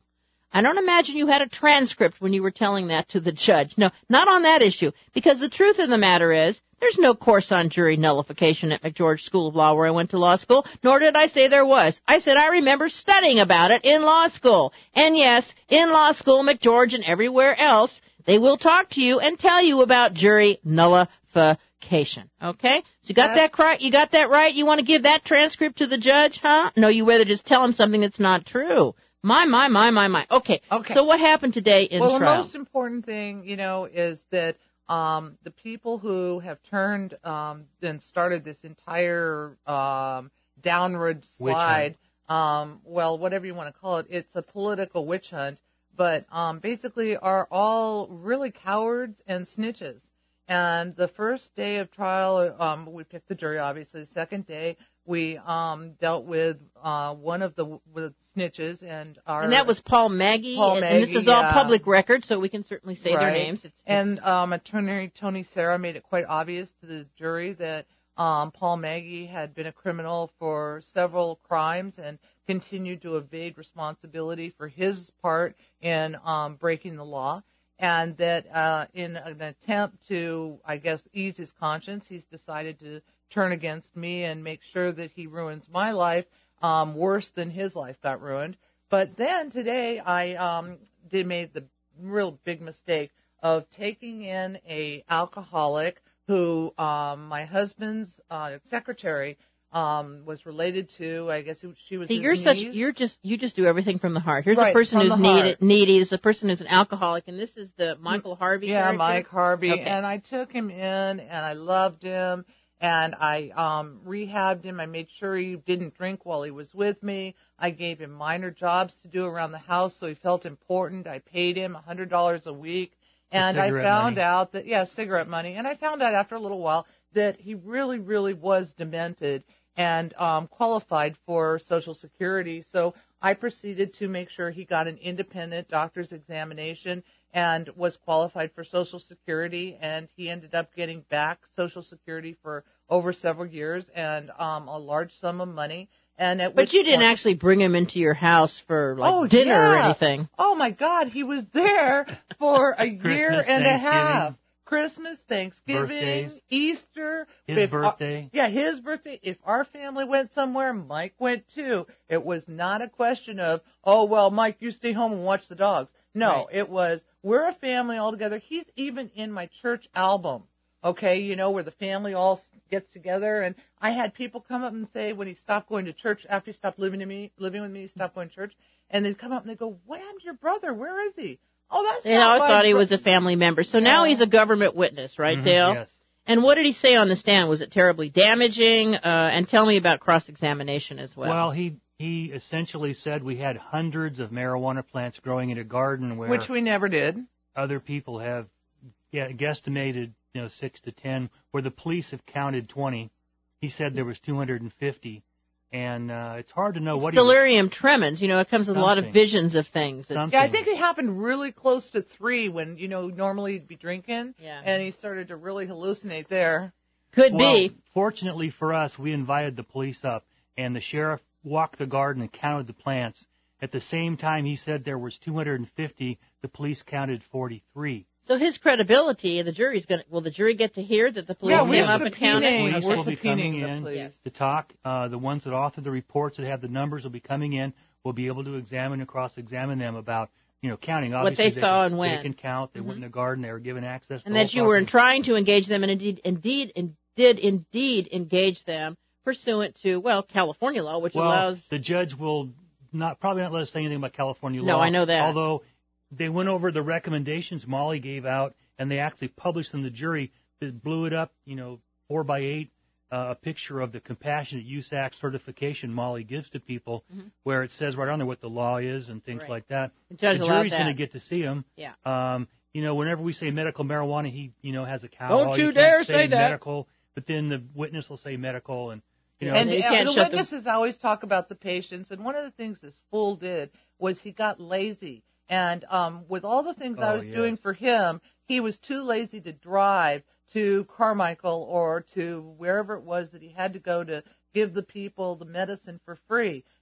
I don't imagine you had a transcript when you were telling that to the judge. No, not on that issue. Because the truth of the matter is, there's no course on jury nullification at McGeorge School of Law where I went to law school, nor did I say there was. I said I remember studying about it in law school. And yes, in law school, McGeorge and everywhere else, they will talk to you and tell you about jury nullification. Okay? So you got that right? You got that right? You want to give that transcript to the judge, huh? No, you rather just tell him something that's not true. My, my, my, my, my. Okay. Okay. So what happened today in well, trial? Well, the most important thing, you know, is that um, the people who have turned um, and started this entire um, downward slide, um, well, whatever you want to call it, it's a political witch hunt, but um, basically are all really cowards and snitches. And the first day of trial, um, we picked the jury, obviously. The second day, we um, dealt with uh, one of the with snitches, and our and that was Paul Maggie. Paul and, Maggie, and this is all yeah. public record, so we can certainly say right. their names. It's, it's... And um, Attorney Tony Serra made it quite obvious to the jury that um, Paul Maggie had been a criminal for several crimes and continued to evade responsibility for his part in um, breaking the law. And that uh, in an attempt to, I guess, ease his conscience, he's decided to turn against me and make sure that he ruins my life um, worse than his life got ruined. But then today I um, did made the real big mistake of taking in a alcoholic who um, my husband's uh, secretary um, was related to. I guess she was. See, his you're niece. such you're just you just do everything from the heart. Here's right, a person who's the needy, heart. needy. There's a person who's an alcoholic, and this is the Michael Harvey. Yeah, character? Mike Harvey, okay. And I took him in, and I loved him, and I um, rehabbed him. I made sure he didn't drink while he was with me. I gave him minor jobs to do around the house, so he felt important. I paid him a hundred dollars a week, and I found money. out that yeah, cigarette money. And I found out after a little while that he really, really was demented and um, qualified for Social Security. So I proceeded to make sure he got an independent doctor's examination and was qualified for Social Security, and he ended up getting back Social Security for over several years and um, a large sum of money. And at But you didn't point, actually bring him into your house for like oh, dinner yeah. or anything. Oh my God, he was there for a year and a half. Christmas, Thanksgiving, Birthdays. Easter. His if birthday. Our, yeah, his birthday. If our family went somewhere, Mike went too. It was not a question of, oh, well, Mike, you stay home and watch the dogs. No, Right. It was, we're a family all together. He's even in my church album, okay, you know, where the family all gets together. And I had people come up and say when he stopped going to church, after he stopped living, to me, living with me, he stopped going to church, and they'd come up and they'd go, what happened to your brother? Where is he? Oh, that's They not always my thought he bro- was a family member. So now Yeah. he's a government witness, right, Mhm, Dale? yes. And what did he say on the stand? Was it terribly damaging? Uh, and tell me about cross-examination as well. Well, he he essentially said we had hundreds of marijuana plants growing in a garden where Which we never did. other people have yeah, guesstimated, you know, six to ten, where the police have counted twenty. He said there was two hundred fifty, and uh, it's hard to know it's what delirium tremens. You know, it comes with a lot of Something. visions of things. It's- Yeah, I think it happened really close to three when, you know, normally he'd be drinking. Yeah. And he started to really hallucinate there. Could well, be. Fortunately for us, we invited the police up, and the sheriff walked the garden and counted the plants. At the same time, he said there was two hundred fifty. The police counted forty-three. So his credibility, the jury's going to, will the jury get to hear that the police Yeah, came we're up and The counted? police We're will be coming subpoenaing the in police. to talk. Uh, the ones that author the reports that have the numbers will be coming in. We'll be able to examine and cross-examine them about, you know, counting. What Obviously, they saw can, and when. They can count. They Mhm. went in the garden. They were given access. And to that all you were property. trying to engage them, and indeed, indeed, and did indeed engage them pursuant to, well, California law, which well, allows. the judge will not probably not let us say anything about California No, law. I know that. Although they went over the recommendations Molly gave out, and they actually published them to the jury. That blew it up, you know, four by eight, uh, a picture of the Compassionate Use Act certification Molly gives to people, Mhm. where it says right on there what the law is and things Right. like that. The judge the allowed jury's that. going to get to see them. Yeah. Um, you know, whenever we say medical marijuana, he, you know, has a cow. Don't Oh, you can't dare say that. medical, but then the witness will say medical, and you know, And You uh, can't the shut them- witnesses always talk about the patients, and one of the things this fool did was he got lazy. And um, with all the things I Oh, was yes. doing for him, he was too lazy to drive to Carmichael or to wherever it was that he had to go to give the people the medicine for free.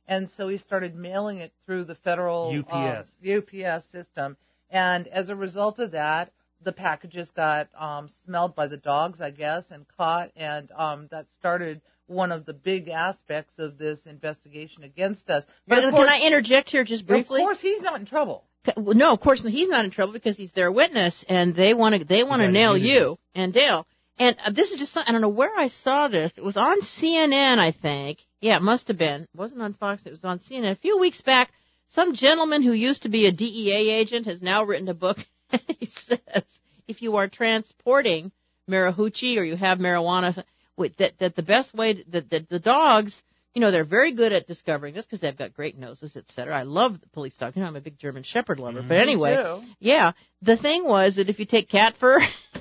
and so he started mailing it through the federal U P S, um, U P S system. And as a result of that, the packages got um, smelled by the dogs, I guess, and caught, and um, that started one of the big aspects of this investigation against us. But of can course, I interject here just briefly? Of course, he's not in trouble. No, of course he's not in trouble because he's their witness, and they want to they want to nail you and Dale. And uh, this is just I don't know where I saw this. It was on C N N, I think. Yeah, it must have been. It wasn't on Fox. It was on C N N a few weeks back. Some gentleman who used to be a D E A agent has now written a book. He says if you are transporting marijuana or you have marijuana, that that the best way that, that the dogs. You know, they're very good at discovering this because they've got great noses, et cetera. I love the police dog. You know, I'm a big German Shepherd lover. Mm-hmm. But anyway, yeah, the thing was that if you take cat fur,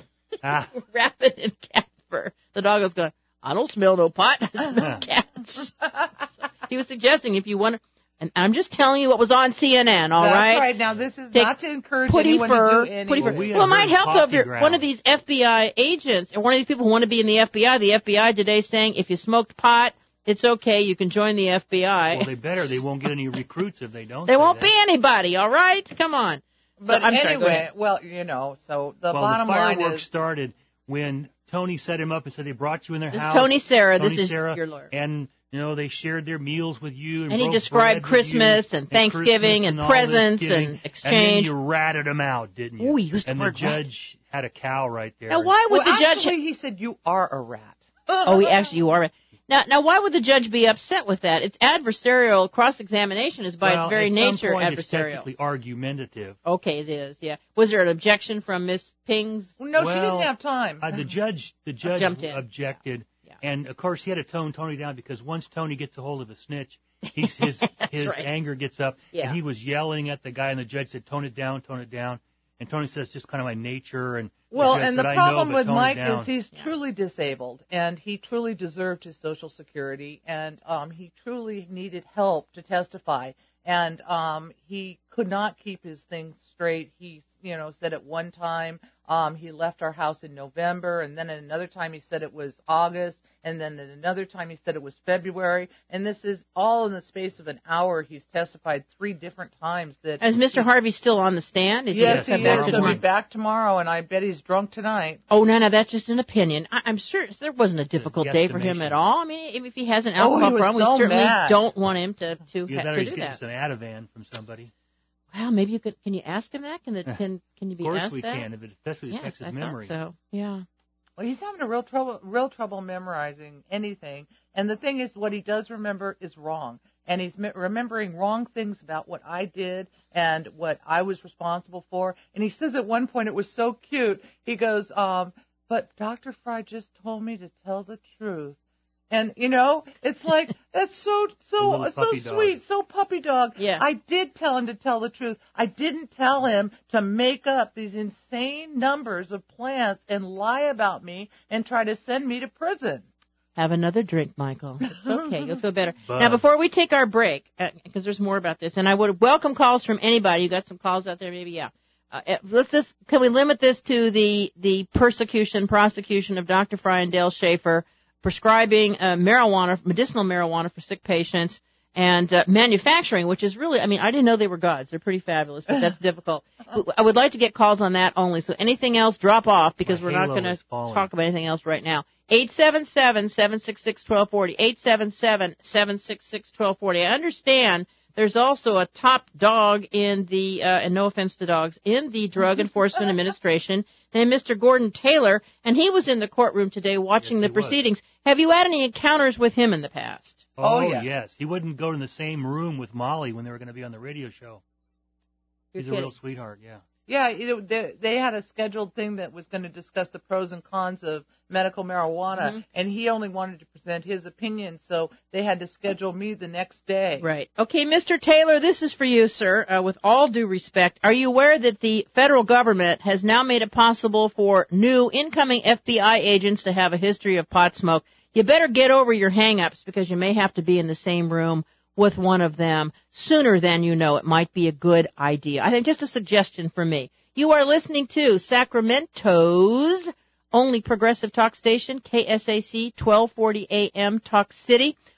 ah. wrap it in cat fur, the dog was going, I don't smell no pot. I smell cats. So he was suggesting if you want to, and I'm just telling you what was on C N N, all That's right? That's right. Now, this is take not to encourage putty anyone fur, to do anything. Putty fur. Well, we well it might help, though, if you're ground. one of these F B I agents or one of these people who want to be in the F B I. The F B I today saying if you smoked pot, it's okay. You can join the F B I. Well, they better. They won't get any recruits if they don't. They won't that. be anybody. All right, come on. But so, I'm anyway, sorry, well, you know, so the well, bottom the line fireworks is started when Tony set him up and said they brought you in their this house. This is Tony Sarah. Tony this is Sarah, your lawyer. And you know they shared their meals with you. And, and he broke described bread Christmas with you, and Thanksgiving and, and, Christmas presents and, and exchange. And then you ratted him out, didn't you? Oh, he used and the the word judge rat. had a cow right there. Now, why would well, the judge? Actually, he said you are a rat. Oh, he actually you are. A Now, now, why would the judge be upset with that? It's adversarial. Cross-examination is by well, its very at nature some point adversarial. It's technically argumentative. Okay, it is. Yeah. Was there an objection from Miss Pings? No, well, she didn't have time. Uh, the judge, the judge objected, yeah. Yeah. and of course he had to tone Tony down because once Tony gets a hold of a snitch, he's, his his right. anger gets up, yeah. and he was yelling at the guy, and the judge said, "Tone it down, tone it down." And Tony says, "It's just kind of my nature." And well, the and the said, problem know, with Mike is he's yeah. truly disabled, and he truly deserved his Social Security, and um, he truly needed help to testify, and um, he could not keep his things straight. He, you know, said at one time um, he left our house in November, and then at another time he said it was August, and then at another time he said it was February, and this is all in the space of an hour. He's testified three different times that. Is Mister Harvey still on the stand? Is yes, he, he is. He'll be back tomorrow, and I bet he's drunk tonight. Oh, no, no, that's just an opinion. I, I'm sure there wasn't a difficult day for him at all. I mean, if he has an alcohol oh, problem, so we certainly mad. don't want him to to, yeah, ha- to he's do getting that. an Ativan from somebody. Wow, maybe you could. Can you ask him that? Can the, can can you be asked that? asked Of course we that? can, if it, especially if it yes, affects his I memory. Thought so yeah. Well, he's having a real trouble, real trouble memorizing anything. And the thing is, what he does remember is wrong. And he's me- remembering wrong things about what I did and what I was responsible for. And he says at one point, it was so cute. He goes, um, but Doctor Fry just told me to tell the truth. And, you know, it's like, that's so, so, so sweet, so puppy dog. Yeah. I did tell him to tell the truth. I didn't tell him to make up these insane numbers of plants and lie about me and try to send me to prison. Have another drink, Michael. It's okay. You'll feel better. But, now, before we take our break, because uh, there's more about this, and I would welcome calls from anybody. You got some calls out there, maybe? Yeah. Uh, let's just, can we limit this to the, the persecution, prosecution of Doctor Fry and Dale Schaefer, prescribing uh, marijuana, medicinal marijuana for sick patients, and uh, manufacturing, which is really, I mean, I didn't know they were gods. They're pretty fabulous, but that's difficult. I would like to get calls on that only. So anything else, drop off, because My we're not halo going is to falling. talk about anything else right now. eight seven seven, seven six six, one two four zero, eight seven seven, seven six six, one two four zero. I understand there's also a top dog in the, uh, and no offense to dogs, in the Drug Enforcement Administration named Mister Gordon Taylor, and he was in the courtroom today watching yes, the proceedings. Was. Have you had any encounters with him in the past? Oh, oh yes. yes. He wouldn't go in the same room with Molly when they were going to be on the radio show. You're He's kidding. a real sweetheart, yeah. Yeah, you know, they, they had a scheduled thing that was going to discuss the pros and cons of medical marijuana, mm-hmm. and he only wanted to present his opinion, so they had to schedule me the next day. Right. Okay, Mister Taylor, this is for you, sir. Uh, with all due respect, are you aware that the federal government has now made it possible for new incoming F B I agents to have a history of pot smoke? You better get over your hang-ups because you may have to be in the same room with one of them sooner than you know. It might be a good idea. I think just a suggestion for me. You are listening to Sacramento's only progressive talk station, K S A C twelve forty A M Talk City.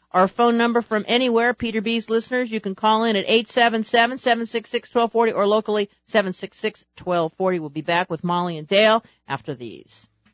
Our phone number from anywhere, Peter B's listeners, you can call in at eight seven seven, seven six six, one two four zero or locally seven six six, one two four zero. We'll be back with Molly and Dale after these.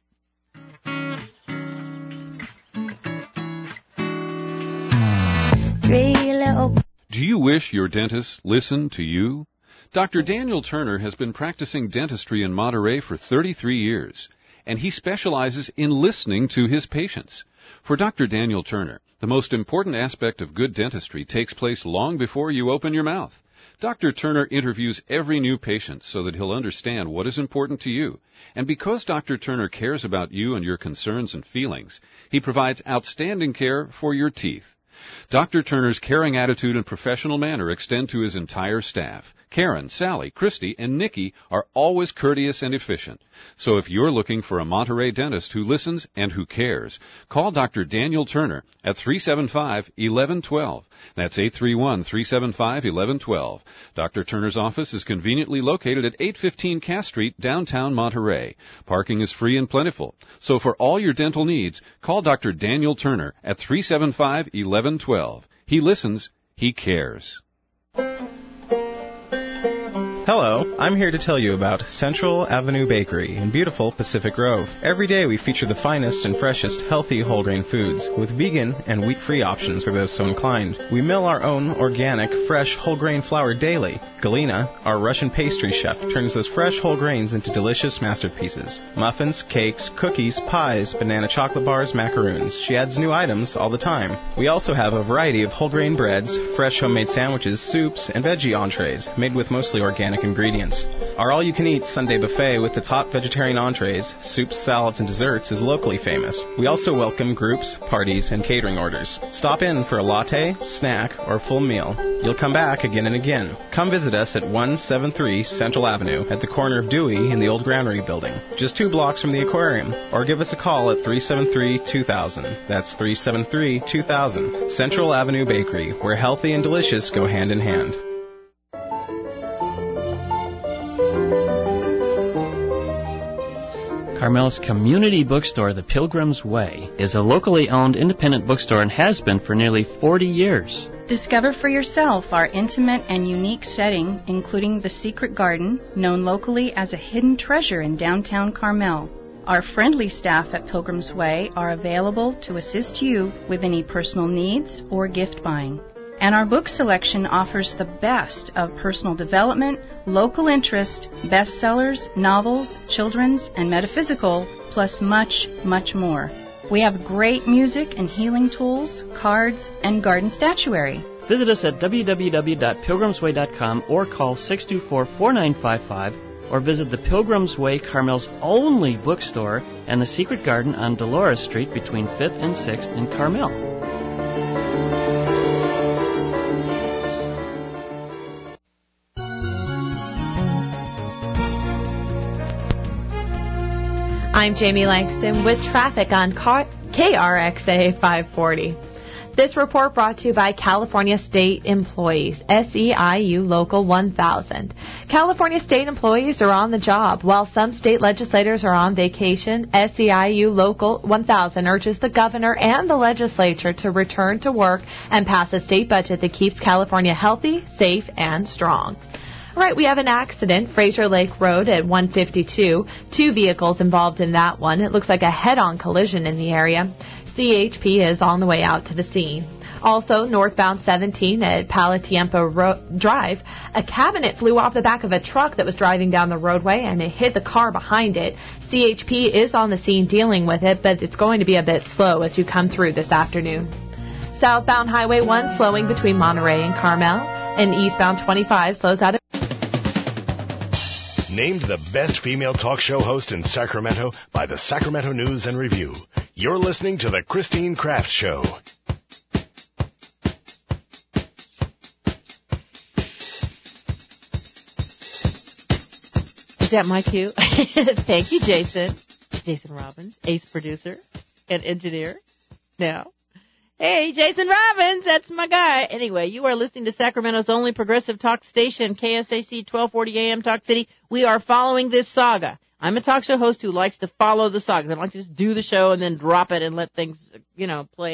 Do you wish your dentist listened to you? Doctor Daniel Turner has been practicing dentistry in Monterey for thirty-three years, and he specializes in listening to his patients. For Doctor Daniel Turner, the most important aspect of good dentistry takes place long before you open your mouth. Doctor Turner interviews every new patient so that he'll understand what is important to you. And because Doctor Turner cares about you and your concerns and feelings, he provides outstanding care for your teeth. Doctor Turner's caring attitude and professional manner extend to his entire staff. Karen, Sally, Christy, and Nikki are always courteous and efficient. So if you're looking for a Monterey dentist who listens and who cares, call Doctor Daniel Turner at three seven five, one one one two. That's eight three one, three seven five, one one one two. Doctor Turner's office is conveniently located at eight fifteen Cass Street, downtown Monterey. Parking is free and plentiful. So for all your dental needs, call Doctor Daniel Turner at three seven five, one one one two. He listens. He cares. Hello, I'm here to tell you about Central Avenue Bakery in beautiful Pacific Grove. Every day we feature the finest and freshest healthy whole grain foods with vegan and wheat-free options for those so inclined. We mill our own organic, fresh whole grain flour daily. Galina, our Russian pastry chef, turns those fresh whole grains into delicious masterpieces. Muffins, cakes, cookies, pies, banana chocolate bars, macaroons. She adds new items all the time. We also have a variety of whole grain breads, fresh homemade sandwiches, soups, and veggie entrees made with mostly organic ingredients. Our all-you-can-eat Sunday buffet with the top vegetarian entrees, soups, salads, and desserts is locally famous. We also welcome groups, parties, and catering orders. Stop in for a latte, snack, or full meal. You'll come back again and again. Come visit us at one seventy-three Central Avenue at the corner of Dewey in the old Granary building, just two blocks from the aquarium, or give us a call at three seven three, two thousand. That's three seven three, two thousand. Central Avenue Bakery, where healthy and delicious go hand in hand. Carmel's community bookstore, The Pilgrim's Way, is a locally owned independent bookstore and has been for nearly forty years. Discover for yourself our intimate and unique setting, including the Secret Garden, known locally as a hidden treasure in downtown Carmel. Our friendly staff at Pilgrim's Way are available to assist you with any personal needs or gift buying. And our book selection offers the best of personal development, local interest, bestsellers, novels, children's, and metaphysical, plus much, much more. We have great music and healing tools, cards, and garden statuary. Visit us at w w w dot pilgrims way dot com or call six two four, four nine five five or visit the Pilgrim's Way, Carmel's only bookstore, and the Secret Garden on Dolores Street between fifth and sixth in Carmel. I'm Jamie Langston with traffic on K R X A five forty. This report brought to you by California State Employees, S E I U Local one thousand. California State employees are on the job. While some state legislators are on vacation, S E I U Local one thousand urges the governor and the legislature to return to work and pass a state budget that keeps California healthy, safe, and strong. All right, we have an accident, Fraser Lake Road at one fifty-two. Two vehicles involved in that one. It looks like a head-on collision in the area. C H P is on the way out to the scene. Also, northbound seventeen at Palatiempo Ro- Drive, a cabinet flew off the back of a truck that was driving down the roadway and it hit the car behind it. C H P is on the scene dealing with it, but it's going to be a bit slow as you come through this afternoon. Southbound Highway one slowing between Monterey and Carmel, and eastbound twenty-five slows out. Named the best female talk show host in Sacramento by the Sacramento News and Review. You're listening to The Christine Kraft Show. Is that my cue? Thank you, Jason. Jason Robbins, ace producer and engineer. Now. Hey, Jason Robbins, that's my guy. Anyway, you are listening to Sacramento's only progressive talk station, K S A C twelve forty A M Talk City. We are following this saga. I'm a talk show host who likes to follow the saga. I don't like to just do the show and then drop it and let things, you know, play out.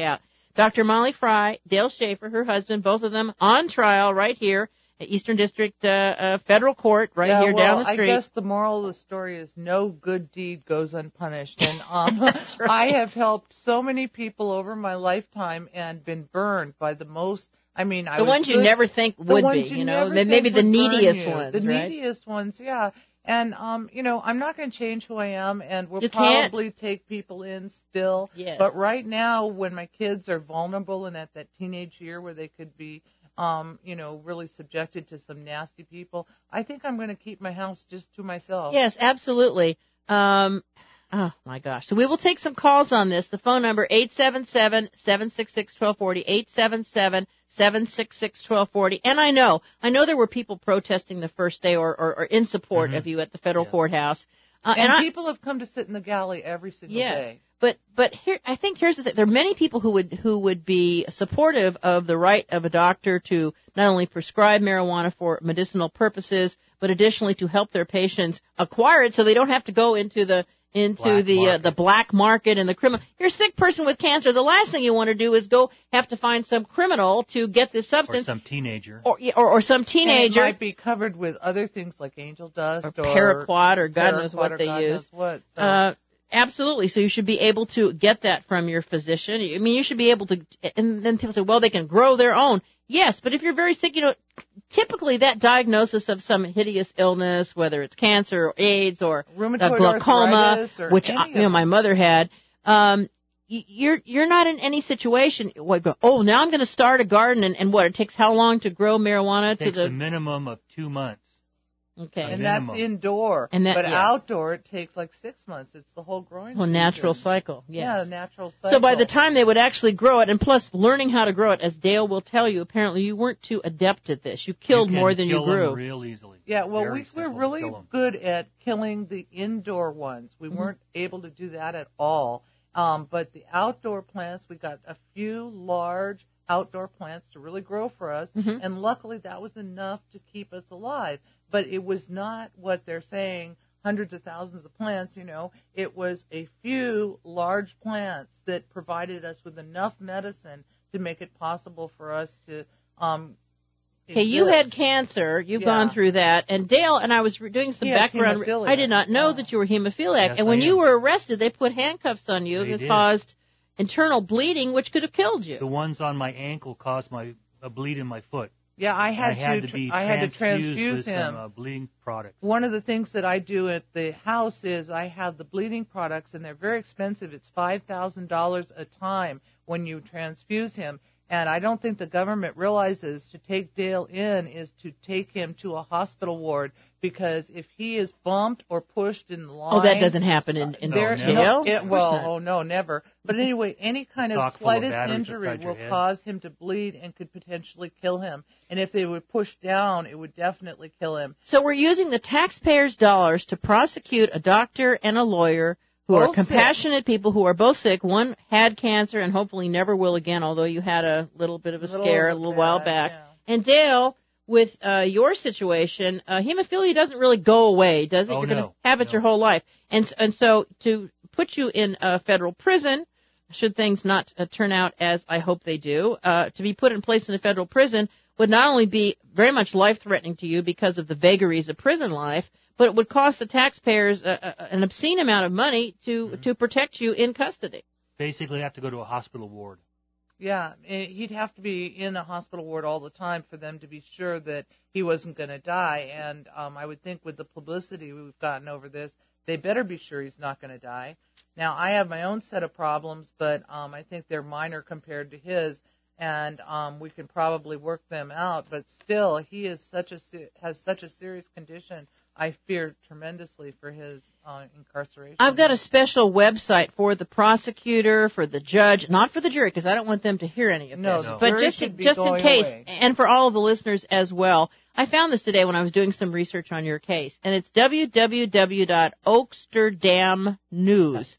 Doctor Molly Fry, Dale Schaefer, her husband, both of them on trial right here at Eastern District uh, uh, Federal Court right yeah, here well, down the street. I guess the moral of the story is no good deed goes unpunished. And um, That's right. I have helped so many people over my lifetime and been burned by the most. I mean, I the was ones good, you never think would ones be, you you know, never then maybe think the would burn neediest you. ones, the right? neediest ones, yeah. And um, you know, I'm not going to change who I am, and we'll You can't. probably take people in still. Yes. But right now, when my kids are vulnerable and at that teenage year where they could be, um, you know, really subjected to some nasty people, I think I'm going to keep my house just to myself. Yes, absolutely. Um, oh, my gosh. So we will take some calls on this. The phone number, eight seven seven, seven six six, one two four zero, eight seven seven, seven six six, one two four zero. And I know, I know there were people protesting the first day or, or, or in support Mhm. of you at the federal yeah. courthouse. Uh, and and I, people have come to sit in the galley every single yes, day. But but here I think here's the thing. There are many people who would who would be supportive of the right of a doctor to not only prescribe marijuana for medicinal purposes, but additionally to help their patients acquire it so they don't have to go into the into Black the uh, market. the black market and the criminal. You're a sick person with cancer. The last thing you want to do is go have to find some criminal to get this substance. Or some teenager. Or or, or some teenager. And it might be covered with other things like angel dust or, or paraquat or God knows paraquat what or they God use. knows what, so. Uh, absolutely. So you should be able to get that from your physician. I mean, you should be able to. And then people say, well, they can grow their own. Yes, but if you're very sick, you know, typically that diagnosis of some hideous illness, whether it's cancer or AIDS or rheumatoid glaucoma, or which I, you know my mother had, um, you're you're not in any situation. What, oh, now I'm going to start a garden, and, and what? It takes how long to grow marijuana? It to takes the a minimum of two months. Okay, and that's indoor. And that, but yeah. outdoor, it takes like six months. It's the whole growing Well, season. natural cycle. Yes. Yeah, natural cycle. So by the time they would actually grow it, and plus learning how to grow it, as Dale will tell you, apparently you weren't too adept at this. You killed you more than you kill grew. Them real easily. Yeah, well, Very we were simple to really kill 'em. good at killing the indoor ones. We Mm-hmm. weren't able to do that at all. Um, but the outdoor plants, we got a few large outdoor plants to really grow for us, Mm-hmm. and luckily that was enough to keep us alive. But it was not what they're saying, hundreds of thousands of plants, you know. It was a few large plants that provided us with enough medicine to make it possible for us to um Okay, you exist. had cancer. You've Yeah. gone through that. And Dale and I was doing some He has background. hemophilia. I did not know Yeah. that you were hemophiliac. Yes, and when I you am. were arrested, they put handcuffs on you They that did. caused internal bleeding, which could have killed you. The ones on my ankle caused my a bleed in my foot. Yeah, I had, I had to, to be I had to transfused transfuse with him. some uh, bleeding products. One of the things that I do at the house is I have the bleeding products, and they're very expensive. It's five thousand dollars a time when you transfuse him. And I don't think the government realizes to take Dale in is to take him to a hospital ward, because if he is bumped or pushed in the line. Oh, that doesn't happen in, in there, no, jail? it, Of course well, not. oh no, never. But anyway, any kind of Sock full of slightest batteries injury upside your will head. cause him to bleed and could potentially kill him. And if they were pushed down, it would definitely kill him. So we're using the taxpayers' dollars to prosecute a doctor and a lawyer who are Both compassionate people who are both sick. One had cancer and hopefully never will again, although you had a little bit of a Little scare bit a little bad, while back. yeah. And Dale, with uh, your situation, uh, hemophilia doesn't really go away, does it? Oh, You're going to no. have it No. your whole life. And and so to put you in a federal prison, should things not uh, turn out as I hope they do, uh, to be put in place in a federal prison would not only be very much life-threatening to you because of the vagaries of prison life, but it would cost the taxpayers uh, uh, an obscene amount of money to, Mm-hmm. to protect you in custody. Basically, have to go to a hospital ward. Yeah, eh, he'd have to be in a hospital ward all the time for them to be sure that he wasn't going to die. And um, I would think with the publicity we've gotten over this, they better be sure he's not going to die. Now, I have my own set of problems, but um, I think they're minor compared to his, and um, we can probably work them out. But still, he is such a has such a serious condition. I fear tremendously for his uh, incarceration. I've got a special website for the prosecutor, for the judge, not for the jury, because I don't want them to hear any of No, this. the But jury just should in, be just in going case, away. and for all of the listeners as well. I found this today when I was doing some research on your case, and it's w w w dot oaksterdam news.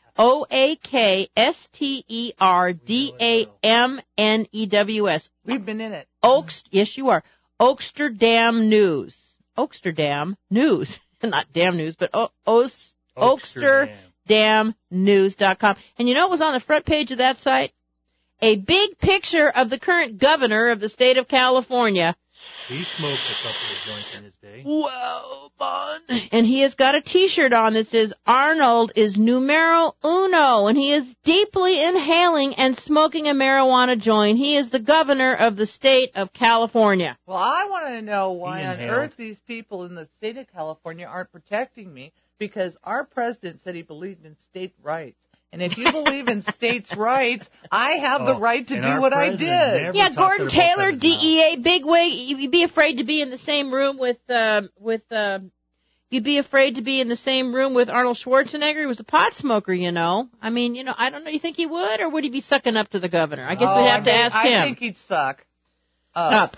O A K S T E R D A M N E W S. We've been in it. Oakst, yes, you are. Oaksterdam News. Oaksterdam News. Not damn news, but o- Os- Oaksterdam News dot com. And you know what was on the front page of that site? a big picture of the current governor of the state of California. He smoked a couple of joints in his day. Well, Bond. And he has got a T-shirt on that says, Arnold is numero uno, and he is deeply inhaling and smoking a marijuana joint. He is the governor of the state of California. Well, I want to know why on earth these people in the state of California aren't protecting me, because our president said he believed in state rights. And if you believe in states' rights, I have oh, the right to do what I did. Yeah, Gordon Taylor, D E A, bigwig. You'd be afraid to be in the same room with uh, with. Uh, you'd be afraid to be in the same room with Arnold Schwarzenegger. He was a pot smoker, you know. I mean, you know, I don't know. You think he would, or would he be sucking up to the governor? I guess oh, we'd have I to think, ask I him. I think he'd suck. Up.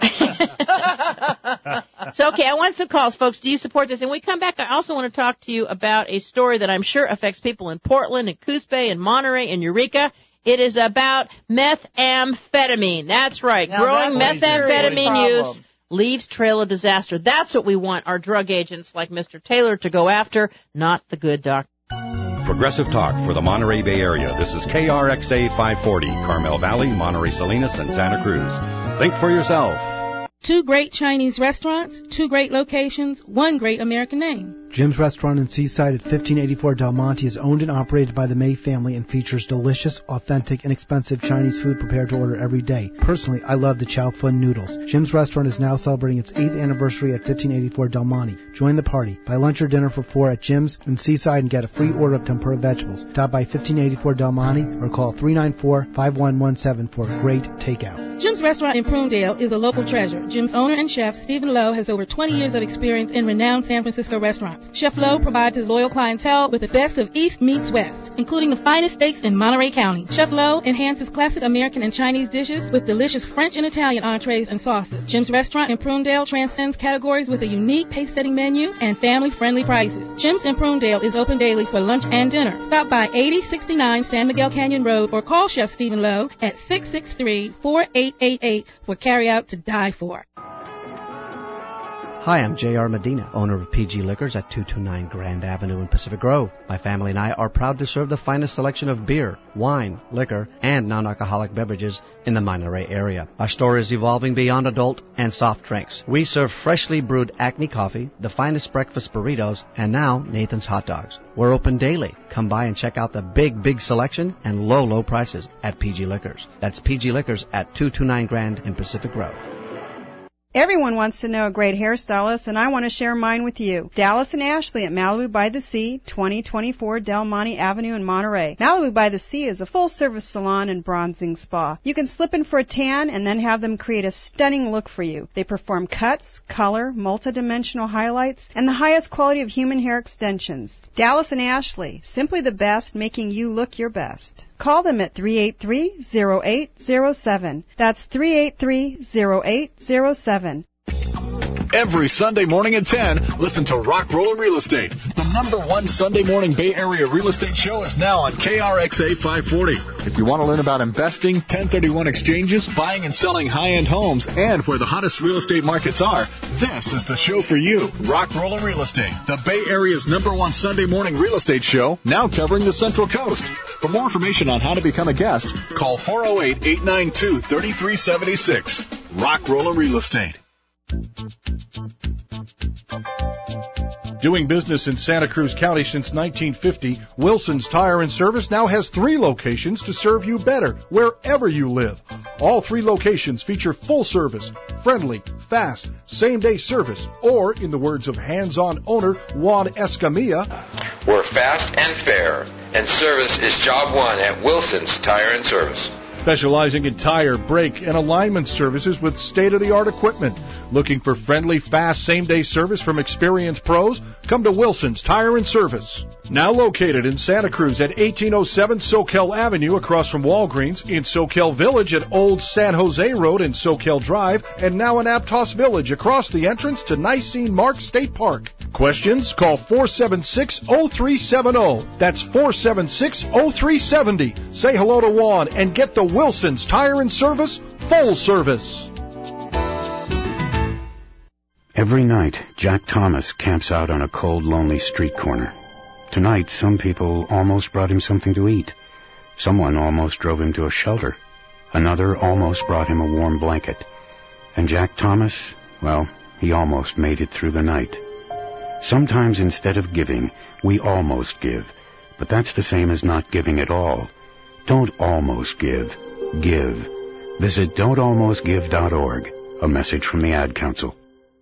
So, okay, I want some calls, folks. Do you support this? And when we come back, I also want to talk to you about a story that I'm sure affects people in Portland and Coos Bay and Monterey and Eureka. It is about methamphetamine. That's right. Now Growing that's methamphetamine use leaves trail of disaster. That's what we want our drug agents like Mister Taylor to go after, not the good doctor. Progressive Talk for the Monterey Bay Area. This is K R X A five forty, Carmel Valley, Monterey Salinas, and Santa Cruz. Think for yourself. Two great Chinese restaurants, two great locations, one great American name. Jim's Restaurant in Seaside at fifteen eighty-four Del Monte is owned and operated by the May family and features delicious, authentic, inexpensive Chinese food prepared to order every day. Personally, I love the Chow Fun noodles. Jim's Restaurant is now celebrating its eighth anniversary at fifteen eighty-four Del Monte. Join the party. Buy lunch or dinner for four at Jim's in Seaside and get a free order of tempura vegetables. Stop by fifteen eighty-four Del Monte or call three nine four, five one one seven for a great takeout. Jim's Restaurant in Prunedale is a local treasure. Jim's owner and chef, Stephen Lowe, has over twenty years of experience in renowned San Francisco restaurants. Chef Lowe provides his loyal clientele with the best of East meets West, including the finest steaks in Monterey County. Chef Lowe enhances classic American and Chinese dishes with delicious French and Italian entrees and sauces. Jim's Restaurant in Prunedale transcends categories with a unique pace-setting menu and family-friendly prices. Jim's in Prunedale is open daily for lunch and dinner. Stop by eighty sixty-nine San Miguel Canyon Road or call Chef Stephen Lowe at six six three, four eight eight eight for carry-out to die for. Hi, I'm J R Medina, owner of P G Liquors at two twenty-nine Grand Avenue in Pacific Grove. My family and I are proud to serve the finest selection of beer, wine, liquor, and non-alcoholic beverages in the Monterey area. Our store is evolving beyond adult and soft drinks. We serve freshly brewed Acme coffee, the finest breakfast burritos, and now Nathan's hot dogs. We're open daily. Come by and check out the big, big selection and low, low prices at P G Liquors. That's P G Liquors at two twenty-nine Grand in Pacific Grove. Everyone wants to know a great hairstylist, and I want to share mine with you. Dallas and Ashley at Malibu by the Sea, twenty twenty-four Del Monte Avenue in Monterey. Malibu by the Sea is a full-service salon and bronzing spa. You can slip in for a tan and then have them create a stunning look for you. They perform cuts, color, multi-dimensional highlights, and the highest quality of human hair extensions. Dallas and Ashley, simply the best, making you look your best. Call them at three eight three, zero eight zero seven. That's three eight three, zero eight zero seven. Every Sunday morning at ten, listen to Rock Roller Real Estate. The number one Sunday morning Bay Area real estate show is now on K R X A five forty. If you want to learn about investing, ten thirty-one exchanges, buying and selling high-end homes, and where the hottest real estate markets are, this is the show for you. Rock Roller Real Estate, the Bay Area's number one Sunday morning real estate show, now covering the Central Coast. For more information on how to become a guest, call four oh eight, eight nine two, three three seven six. Rock Roller Real Estate. Doing business in Santa Cruz County since nineteen fifty, Wilson's Tire and Service now has three locations to serve you better wherever you live. All three locations feature full service, friendly, fast, same-day service, or, in the words of hands-on owner Juan Escamilla, we're fast and fair, and service is job one at Wilson's Tire and Service. Specializing in tire, brake, and alignment services with state-of-the-art equipment. Looking for friendly, fast, same-day service from experienced pros? Come to Wilson's Tire and Service. Now located in Santa Cruz at eighteen oh seven Soquel Avenue across from Walgreens, in Soquel Village at Old San Jose Road and Soquel Drive, and now in Aptos Village across the entrance to Nicene Mark State Park. Questions? Call four seven six, oh three seven oh. That's four seven six, oh three seven oh. Say hello to Juan and get the Wilson's Tire and Service full service. Every night, Jack Thomas camps out on a cold, lonely street corner. Tonight, some people almost brought him something to eat. Someone almost drove him to a shelter. Another almost brought him a warm blanket. And Jack Thomas, well, he almost made it through the night. Sometimes instead of giving, we almost give. But that's the same as not giving at all. Don't almost give. Give. Visit don't almost give dot org. A message from the Ad Council.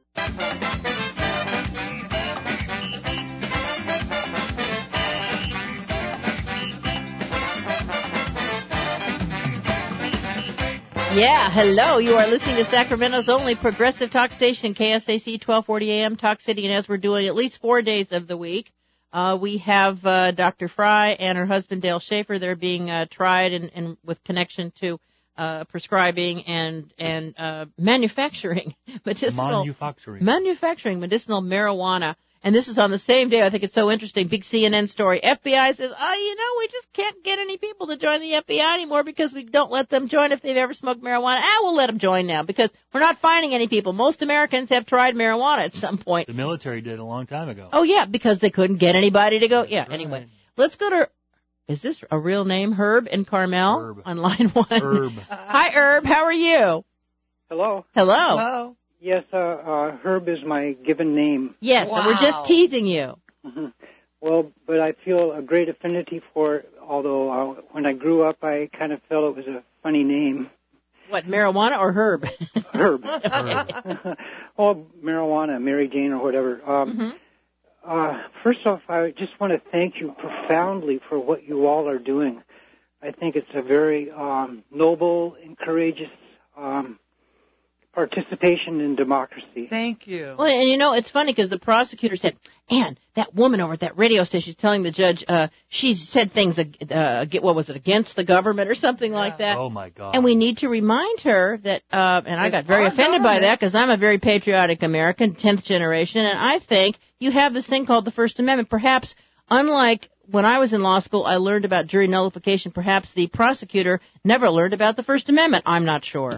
Yeah, hello. You are listening to Sacramento's only progressive talk station, K S A C twelve forty A M Talk City. And as we're doing at least four days of the week, uh, we have uh, Doctor Fry and her husband, Dale Schaefer. They're being uh, tried and, and with connection to uh, prescribing and, and uh, manufacturing medicinal Manufacturing. manufacturing medicinal marijuana. And this is on the same day. I think it's so interesting. Big C N N story. F B I says, oh, you know, we just can't get any people to join the F B I anymore because we don't let them join if they've ever smoked marijuana. Ah, we'll let them join now because we're not finding any people. Most Americans have tried marijuana at some point. The military did a long time ago. Oh, yeah, because they couldn't get anybody to go. Yeah, Right. anyway. Let's go to, is this a real name? Herb in Carmel? Herb. On line one. Herb. Hi, Herb. How are you? Hello. Hello. Hello. Yes, uh, uh, Herb is my given name. Yes, wow. and we're just teasing you. Mm-hmm. Well, but I feel a great affinity for it, although uh, when I grew up, I kind of felt it was a funny name. What, marijuana or Herb? Herb. Herb. Oh, marijuana, Mary Jane or whatever. Um, mm-hmm. uh, first off, I just want to thank you profoundly for what you all are doing. I think it's a very um, noble and courageous um participation in democracy. Thank you. Well, and you know, it's funny because the prosecutor said, Ann, that woman over at that radio station is telling the judge uh, she said things, uh, get what was it, against the government or something yeah. like that. Oh, my God. And we need to remind her that, uh, and I it's got very offended government. by that because I'm a very patriotic American, tenth generation, and I think you have this thing called the First Amendment. Perhaps, unlike when I was in law school, I learned about jury nullification. Perhaps the prosecutor never learned about the First Amendment. I'm not sure.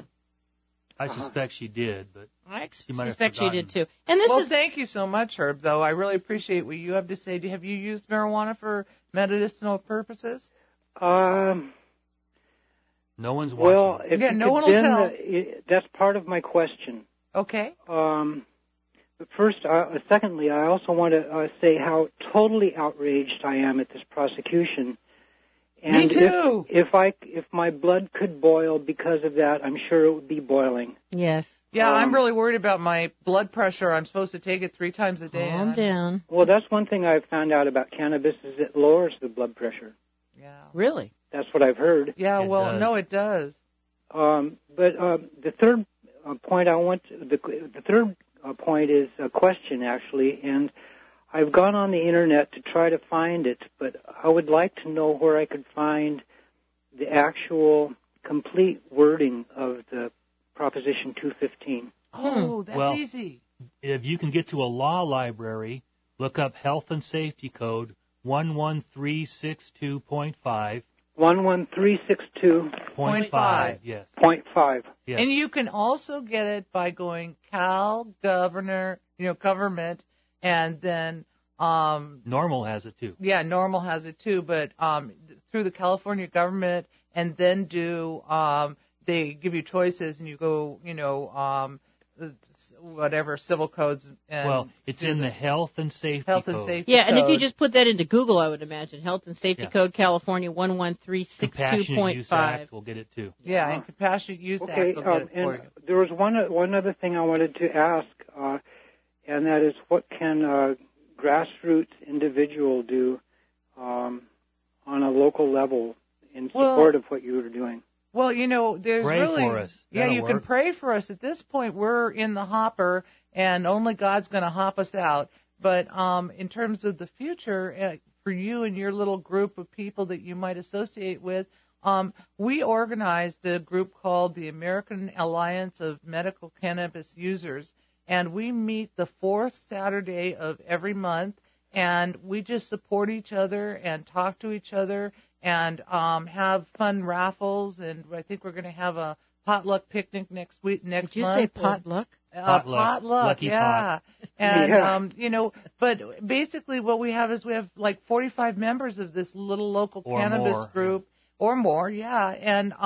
I suspect she did, but I she might suspect have she did too. And this well, is thank you so much, Herb. Though I really appreciate what you have to say. Have you used marijuana for medicinal purposes? Um. No one's watching. Well, if yeah, you no could one will then, tell. Uh, it, that's part of my question. Okay. Um. But first, uh, secondly, I also want to uh, say how totally outraged I am at this prosecution. And Me too. If, if I if my blood could boil because of that, I'm sure it would be boiling. Yes. Yeah, um, I'm really worried about my blood pressure. I'm supposed to take it three times a day. Calm down. Well, that's one thing I've found out about cannabis is it lowers the blood pressure. Yeah. Really? That's what I've heard. Yeah. It well, does. no, it does. Um, but uh, the third uh, point I want to, the the third uh, point is a question actually, and I've gone on the internet to try to find it, but I would like to know where I could find the actual complete wording of the Proposition two fifteen. Oh, that's well, easy. If you can get to a law library, look up Health and Safety Code one one three six two point five. one one three six two Point five, yes. Point five. Yes. And you can also get it by going Cal Governor, you know, government, and then um Normal has it too. yeah, Normal has it too, but um through the California government, and then do um they give you choices, and you go, you know, um whatever civil codes. And well, it's in the, the Health and Safety Health Code. and Safety Yeah, Code. and if you just put that into Google, I would imagine Health and Safety Yeah. Code California one one three six two point five. We'll get it too. Yeah, and Compassionate Use Okay, Act will get um, it and for you. there was one one other thing I wanted to ask, uh, and that is what can a grassroots individual do um, on a local level in Well, support of what you were doing? Well, you know, there's Pray really for us. yeah, That'll you work. can pray for us. At this point, we're in the hopper, and only God's going to hop us out. But um, in terms of the future, uh, for you and your little group of people that you might associate with, um, we organized a group called the American Alliance of Medical Cannabis Users, and we meet the fourth Saturday of every month, and we just support each other and talk to each other and um, have fun raffles, and I think we're going to have a potluck picnic next week, next Did you month. say potluck? Uh, Potluck. potluck, Lucky yeah. pot. And, Yeah. um, you know, but basically what we have is we have like forty-five members of this little local Or cannabis more. group, or more, yeah. And um,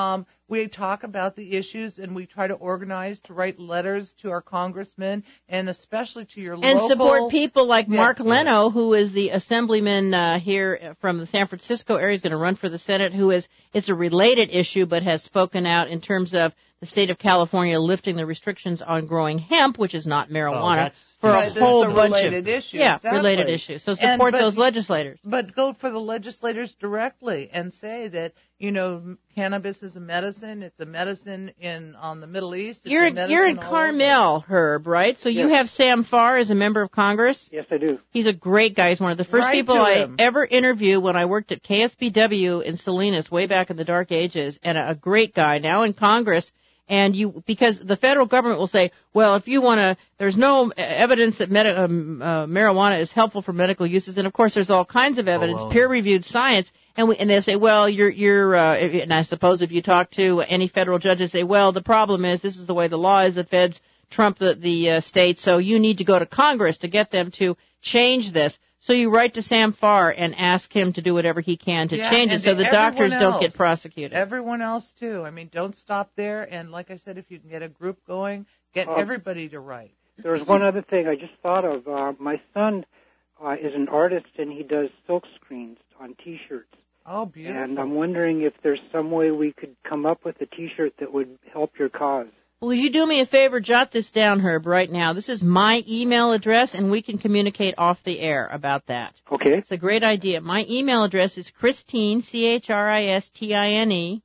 we talk about the issues and we try to organize to write letters to our congressmen and especially to your and local... And support people like yeah. Mark Leno, who is the assemblyman uh, here from the San Francisco area. He's going to run for the Senate, who is, it's a related issue, but has spoken out in terms of the state of California lifting the restrictions on growing hemp, which is not marijuana, oh, for right, a whole a bunch related of issue. yeah, exactly. related issue. So support and, but, those legislators. But go for the legislators directly and say that, you know, cannabis is a medicine. It's a medicine in on the Middle East. It's You're a medicine you're in all Carmel, Herb, right? So yes. you have Sam Farr as a member of Congress. Yes, I do. He's a great guy. He's one of the first Write people to I him. ever interviewed when I worked at K S B W in Salinas way back in the dark ages, and a, a great guy now in Congress. And you, because the federal government will say, well, if you want to, there's no evidence that med- um, uh, marijuana is helpful for medical uses, and of course there's all kinds of evidence, oh, peer-reviewed science, and we, and they say, well, you're, you're, uh, and I suppose if you talk to any federal judges, say, well, the problem is this is the way the law is, the feds trump the, the uh, states, so you need to go to Congress to get them to change this. So you write to Sam Farr and ask him to do whatever he can to yeah, change it so the doctors else, don't get prosecuted. Everyone else, too. I mean, don't stop there. And like I said, if you can get a group going, get Uh, everybody to write. There's one other thing I just thought of. Uh, my son uh, is an artist, and he does silk screens on T-shirts. Oh, beautiful. And I'm wondering if there's some way we could come up with a T-shirt that would help your cause. Will you do me a favor? Jot this down, Herb, right now. This is my email address, and we can communicate off the air about that. Okay. It's a great idea. My email address is Christine, C H R I S T I N E,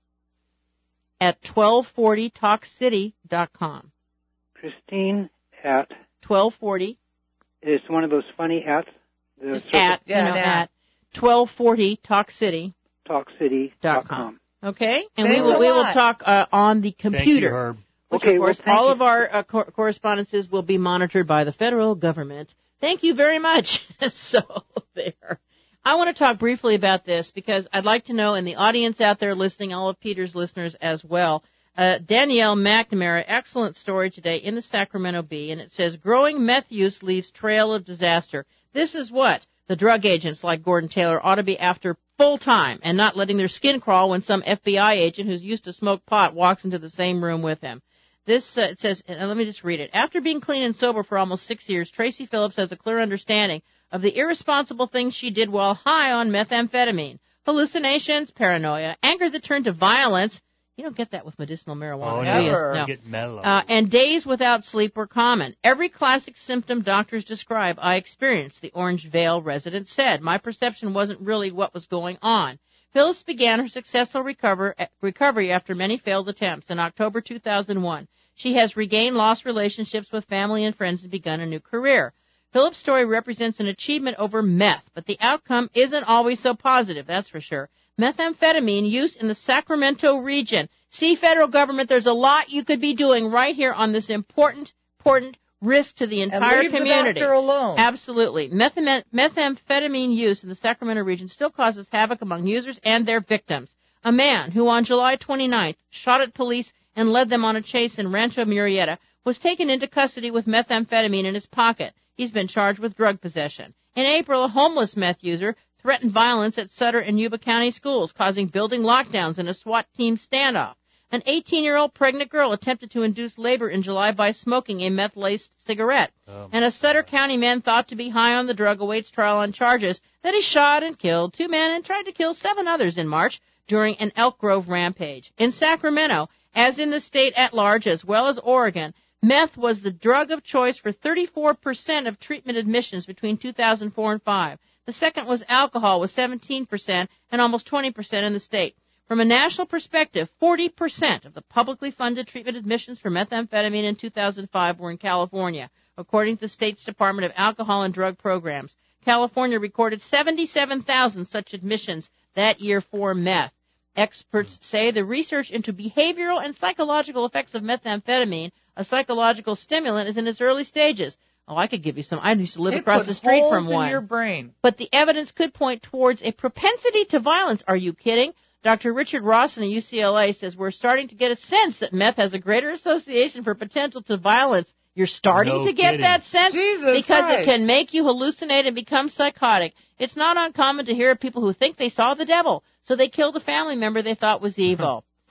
at twelve forty talk city dot com. Christine at... twelve forty. It's one of those funny ats. The Just at, yeah, you know, at. at twelve forty talk city talk city dot com. Okay? And Thanks we will a we will lot. talk uh, on the computer. Thank you, Herb. Which, Okay, of course, well, thank all you. of our uh, cor- correspondences will be monitored by the federal government. Thank you very much. So, there. I want to talk briefly about this because I'd like to know, and the audience out there listening, all of Peter's listeners as well, uh, Danielle McNamara, excellent story today in the Sacramento Bee, and it says, growing meth use leaves trail of disaster. This is what the drug agents like Gordon Taylor ought to be after full time and not letting their skin crawl when some F B I agent who's used to smoke pot walks into the same room with him. This, uh, it says, and let me just read it. After being clean and sober for almost six years, Tracy Phillips has a clear understanding of the irresponsible things she did while high on methamphetamine. Hallucinations, paranoia, anger that turned to violence. You don't get that with medicinal marijuana. Oh, do you? never. No. Get mellow. Uh, and days without sleep were common. Every classic symptom doctors describe, I experienced, the Orange Vale resident said. My perception wasn't really what was going on. Phyllis began her successful recover, recovery after many failed attempts in October two thousand one. She has regained lost relationships with family and friends and begun a new career. Phillips' story represents an achievement over meth, but the outcome isn't always so positive, that's for sure. Methamphetamine use in the Sacramento region. See, federal government, there's a lot you could be doing right here on this important, important risk to the entire and leave community. The doctor alone. Absolutely. Methem- methamphetamine use in the Sacramento region still causes havoc among users and their victims. A man who on July twenty-ninth shot at police and led them on a chase in Rancho Murrieta was taken into custody with methamphetamine in his pocket. He's been charged with drug possession. In April, a homeless meth user threatened violence at Sutter and Yuba County schools, causing building lockdowns and a SWAT team standoff. An eighteen-year-old pregnant girl attempted to induce labor in July by smoking a meth-laced cigarette. Oh, and a Sutter County man thought to be high on the drug awaits trial on charges that he shot and killed two men and tried to kill seven others in March during an Elk Grove rampage. In Sacramento, as in the state at large as well as Oregon, meth was the drug of choice for thirty-four percent of treatment admissions between two thousand four and five. The second was alcohol with seventeen percent and almost twenty percent in the state. From a national perspective, forty percent of the publicly funded treatment admissions for methamphetamine in two thousand five were in California, according to the state's Department of Alcohol and Drug Programs. California recorded seventy-seven thousand such admissions that year for meth. Experts say the research into behavioral and psychological effects of methamphetamine, a psychological stimulant, is in its early stages. Oh, I could give you some. I used to live it across put the street holes from one. In your brain. But the evidence could point towards a propensity to violence. Are you kidding? Doctor Richard Rawson at U C L A says we're starting to get a sense that meth has a greater association for potential to violence. You're starting No to get kidding. that sense Jesus because Christ. it can make you hallucinate and become psychotic. It's not uncommon to hear of people who think they saw the devil, so they killed a family member they thought was evil.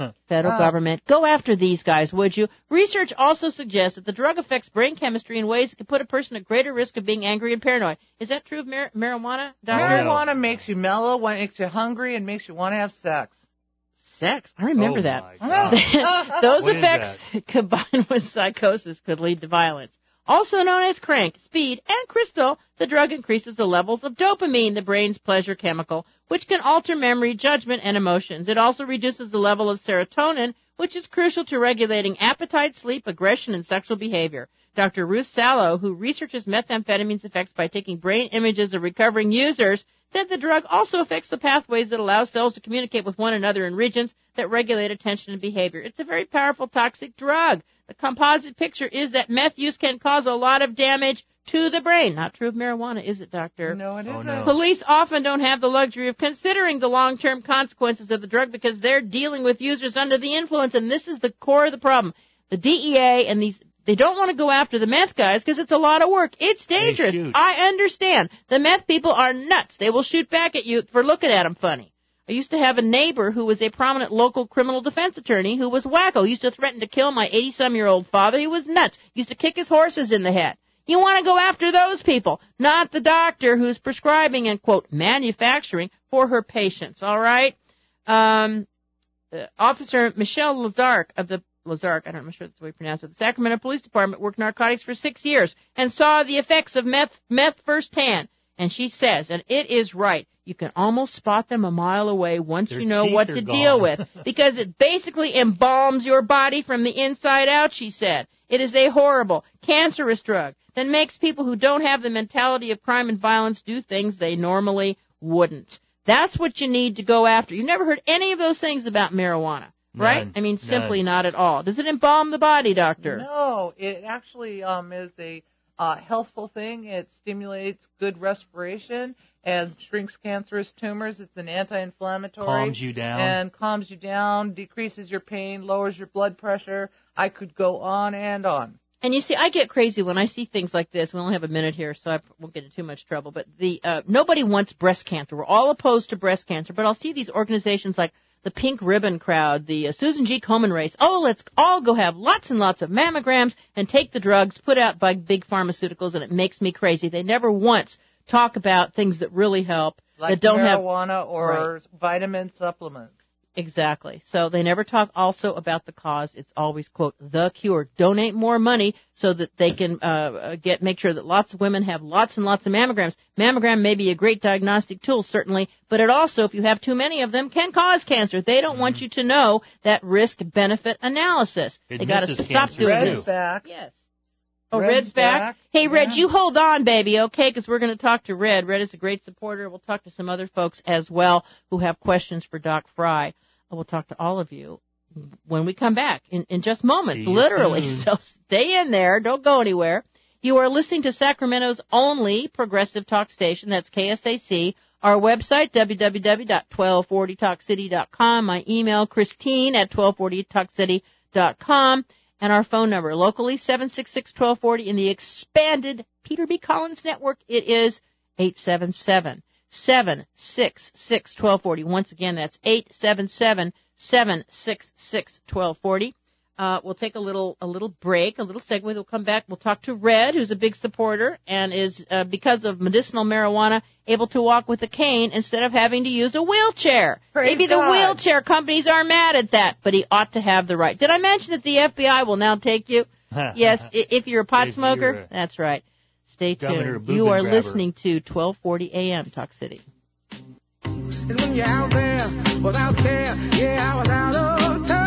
Federal Oh. government. Go after these guys, would you? Research also suggests that the drug affects brain chemistry in ways that can put a person at greater risk of being angry and paranoid. Is that true of mar- marijuana, doctor? Marijuana makes you mellow, makes you hungry, and makes you want to have sex. Sex? I remember Oh, that. my Those What is effects combined with psychosis could lead to violence. Also known as crank, speed, and crystal, the drug increases the levels of dopamine, the brain's pleasure chemical, which can alter memory, judgment, and emotions. It also reduces the level of serotonin, which is crucial to regulating appetite, sleep, aggression, and sexual behavior. Doctor Ruth Sallow, who researches methamphetamine's effects by taking brain images of recovering users, said the drug also affects the pathways that allow cells to communicate with one another in regions that regulate attention and behavior. It's a very powerful toxic drug. The composite picture is that meth use can cause a lot of damage to the brain. Not true of marijuana, is it, doctor? No, it isn't. Oh, no. Police often don't have the luxury of considering the long-term consequences of the drug because they're dealing with users under the influence, and this is the core of the problem. The D E A and these, they don't want to go after the meth guys because it's a lot of work. It's dangerous. shoot. I understand. The meth people are nuts. They will shoot back at you for looking at them funny. I used to have a neighbor who was a prominent local criminal defense attorney who was wacko. He used to threaten to kill my eighty-some-year-old father. He was nuts. He used to kick his horses in the head. You want to go after those people, not the doctor who's prescribing and, quote, manufacturing for her patients, all right? Um, uh, Officer Michelle Lazark of the Lazark, I don't know, I'm sure that's the way you pronounce it, the Sacramento Police Department worked narcotics for six years and saw the effects of meth, meth firsthand. And she says, and it is right, you can almost spot them a mile away once Their you know teeth what are to gone. deal with, because it basically embalms your body from the inside out, she said. It is a horrible, cancerous drug that makes people who don't have the mentality of crime and violence do things they normally wouldn't. That's what you need to go after. You've never heard any of those things about marijuana, right? None. I mean, simply None. not at all. Does it embalm the body, doctor? No, it actually um, is a uh, healthful thing. It stimulates good respiration and shrinks cancerous tumors. It's an anti-inflammatory. Calms you down. And calms you down, decreases your pain, lowers your blood pressure. I could go on and on. And you see, I get crazy when I see things like this. We only have a minute here, so I won't get in too much trouble. But the uh, nobody wants breast cancer. We're all opposed to breast cancer. But I'll see these organizations like the Pink Ribbon Crowd, the uh, Susan G. Komen race. Oh, let's all go have lots and lots of mammograms and take the drugs put out by big pharmaceuticals, and it makes me crazy. They never once talk about things that really help, Like that don't have marijuana or vitamin supplements. Exactly. So they never talk also about the cause. It's always, quote, the cure. Donate more money so that they can uh, get make sure that lots of women have lots and lots of mammograms. Mammogram may be a great diagnostic tool, certainly, but it also, if you have too many of them, can cause cancer. They don't mm-hmm. want you to know that risk-benefit analysis. It they got to stop cancer, doing too. this. Back. Yes. Oh, Red's Red's back. back. Hey, Red, Yeah. you hold on, baby, okay, because we're going to talk to Red. Red is a great supporter. We'll talk to some other folks as well who have questions for Doc Fry. We'll talk to all of you when we come back in, in just moments, See you literally. soon. So stay in there. Don't go anywhere. You are listening to Sacramento's only progressive talk station. That's K S A C. Our website, w w w dot twelve forty talk city dot com. My email, Christine at twelve forty talk city dot com. And our phone number, locally, seven six six, one two four zero. In the expanded Peter B. Collins Network, it is eight seven seven, seven six six, one two four zero. Once again, that's eight seven seven, seven six six, one two four zero. Uh, we'll take a little a little break, a little segue. We'll come back. We'll talk to Red, who's a big supporter and is, uh, because of medicinal marijuana, able to walk with a cane instead of having to use a wheelchair. Praise Maybe God. the wheelchair companies are mad at that, but he ought to have the right. Did I mention that the F B I will now take you? Yes, i- if you're a pot If smoker, you're a that's right. Stay Governor tuned. Boobin You are grabber. listening to twelve forty A M Talk City. And when you're out there without care, yeah, I was out of touch.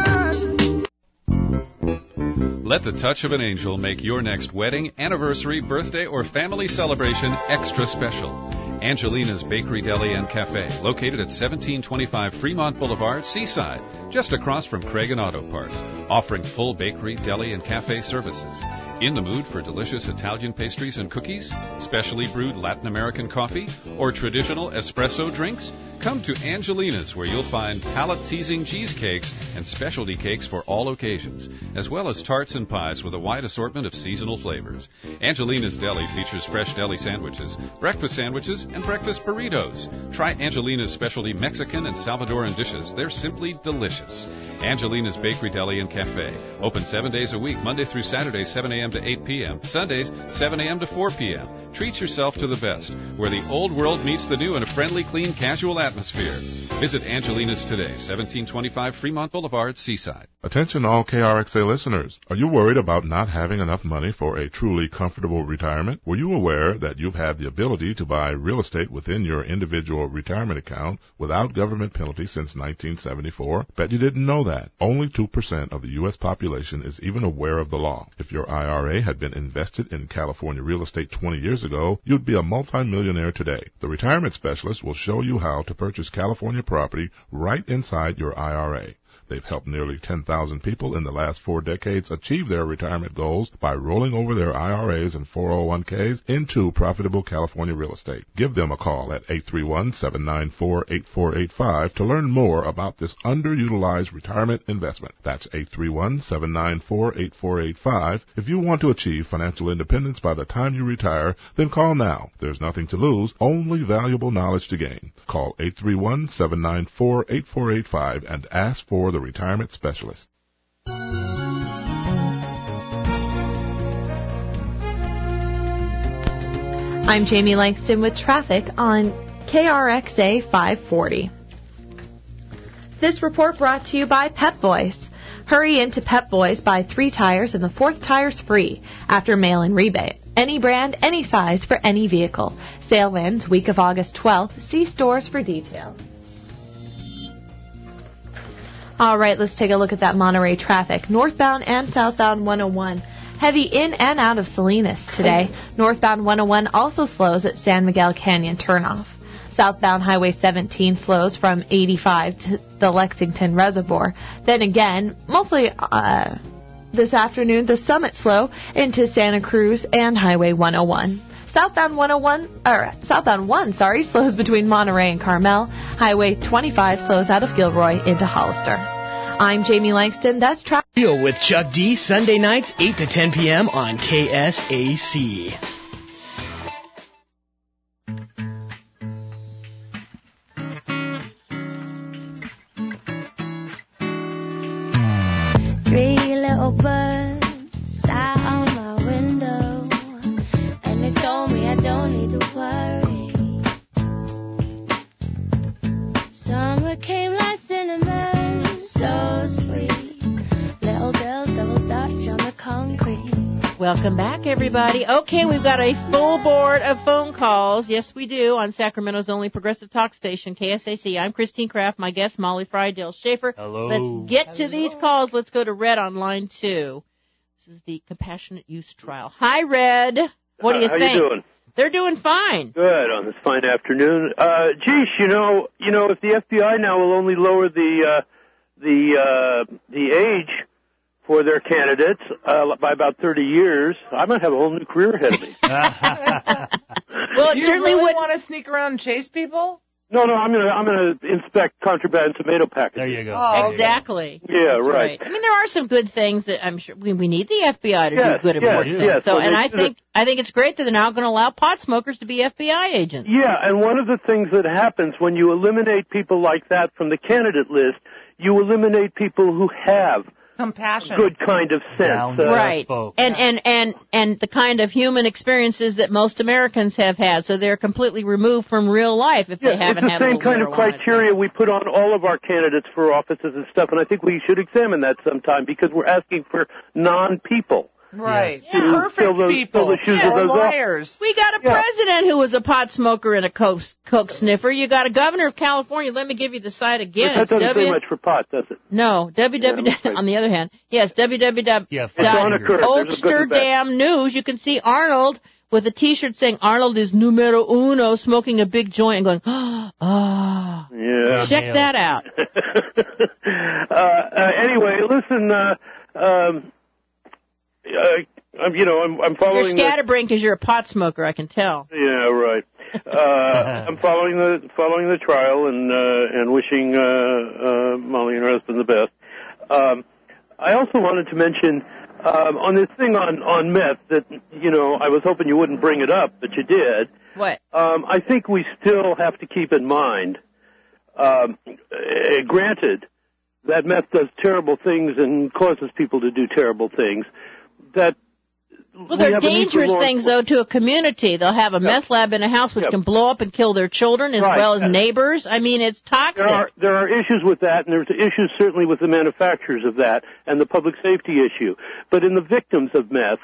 Let the touch of an angel make your next wedding, anniversary, birthday, or family celebration extra special. Angelina's Bakery, Deli, and Cafe, located at seventeen twenty-five Fremont Boulevard, Seaside, just across from Craig and Auto Parts, offering full bakery, deli, and cafe services. In the mood for delicious Italian pastries and cookies, specially brewed Latin American coffee, or traditional espresso drinks? Come to Angelina's, where you'll find palate-teasing cheesecakes and specialty cakes for all occasions, as well as tarts and pies with a wide assortment of seasonal flavors. Angelina's Deli features fresh deli sandwiches, breakfast sandwiches, and breakfast burritos. Try Angelina's specialty Mexican and Salvadoran dishes. They're simply delicious. Angelina's Bakery, Deli, and Cafe. Open seven days a week, Monday through Saturday, seven a.m. to eight p.m. Sundays, seven a.m. to four p.m. Treat yourself to the best, where the old world meets the new in a friendly, clean, casual atmosphere. Visit Angelina's today, seventeen twenty-five Fremont Boulevard, Seaside. Attention all K R X A listeners. Are you worried about not having enough money for a truly comfortable retirement? Were you aware that you've had the ability to buy real estate within your individual retirement account without government penalty since nineteen seventy-four? Bet you didn't know that. Only two percent of the U S population is even aware of the law. If your I R A had been invested in California real estate twenty years ago, you'd be a multimillionaire today. The retirement specialist will show you how to purchase California property right inside your I R A. They've helped nearly ten thousand people in the last four decades achieve their retirement goals by rolling over their I R As and four oh one k's into profitable California real estate. Give them a call at eight three one, seven nine four, eight four eight five to learn more about this underutilized retirement investment. That's eight three one, seven nine four, eight four eight five. If you want to achieve financial independence by the time you retire, then call now. There's nothing to lose, only valuable knowledge to gain. Call eight three one, seven nine four, eight four eight five and ask for the retirement specialist. I'm Jamie Langston with traffic on K R X A five forty. This report brought to you by Pep Boys. Hurry into Pep Boys, buy three tires and the fourth tire's free after mail-in rebate. Any brand, any size for any vehicle. Sale ends week of August twelfth. See stores for details. All right, let's take a look at that Monterey traffic. Northbound and southbound one oh one. Heavy in and out of Salinas today. Northbound one oh one also slows at San Miguel Canyon turnoff. Southbound Highway seventeen slows from eighty-five to the Lexington Reservoir. Then again, mostly uh, this afternoon, the Summit slow into Santa Cruz and Highway one oh one. Southbound one oh one, or southbound one, sorry, slows between Monterey and Carmel. Highway twenty-five slows out of Gilroy into Hollister. I'm Jamie Langston. That's traffic. Deal with Chuck D. Sunday nights, eight to ten p.m. on K S A C. Three little birds sat on my window, and they told me I don't need to worry. Summer came like cinnamon, so sweet. Little girls double dutch on the concrete. Welcome back, everybody. Okay, we've got a full board of phone calls. Yes, we do, on Sacramento's only progressive talk station, K S A C. I'm Christine Kraft. My guest, Molly Frydale Schaefer. Hello. Let's get Hello. to these calls. Let's go to Red on line two. This is the compassionate use trial. Hi, Red. What do you uh, how think? How you doing? They're doing fine. Good on this fine afternoon. Uh, geez, you know, you know, if the F B I now will only lower the uh, the uh, the age for their candidates uh, by about thirty years, I might have a whole new career ahead of me. Well, it you certainly really would want to sneak around and chase people? No, no, I'm gonna I'm gonna inspect contraband tomato packages. There you go. Oh, exactly. Yeah, That's right. I mean, there are some good things that I'm sure we, we need the F B I to Yes, do good yes, important yes. things. So, So and they I should- think I think it's great that they're now going to allow pot smokers to be F B I agents. Yeah, and one of the things that happens when you eliminate people like that from the candidate list, you eliminate people who have Compassion. good kind of sense. Uh, Right. And, and, and, and the kind of human experiences that most Americans have had. So they're completely removed from real life if Yeah, they haven't it's had the a same little kind of marijuana. criteria we put on all of our candidates for offices and stuff, and I think we should examine that sometime because we're asking for non-people. Right. To Perfect fill those, people. Fill the shoes Yeah, of those off- liars. We got a Yeah. president who was a pot smoker and a coke, coke sniffer. You got a governor of California. Let me give you the site again. But that It's doesn't w- say much for pot, does it? No, www. On the other hand, yes, www. Yeah, It's on a curve. There's a good and bad. Amsterdam News. You can see Arnold with a T-shirt saying Arnold is numero uno, smoking a big joint and going, ah. Yeah. Check that out. uh, uh, anyway, listen, uh, um, uh, I'm, you know, I'm, I'm You're following the... scatterbrained because you're a pot smoker, I can tell. Yeah, right. Uh, I'm following the following the trial and uh, and wishing uh, uh, Molly and her husband the best. Um, I also wanted to mention um, on this thing on on meth that you know I was hoping you wouldn't bring it up, but you did. What? Um, I think we still have to keep in mind. Um, uh, granted, that meth does terrible things and causes people to do terrible things, that Well, they're dangerous things, though, to a community. They'll have a Yeah. meth lab in a house which Yeah. can blow up and kill their children as Right. well as Yeah. neighbors. I mean, it's toxic. There are there are issues with that, and there's issues certainly with the manufacturers of that and the public safety issue. But in the victims of meth,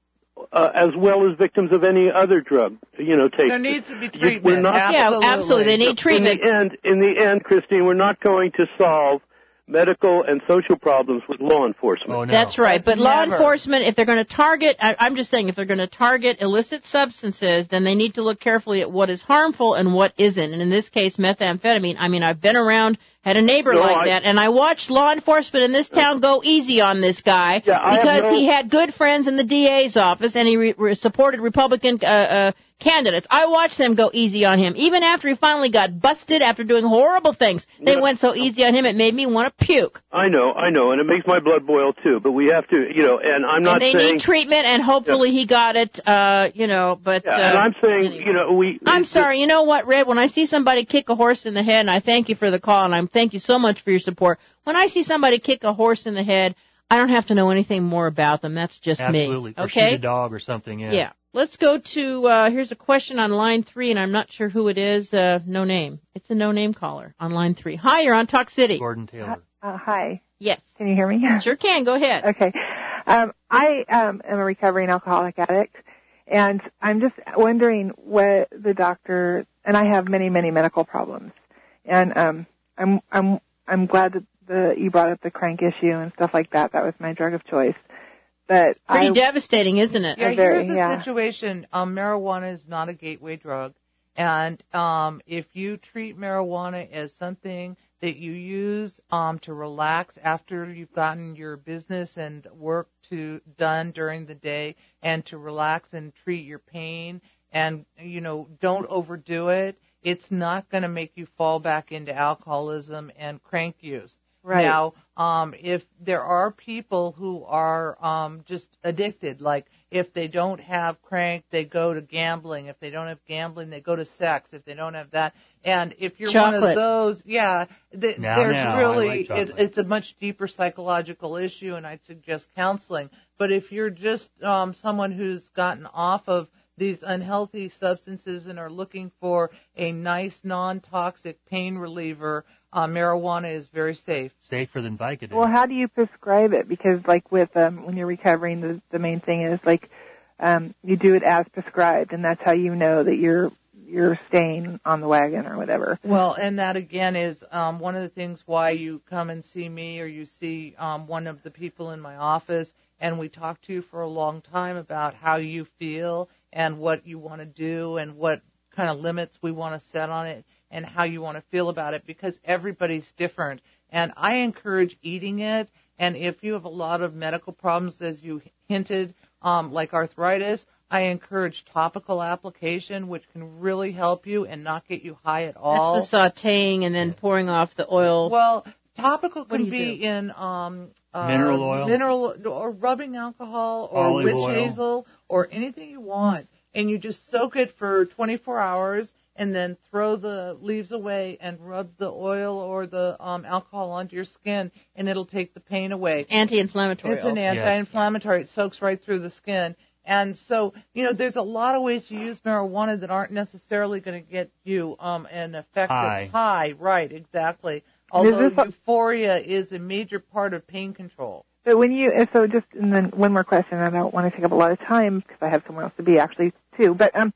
uh, as well as victims of any other drug, you know, take There needs to be you- treatment. We're not, Yeah, absolutely. They need treatment. In the end, in the end, Christine, we're not going to solve medical and social problems with law enforcement. Oh, no. That's right. But law Never. enforcement, if they're going to target, I, I'm just saying, if they're going to target illicit substances, then they need to look carefully at what is harmful and what isn't. And in this case, methamphetamine. I mean, I've been around, had a neighbor No, like I- that, and I watched law enforcement in this town go easy on this guy Yeah, I have because no- he had good friends in the D A's office and he re- re- supported Republican uh, uh, candidates. I watched them go easy on him. Even after he finally got busted after doing horrible things, they Yeah. went so easy on him it made me want to puke. I know, I know, and it makes my blood boil too. But we have to, you know, and I'm not and they saying. need treatment, and hopefully he got it, uh, you know, but... Yeah, uh, and I'm saying, you know, we. I'm sorry, you know what, Red, when I see somebody kick a horse in the head, and I thank you for the call, and I thank you so much for your support, when I see somebody kick a horse in the head, I don't have to know anything more about them. That's just Absolutely. me. Or Okay? shoot a dog or something, yeah. Yeah. Let's go to, uh, here's a question on line three, and I'm not sure who it is. Uh, no name. It's a no-name caller on line three. Hi, you're on Talk City. Gordon Taylor. Uh, hi. Yes. Can you hear me? Sure can. Go ahead. Okay. Um, I um, am a recovering alcoholic addict, and I'm just wondering what the doctor, and I have many, many medical problems, and um, I'm I'm I'm glad that the you brought up the crank issue and stuff like that. That was my drug of choice. But Pretty I, devastating, isn't it? Yeah, Very, here's the yeah. situation. Um, marijuana is not a gateway drug. And um, if you treat marijuana as something that you use um, to relax after you've gotten your business and work to done during the day, and to relax and treat your pain, and, you know, don't overdo it, it's not going to make you fall back into alcoholism and crank use. Right. Now, um, if there are people who are um, just addicted, like if they don't have crank, they go to gambling. If they don't have gambling, they go to sex. If they don't have that, and if you're one Chocolate. of those, yeah, th- Now, there's now, I really like it, chocolate. it's a much deeper psychological issue, and I'd suggest counseling. But if you're just um, someone who's gotten off of these unhealthy substances and are looking for a nice, non-toxic pain reliever, uh, marijuana is very safe. Safer than Vicodin. well, how do you prescribe it? Because like with um, when you're recovering, the the main thing is like um, you do it as prescribed, and that's how you know that you're you're staying on the wagon or whatever. Well, and that again is um, one of the things why you come and see me, or you see um, one of the people in my office, and we talk to you for a long time about how you feel and what you want to do and what kind of limits we want to set on it and how you want to feel about it, because everybody's different. And I encourage eating it. And if you have a lot of medical problems, as you hinted, um, like arthritis, I encourage topical application, which can really help you and not get you high at all. That's the sautéing and then pouring off the oil. Well, topical What do can you be do? in um, uh, Mineral oil? mineral or rubbing alcohol or Olive witch oil. hazel or anything you want, and you just soak it for twenty-four hours and then throw the leaves away and rub the oil or the um, alcohol onto your skin, and it'll take the pain away. Anti-inflammatory. It's an also. anti-inflammatory. It soaks right through the skin. And so, you know, there's a lot of ways to use marijuana that aren't necessarily going to get you um, an effect High. that's high. Right, exactly. And is Although this a- euphoria is a major part of pain control. But when you, so just, and then one more question, I don't want to take up a lot of time because I have somewhere else to be actually too, but um,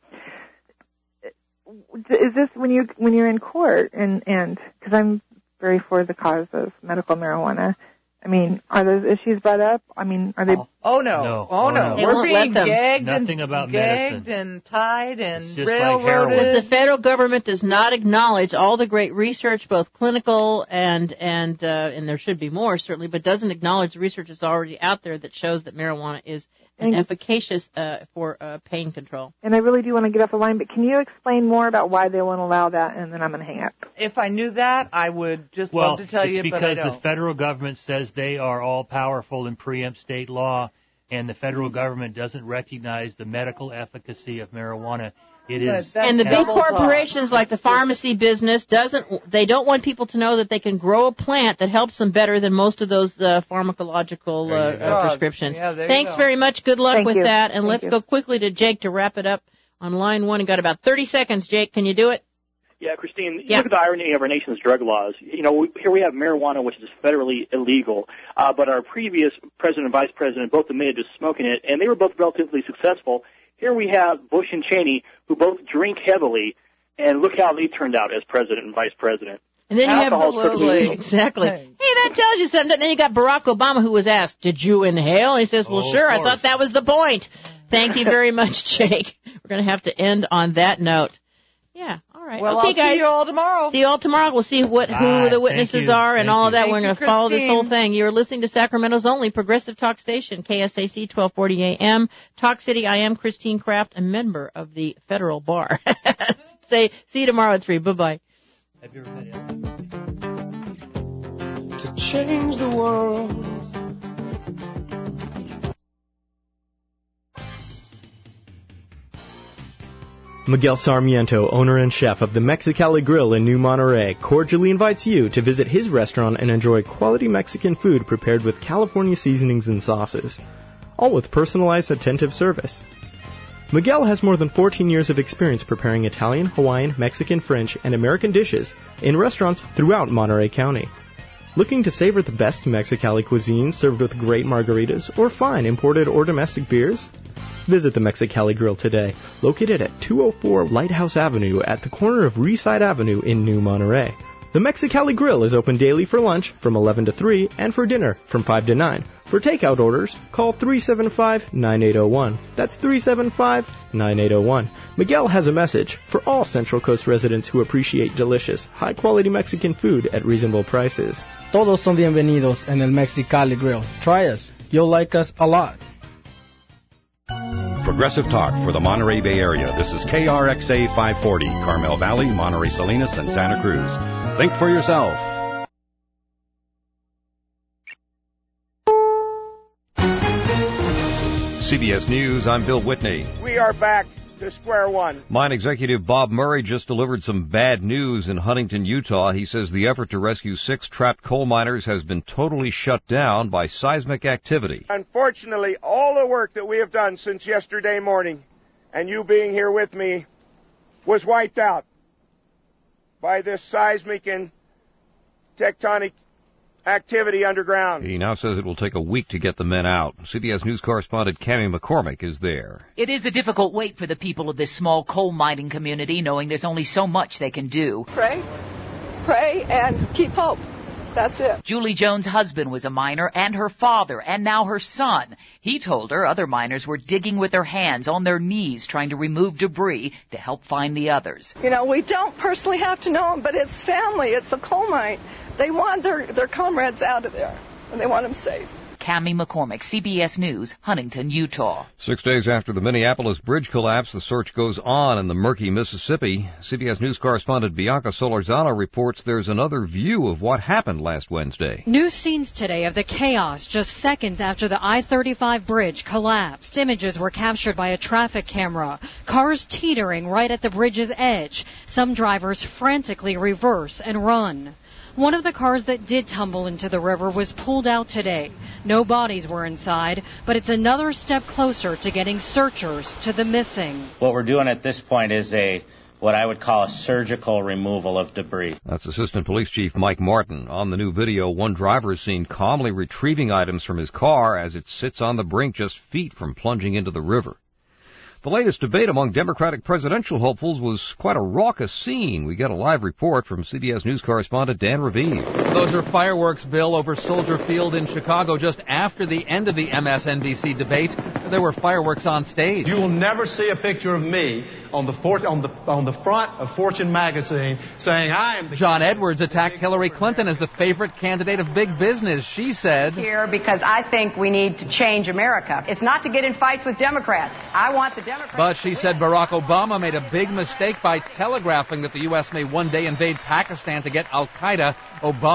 is this when you, when you're in court and, and, because I'm very for the cause of medical marijuana, I mean, are those issues brought up? I mean, are they? Oh, no. No. Oh, no. no. They We're won't being let them. gagged Nothing and about gagged medicine. and tied and It's just like railroaded. heroin. The federal government does not acknowledge all the great research, both clinical and and uh, and there should be more certainly, but doesn't acknowledge the research that's already out there that shows that marijuana is an And- efficacious uh, for uh, pain control. And I really do want to get off the line, but can you explain more about why they won't allow that? And then I'm going to hang up. If I knew that, I would just Well, love to tell it's you, but I because don't. the federal government says they are all powerful and preempt state law, and the federal government doesn't recognize the medical efficacy of marijuana. It is. And the big corporations like the pharmacy business doesn't, they don't want people to know that they can grow a plant that helps them better than most of those uh, pharmacological uh, uh, prescriptions. Yeah, there Thanks you go. very much. Good luck Thank with you. that. And Thank let's you. go quickly to Jake to wrap it up on line one. And got about thirty seconds, Jake. Can you do it? Yeah, Christine, Yeah. look at the irony of our nation's drug laws. You know, we, here we have marijuana, which is federally illegal, uh, but our previous president and vice president both admitted to smoking it, and they were both relatively successful. Here we have Bush and Cheney, who both drink heavily, and look how they turned out as president and vice president. And then you Alcohol have is perfectly legal. exactly. Hey, that tells you something. Then you got Barack Obama, who was asked, "Did you inhale?" And he says, "Well, Oh, sure. of I course. thought that was the point." Thank you very much, Jake. We're going to have to end on that note. Yeah. All right. Well, okay, I'll guys. see you all tomorrow. See you all tomorrow. We'll see what who Bye. the Thank witnesses you. are and Thank all of you. that. Thank We're you, going to follow this Christine. whole thing. You're listening to Sacramento's only progressive talk station, K S A C twelve forty A M. Talk City. I am Christine Kraft, a member of the Federal Bar. Say, see you tomorrow at three. Bye-bye. Have you ever met Ellen? To change the world. Miguel Sarmiento, owner and chef of the Mexicali Grill in New Monterey, cordially invites you to visit his restaurant and enjoy quality Mexican food prepared with California seasonings and sauces, all with personalized, attentive service. Miguel has more than fourteen years of experience preparing Italian, Hawaiian, Mexican, French, and American dishes in restaurants throughout Monterey County. Looking to savor the best Mexicali cuisine served with great margaritas or fine imported or domestic beers? Visit the Mexicali Grill today, located at two oh four Lighthouse Avenue at the corner of Reeside Avenue in New Monterey. The Mexicali Grill is open daily for lunch from eleven to three and for dinner from five to nine. For takeout orders, call three seven five, nine eight zero one. That's three seven five, nine eight zero one. Miguel has a message for all Central Coast residents who appreciate delicious, high-quality Mexican food at reasonable prices. Todos son bienvenidos en el Mexicali Grill. Try us. You'll like us a lot. Progressive Talk for the Monterey Bay Area. This is K R X A five forty, Carmel Valley, Monterey Salinas, and Santa Cruz. Think for yourself. C B S News, I'm Bill Whitney. We are back to square one. Mine executive Bob Murray just delivered some bad news in Huntington, Utah. He says the effort to rescue six trapped coal miners has been totally shut down by seismic activity. Unfortunately, all the work that we have done since yesterday morning, and you being here with me, was wiped out by this seismic and tectonic activity underground. He now says it will take a week to get the men out. C B S News correspondent Cammie McCormick is there. It is a difficult wait for the people of this small coal mining community, knowing there's only so much they can do. Pray, pray, and keep hope. That's it. Julie Jones' husband was a miner, and her father, and now her son. He told her other miners were digging with their hands on their knees trying to remove debris to help find the others. You know, we don't personally have to know them, but it's family. It's the coal mine. They want their, their comrades out of there, and they want them safe. Cammie McCormick, C B S News, Huntington, Utah. Six days after the Minneapolis bridge collapse, the search goes on in the murky Mississippi. C B S News correspondent Bianca Solorzano reports there's another view of what happened last Wednesday. New scenes today of the chaos just seconds after the I thirty-five bridge collapsed. Images were captured by a traffic camera. Cars teetering right at the bridge's edge. Some drivers frantically reverse and run. One of the cars that did tumble into the river was pulled out today. No bodies were inside, but it's another step closer to getting searchers to the missing. What we're doing at this point is a what I would call a surgical removal of debris. That's Assistant Police Chief Mike Martin. On the new video, one driver is seen calmly retrieving items from his car as it sits on the brink just feet from plunging into the river. The latest debate among Democratic presidential hopefuls was quite a raucous scene. We got a live report from C B S News correspondent Dan Raviv. Those are fireworks, Bill, over Soldier Field in Chicago just after the end of the M S N B C debate. There were fireworks on stage. You will never see a picture of me on the, for- on the, on the front of Fortune magazine saying I am the... John Edwards attacked Hillary Clinton as the favorite candidate of big business. She said... Here because I think we need to change America. It's not to get in fights with Democrats. I want the Democrats... But she said Barack Obama made a big mistake by telegraphing that the U S may one day invade Pakistan to get al-Qaeda. Obama